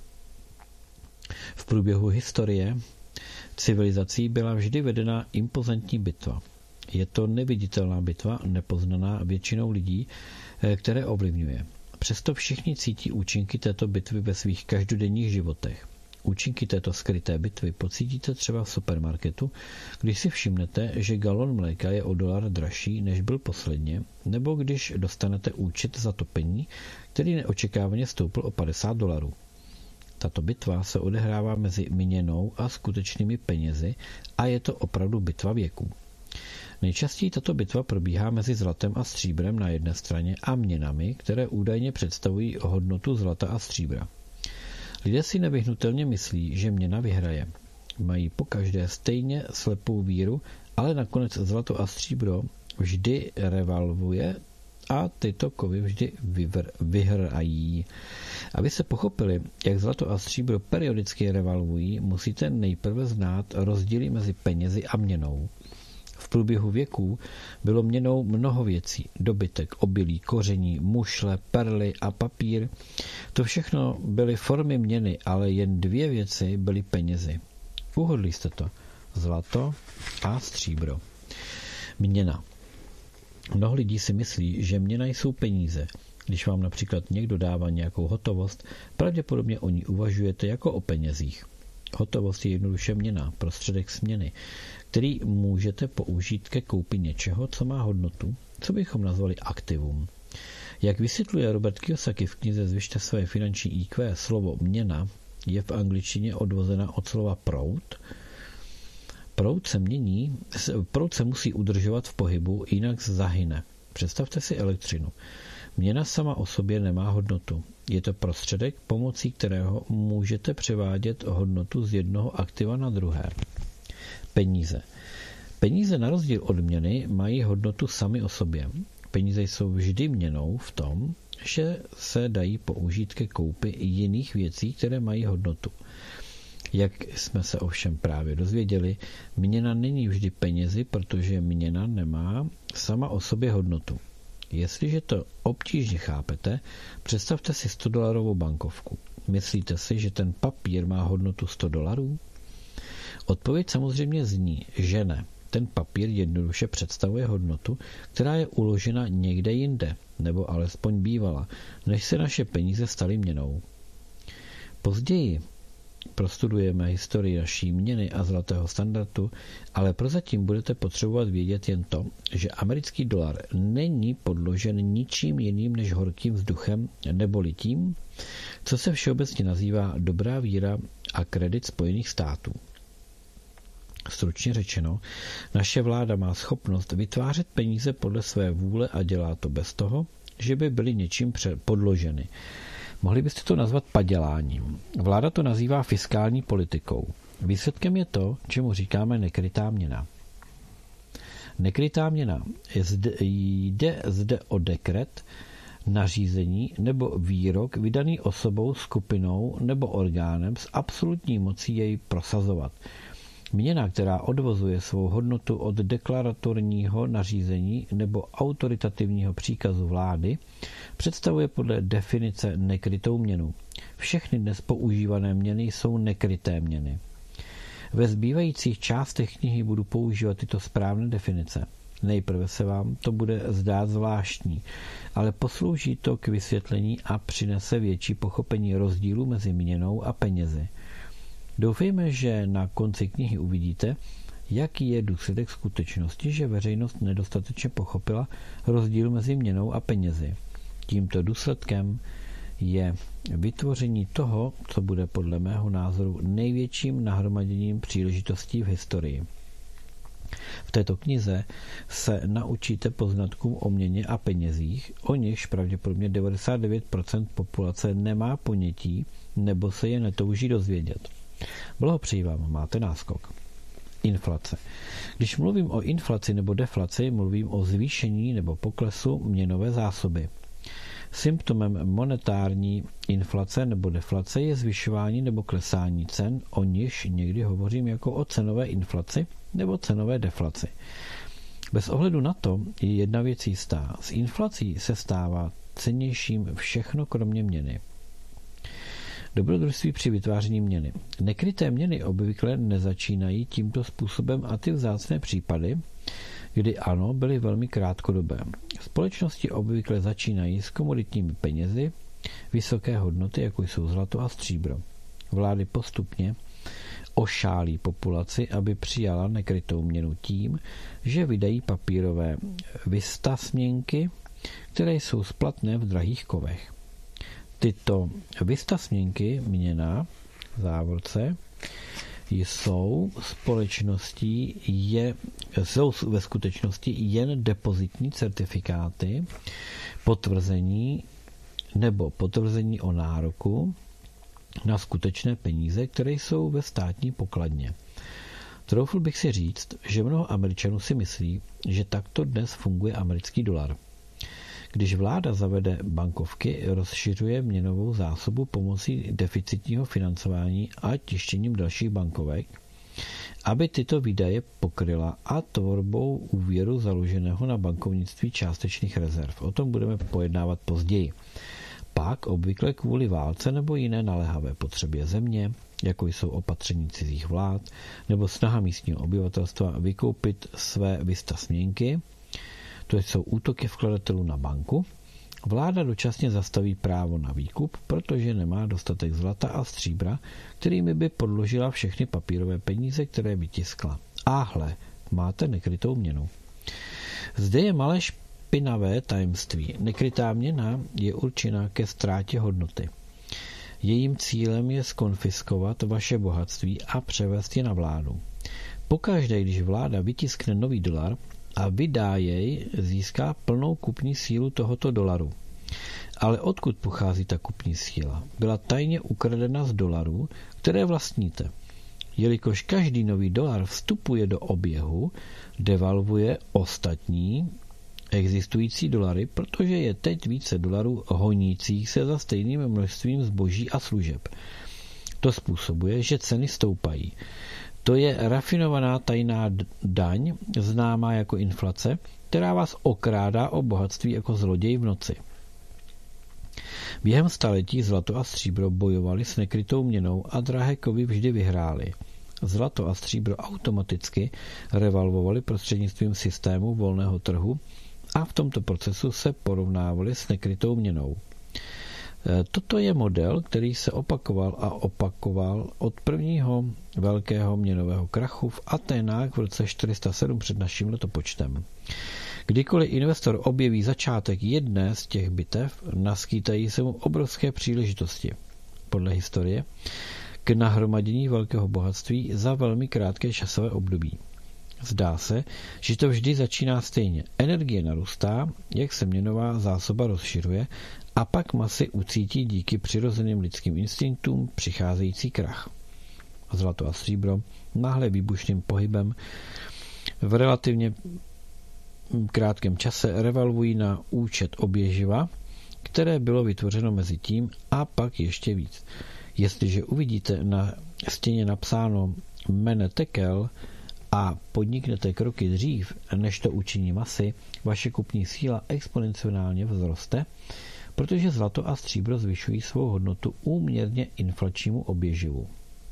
V průběhu historie civilizací byla vždy vedena impozantní bitva. Je to neviditelná bitva, nepoznaná většinou lidí, které ovlivňuje. Přesto všichni cítí účinky této bitvy ve svých každodenních životech. Účinky této skryté bitvy pocítíte třeba v supermarketu, když si všimnete, že galon mléka je o dolar dražší, než byl posledně, nebo když dostanete účet za topení, který neočekávaně stoupl o padesát dolarů. Tato bitva se odehrává mezi měnou a skutečnými penězi a je to opravdu bitva věků. Nejčastěji tato bitva probíhá mezi zlatem a stříbrem na jedné straně a měnami, které údajně představují hodnotu zlata a stříbra. Lidé si nevyhnutelně myslí, že měna vyhraje. Mají pokaždé stejně slepou víru, ale nakonec zlato a stříbro vždy revalvuje a tyto kovy vždy vyvr- vyhrají. Aby se pochopili, jak zlato a stříbro periodicky revalvují, musíte nejprve znát rozdíly mezi penězi a měnou. V průběhu věků bylo měnou mnoho věcí. Dobytek, obilí, koření, mušle, perly a papír. To všechno byly formy měny, ale jen dvě věci byly penězi. Uhodli jste to. Zlato a stříbro. Měna. Mnoho lidí si myslí, že měna jsou peníze. Když vám například někdo dává nějakou hotovost, pravděpodobně o ní uvažujete jako o penězích. Hotovost je jednoduše měna, prostředek směny, který můžete použít ke koupi něčeho, co má hodnotu, co bychom nazvali aktivum. Jak vysvětluje Robert Kiyosaki v knize Zvyšte své finanční í kvé, slovo měna je v angličtině odvozena od slova proud. Proud se mění, proud se musí udržovat v pohybu, jinak zahyne. Představte si elektřinu. Měna sama o sobě nemá hodnotu. Je to prostředek, pomocí kterého můžete převádět hodnotu z jednoho aktiva na druhé. Peníze. Peníze na rozdíl od měny mají hodnotu sami o sobě. Peníze jsou vždy měnou v tom, že se dají použít ke koupi jiných věcí, které mají hodnotu. Jak jsme se ovšem právě dozvěděli, měna není vždy penězi, protože měna nemá sama o sobě hodnotu. Jestliže to obtížně chápete, představte si sto dolarovou bankovku. Myslíte si, že ten papír má hodnotu sto dolarů? Odpověď samozřejmě zní, že ne. Ten papír jednoduše představuje hodnotu, která je uložena někde jinde, nebo alespoň bývala, než se naše peníze staly měnou. Později prostudujeme historii naší měny a zlatého standardu, ale prozatím budete potřebovat vědět jen to, že americký dolar není podložen ničím jiným než horkým vzduchem neboli tím, co se všeobecně nazývá dobrá víra a kredit Spojených států. Stručně řečeno, naše vláda má schopnost vytvářet peníze podle své vůle a dělá to bez toho, že by byly něčím podloženy. Mohli byste to nazvat paděláním. Vláda to nazývá fiskální politikou. Výsledkem je to, čemu říkáme nekrytá měna. Nekrytá měna jde zde o dekret, nařízení nebo výrok vydaný osobou, skupinou nebo orgánem s absolutní mocí jej prosazovat. Měna, která odvozuje svou hodnotu od deklaratorního nařízení nebo autoritativního příkazu vlády, představuje podle definice nekrytou měnu. Všechny dnes používané měny jsou nekryté měny. Ve zbývajících částech knihy budu používat tyto správné definice. Nejprve se vám to bude zdát zvláštní, ale poslouží to k vysvětlení a přinese větší pochopení rozdílu mezi měnou a penězi. Doufejme, že na konci knihy uvidíte, jaký je důsledek skutečnosti, že veřejnost nedostatečně pochopila rozdíl mezi měnou a penězi. Tímto důsledkem je vytvoření toho, co bude podle mého názoru největším nahromaděním příležitostí v historii. V této knize se naučíte poznatkům o měně a penězích, o nichž pravděpodobně devadesát devět procent populace nemá ponětí nebo se je netouží dozvědět. Blahopřeji vám, máte náskok. Inflace. Když mluvím o inflaci nebo deflaci, mluvím o zvýšení nebo poklesu měnové zásoby. Symptomem monetární inflace nebo deflace je zvyšování nebo klesání cen, o nichž někdy hovořím jako o cenové inflaci nebo cenové deflaci. Bez ohledu na to je jedna věc jistá. S inflací se stává cennějším všechno kromě měny. Dobrodružství při vytváření měny. Nekryté měny obvykle nezačínají tímto způsobem a ty vzácné případy, kdy ano, byly velmi krátkodobé. Společnosti obvykle začínají s komoditními penězi vysoké hodnoty, jako jsou zlato a stříbro. Vlády postupně ošálí populaci, aby přijala nekrytou měnu tím, že vydají papírové vistasměnky, které jsou splatné v drahých kovech. Tyto vistasměnky měna v závorce jsou společností je, jsou ve skutečnosti jen depozitní certifikáty, potvrzení nebo potvrzení o nároku na skutečné peníze, které jsou ve státní pokladně. Troufl bych si říct, že mnoho Američanů si myslí, že takto dnes funguje americký dolar. Když vláda zavede bankovky, rozšiřuje měnovou zásobu pomocí deficitního financování a tištěním dalších bankovek, aby tyto výdaje pokryla a tvorbou úvěru založeného na bankovnictví částečných rezerv. O tom budeme pojednávat později. Pak obvykle kvůli válce nebo jiné naléhavé potřebě země, jako jsou opatření cizích vlád nebo snaha místního obyvatelstva vykoupit své vistasměnky, to jsou útoky vkladatelů na banku, vláda dočasně zastaví právo na výkup, protože nemá dostatek zlata a stříbra, kterými by podložila všechny papírové peníze, které vytiskla. Áhle, máte nekrytou měnu. Zde je malé špinavé tajemství. Nekrytá měna je určena ke ztrátě hodnoty. Jejím cílem je skonfiskovat vaše bohatství a převést je na vládu. Pokaždé, když vláda vytiskne nový dolar a vydá jej, získá plnou kupní sílu tohoto dolaru. Ale odkud pochází ta kupní síla? Byla tajně ukradena z dolarů, které vlastníte. Jelikož každý nový dolar vstupuje do oběhu, devalvuje ostatní existující dolary, protože je teď více dolarů honících se za stejným množstvím zboží a služeb. To způsobuje, že ceny stoupají. To je rafinovaná tajná daň, známá jako inflace, která vás okrádá o bohatství jako zloděj v noci. Během staletí zlato a stříbro bojovali s nekrytou měnou a drahé kovy vždy vyhrály. Zlato a stříbro automaticky revalvovali prostřednictvím systému volného trhu a v tomto procesu se porovnávali s nekrytou měnou. Toto je model, který se opakoval a opakoval od prvního velkého měnového krachu v Aténách v roce čtyři sta sedm před naším letopočtem. Kdykoliv investor objeví začátek jedné z těch bitev, naskýtají se mu obrovské příležitosti. Podle historie k nahromadění velkého bohatství za velmi krátké časové období. Zdá se, že to vždy začíná stejně. Energie narůstá, jak se měnová zásoba rozšiřuje, a pak masy ucítí díky přirozeným lidským instinktům přicházející krach. Zlato a stříbro náhle výbušným pohybem v relativně krátkém čase revalvují na účet oběživa, které bylo vytvořeno mezi tím a pak ještě víc. Jestliže uvidíte na stěně napsáno Mene tekel a podniknete kroky dřív, než to učiní masy, vaše kupní síla exponenciálně vzroste, protože zlato a stříbro zvyšují svou hodnotu úměrně inflačnímu oběživu.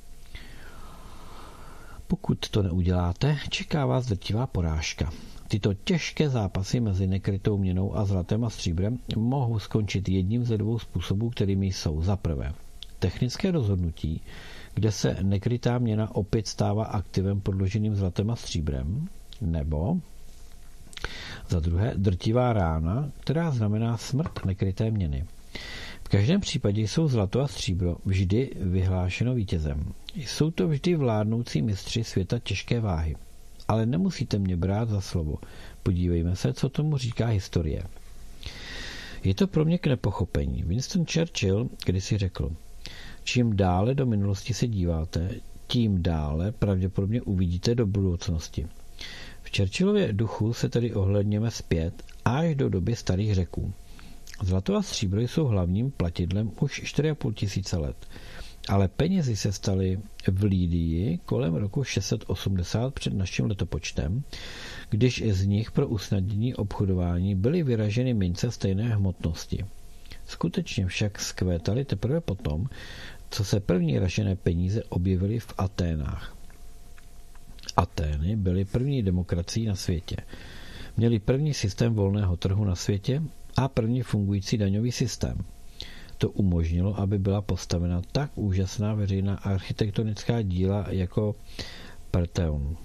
Pokud to neuděláte, čeká vás drtivá porážka. Tyto těžké zápasy mezi nekrytou měnou a zlatem a stříbrem mohou skončit jedním ze dvou způsobů, kterými jsou za prvé technické rozhodnutí, kde se nekrytá měna opět stává aktivem podloženým zlatem a stříbrem, nebo za druhé drtivá rána, která znamená smrt nekryté měny. V každém případě jsou zlato a stříbro vždy vyhlášeno vítězem. Jsou to vždy vládnoucí mistři světa těžké váhy. Ale nemusíte mě brát za slovo. Podívejme se, co tomu říká historie. Je to pro mě k nepochopení. Winston Churchill kdysi řekl, čím dále do minulosti se díváte, tím dále pravděpodobně uvidíte do budoucnosti. V Churchillově duchu se tedy ohlédněme zpět až do doby starých Řeků. Zlato a stříbro jsou hlavním platidlem už čtyři a půl tisíce let. Ale penězi se staly v Lydii kolem roku šest set osmdesát před naším letopočtem, když z nich pro usnadnění obchodování byly vyraženy mince stejné hmotnosti. Skutečně však zkvétaly teprve potom, co se první ražené peníze objevily v Aténách. Atény byly první demokracií na světě. Měli první systém volného trhu na světě a první fungující daňový systém. To umožnilo, aby byla postavena tak úžasná veřejná architektonická díla jako Parthenon.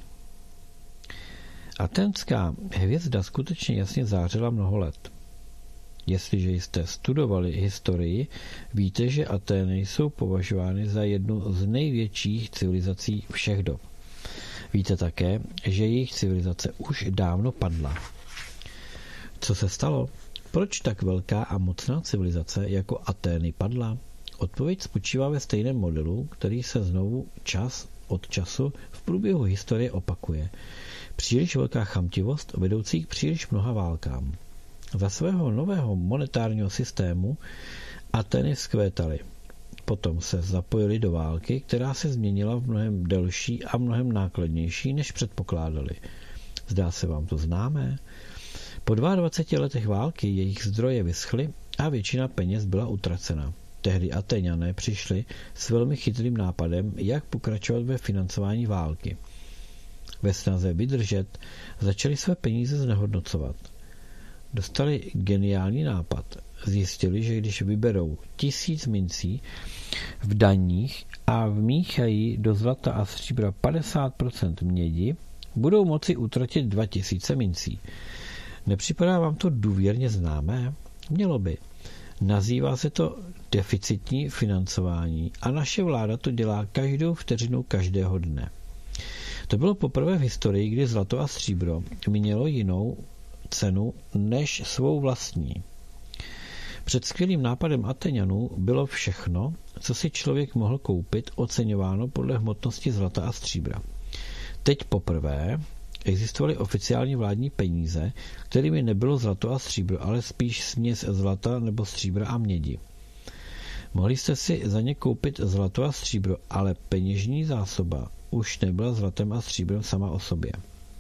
Aténská hvězda skutečně jasně zářila mnoho let. Jestliže jste studovali historii, víte, že Atény jsou považovány za jednu z největších civilizací všech dob. Víte také, že jejich civilizace už dávno padla. Co se stalo? Proč tak velká a mocná civilizace jako Atény padla? Odpověď spočívá ve stejném modelu, který se znovu čas od času v průběhu historie opakuje. Příliš velká chamtivost vedoucí k příliš mnoha válkám. Za svého nového monetárního systému Atény vzkvétaly. Potom se zapojili do války, která se změnila v mnohem delší a mnohem nákladnější, než předpokládali. Zdá se vám to známé? Po dvaceti dvou letech války jejich zdroje vyschly a většina peněz byla utracena. Tehdy Atéňané přišli s velmi chytrým nápadem, jak pokračovat ve financování války. Ve snaze vydržet začali své peníze znehodnocovat. Dostali geniální nápad. Zjistili, že když vyberou tisíc mincí v daních a vmíchají do zlata a stříbra padesát procent mědi, budou moci utratit dva tisíce mincí. Nepřipadá vám to důvěrně známé? Mělo by. Nazývá se to deficitní financování a naše vláda to dělá každou vteřinu každého dne. To bylo poprvé v historii, kdy zlato a stříbro mělo jinou cenu než svou vlastní. Před skvělým nápadem Atéňanů bylo všechno, co si člověk mohl koupit, oceňováno podle hmotnosti zlata a stříbra. Teď poprvé existovaly oficiální vládní peníze, kterými nebylo zlato a stříbro, ale spíš směs zlata nebo stříbra a mědi. Mohli jste si za ně koupit zlato a stříbro, ale peněžní zásoba už nebyla zlatem a stříbrem sama o sobě.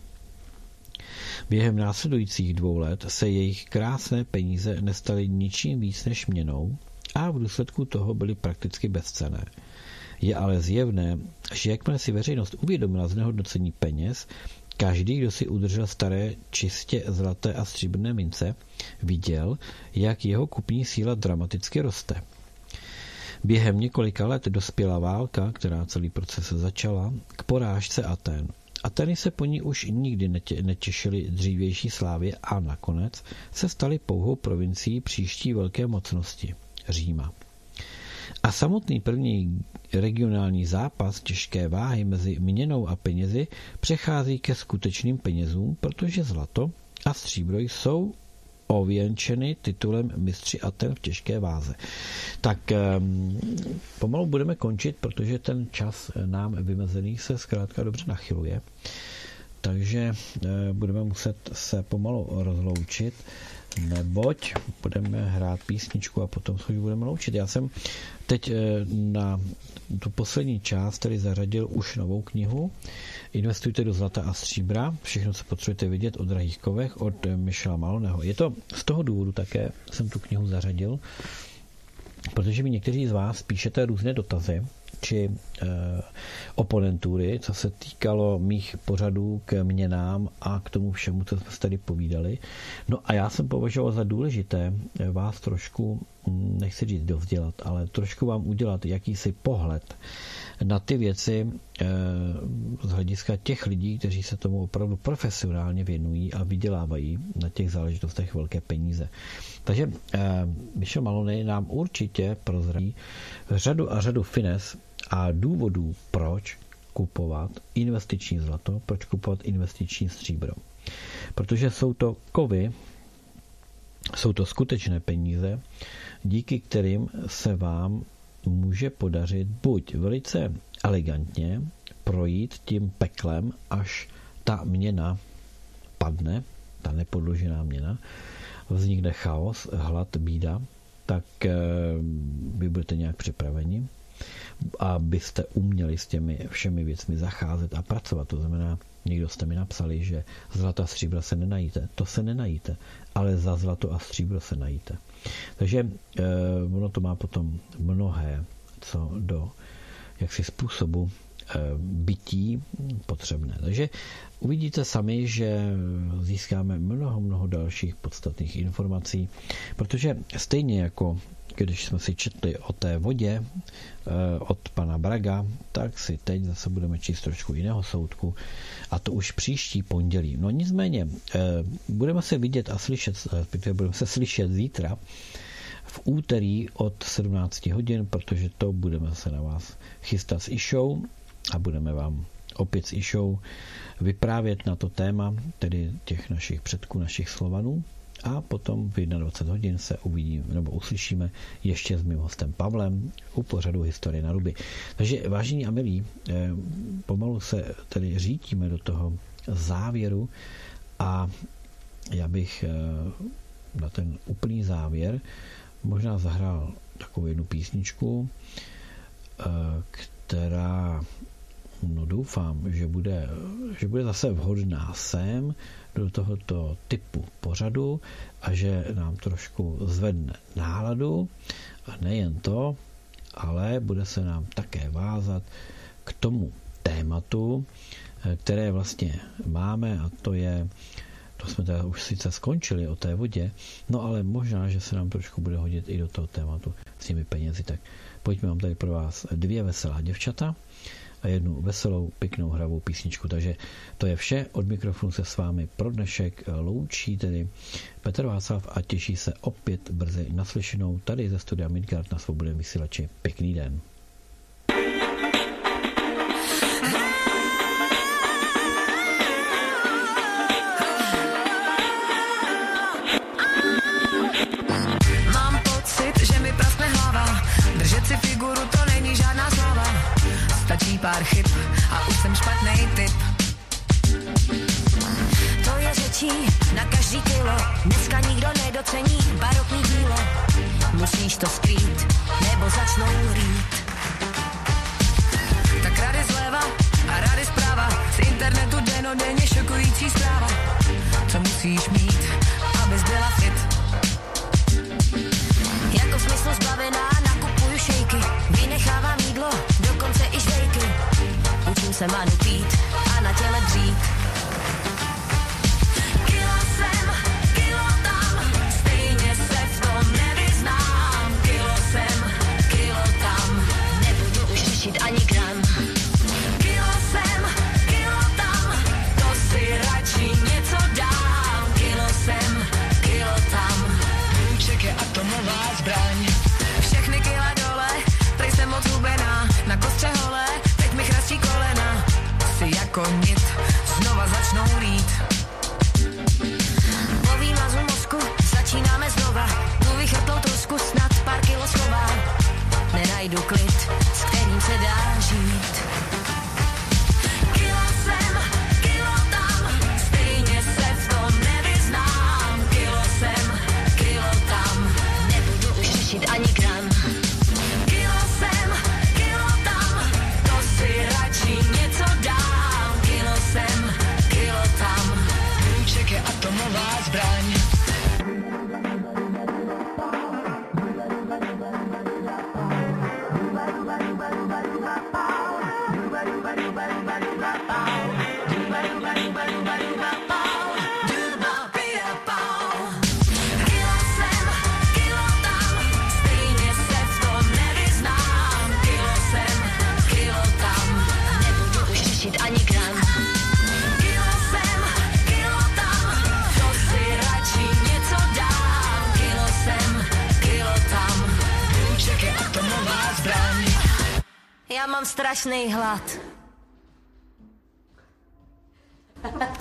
Během následujících dvou let se jejich krásné peníze nestaly ničím víc než měnou a v důsledku toho byly prakticky bezcenné. Je ale zjevné, že jakmile si veřejnost uvědomila znehodnocení peněz, každý, kdo si udržel staré čistě zlaté a stříbrné mince, viděl, jak jeho kupní síla dramaticky roste. Během několika let dospěla válka, která celý proces začala, k porážce Atén. Atény se po ní už nikdy netě, netěšily dřívější slávě a nakonec se staly pouhou provincií příští velké mocnosti, Říma. A samotný první regionální zápas těžké váhy mezi měnou a penězi přechází ke skutečným penězům, protože zlato a stříbro jsou ověnčeny titulem mistři Aten v těžké váze. Tak um, pomalu budeme končit, protože ten čas nám vymezený se zkrátka dobře nachyluje. Takže uh, budeme muset se pomalu rozloučit, neboť budeme hrát písničku a potom se budeme loučit. Já jsem teď uh, na tu poslední část tedy zařadil už novou knihu Investujte do zlata a stříbra. Všechno, co potřebujete vidět o drahých kovech od Michela Maloneho. Je to z toho důvodu také, jsem tu knihu zařadil, protože mi někteří z vás píšete různé dotazy či e, oponentury, co se týkalo mých pořadů k měnám a k tomu všemu, co jsme tady povídali. No a já jsem považoval za důležité vás trošku nechci říct dovzdělat, ale trošku vám udělat jakýsi pohled na ty věci z hlediska těch lidí, kteří se tomu opravdu profesionálně věnují a vydělávají na těch záležitostech velké peníze. Takže Michel Maloney nám určitě prozradí řadu a řadu fines a důvodů, proč kupovat investiční zlato, proč kupovat investiční stříbro. Protože jsou to kovy, jsou to skutečné peníze, díky kterým se vám může podařit buď velice elegantně projít tím peklem, až ta měna padne, ta nepodložená měna, vznikne chaos, hlad, bída, tak vy budete nějak připraveni, abyste uměli s těmi všemi věcmi zacházet a pracovat. To znamená, někdo jste mi napsali, že zlata a stříbra se nenajíte. To se nenajíte, ale za zlato a stříbro se najíte. Takže eh, ono to má potom mnohé co do jaksi způsobu eh, bytí potřebné. Takže uvidíte sami, že získáme mnoho, mnoho dalších podstatných informací, protože stejně jako když jsme si četli o té vodě od pana Braga, tak si teď zase budeme číst trošku jiného soudku, a to už příští pondělí. No nicméně, budeme se vidět a slyšet, respektive budeme se slyšet zítra v úterý od sedmnáct hodin, protože to budeme se na vás chystat s Išou a budeme vám opět s Išou vyprávět na to téma, tedy těch našich předků, našich Slovanů. A potom v dvacet jedna hodin se uvidíme nebo uslyšíme ještě s mým hostem Pavlem u pořadu Historie na ruby. Takže vážení a milí, pomalu se tedy řítíme do toho závěru a já bych na ten úplný závěr možná zahrál takovou jednu písničku, která no doufám, že bude, že bude zase vhodná sem do tohoto typu pořadu a že nám trošku zvedne náladu a nejen to, ale bude se nám také vázat k tomu tématu, které vlastně máme, a to je, to jsme teda už sice skončili o té vodě, no ale možná, že se nám trošku bude hodit i do toho tématu s těmi penězi. Tak pojďme, mám tady pro vás dvě veselá děvčata a jednu veselou, pěknou hravou písničku. Takže to je vše. Od mikrofonu se s vámi pro dnešek loučí tedy Petr Václav a těší se opět brzy naslyšenou tady ze studia Midgard na Svobodném vysílači. Pěkný den. Mám pocit, že mi praskne hlava, držet si figuru to není žádná sláva. Stačí pár chyb a už jsem špatnej typ. To je řečí na každý kilo, dneska nikdo nedocení barokní dílo. Musíš to skrýt, nebo začnou rýt. Tak rady zleva a rady zprava, z internetu denodenně šokující zpráva. Co musíš mít, abys byla fit? Jako smysl zbavená nakupuju šejky, vynechávám jídlo, dokonce i žvejky. Učím se manu pít a na těle dřít. Kilo sem, kilo tam, stejně se v tom nevyznám. Kilo sem, kilo tam, nebudu už řešit ani gram. Kilo sem, kilo tam, to si radši něco dám. Kilo sem, kilo tam, úček je atomová zbraň. Všechny kila dole, prej jsem moc hubená, na kostře holé, teď mi chrastí kolena. Si jako nit, znova začnou rýt. Po výmazu mozku začínáme znova, tu vychrtlou trosku snad pár kilo schová. Nenajdu klid, s kterým se dá žít. Kilo sem, kilo tam, stejně se v tom nevyznám. Kilo sem, kilo tam, nebudu už řešit ani gram. Kilo sem, kilo tam, to si radši něco dám. Kilo sem, strašný hlad.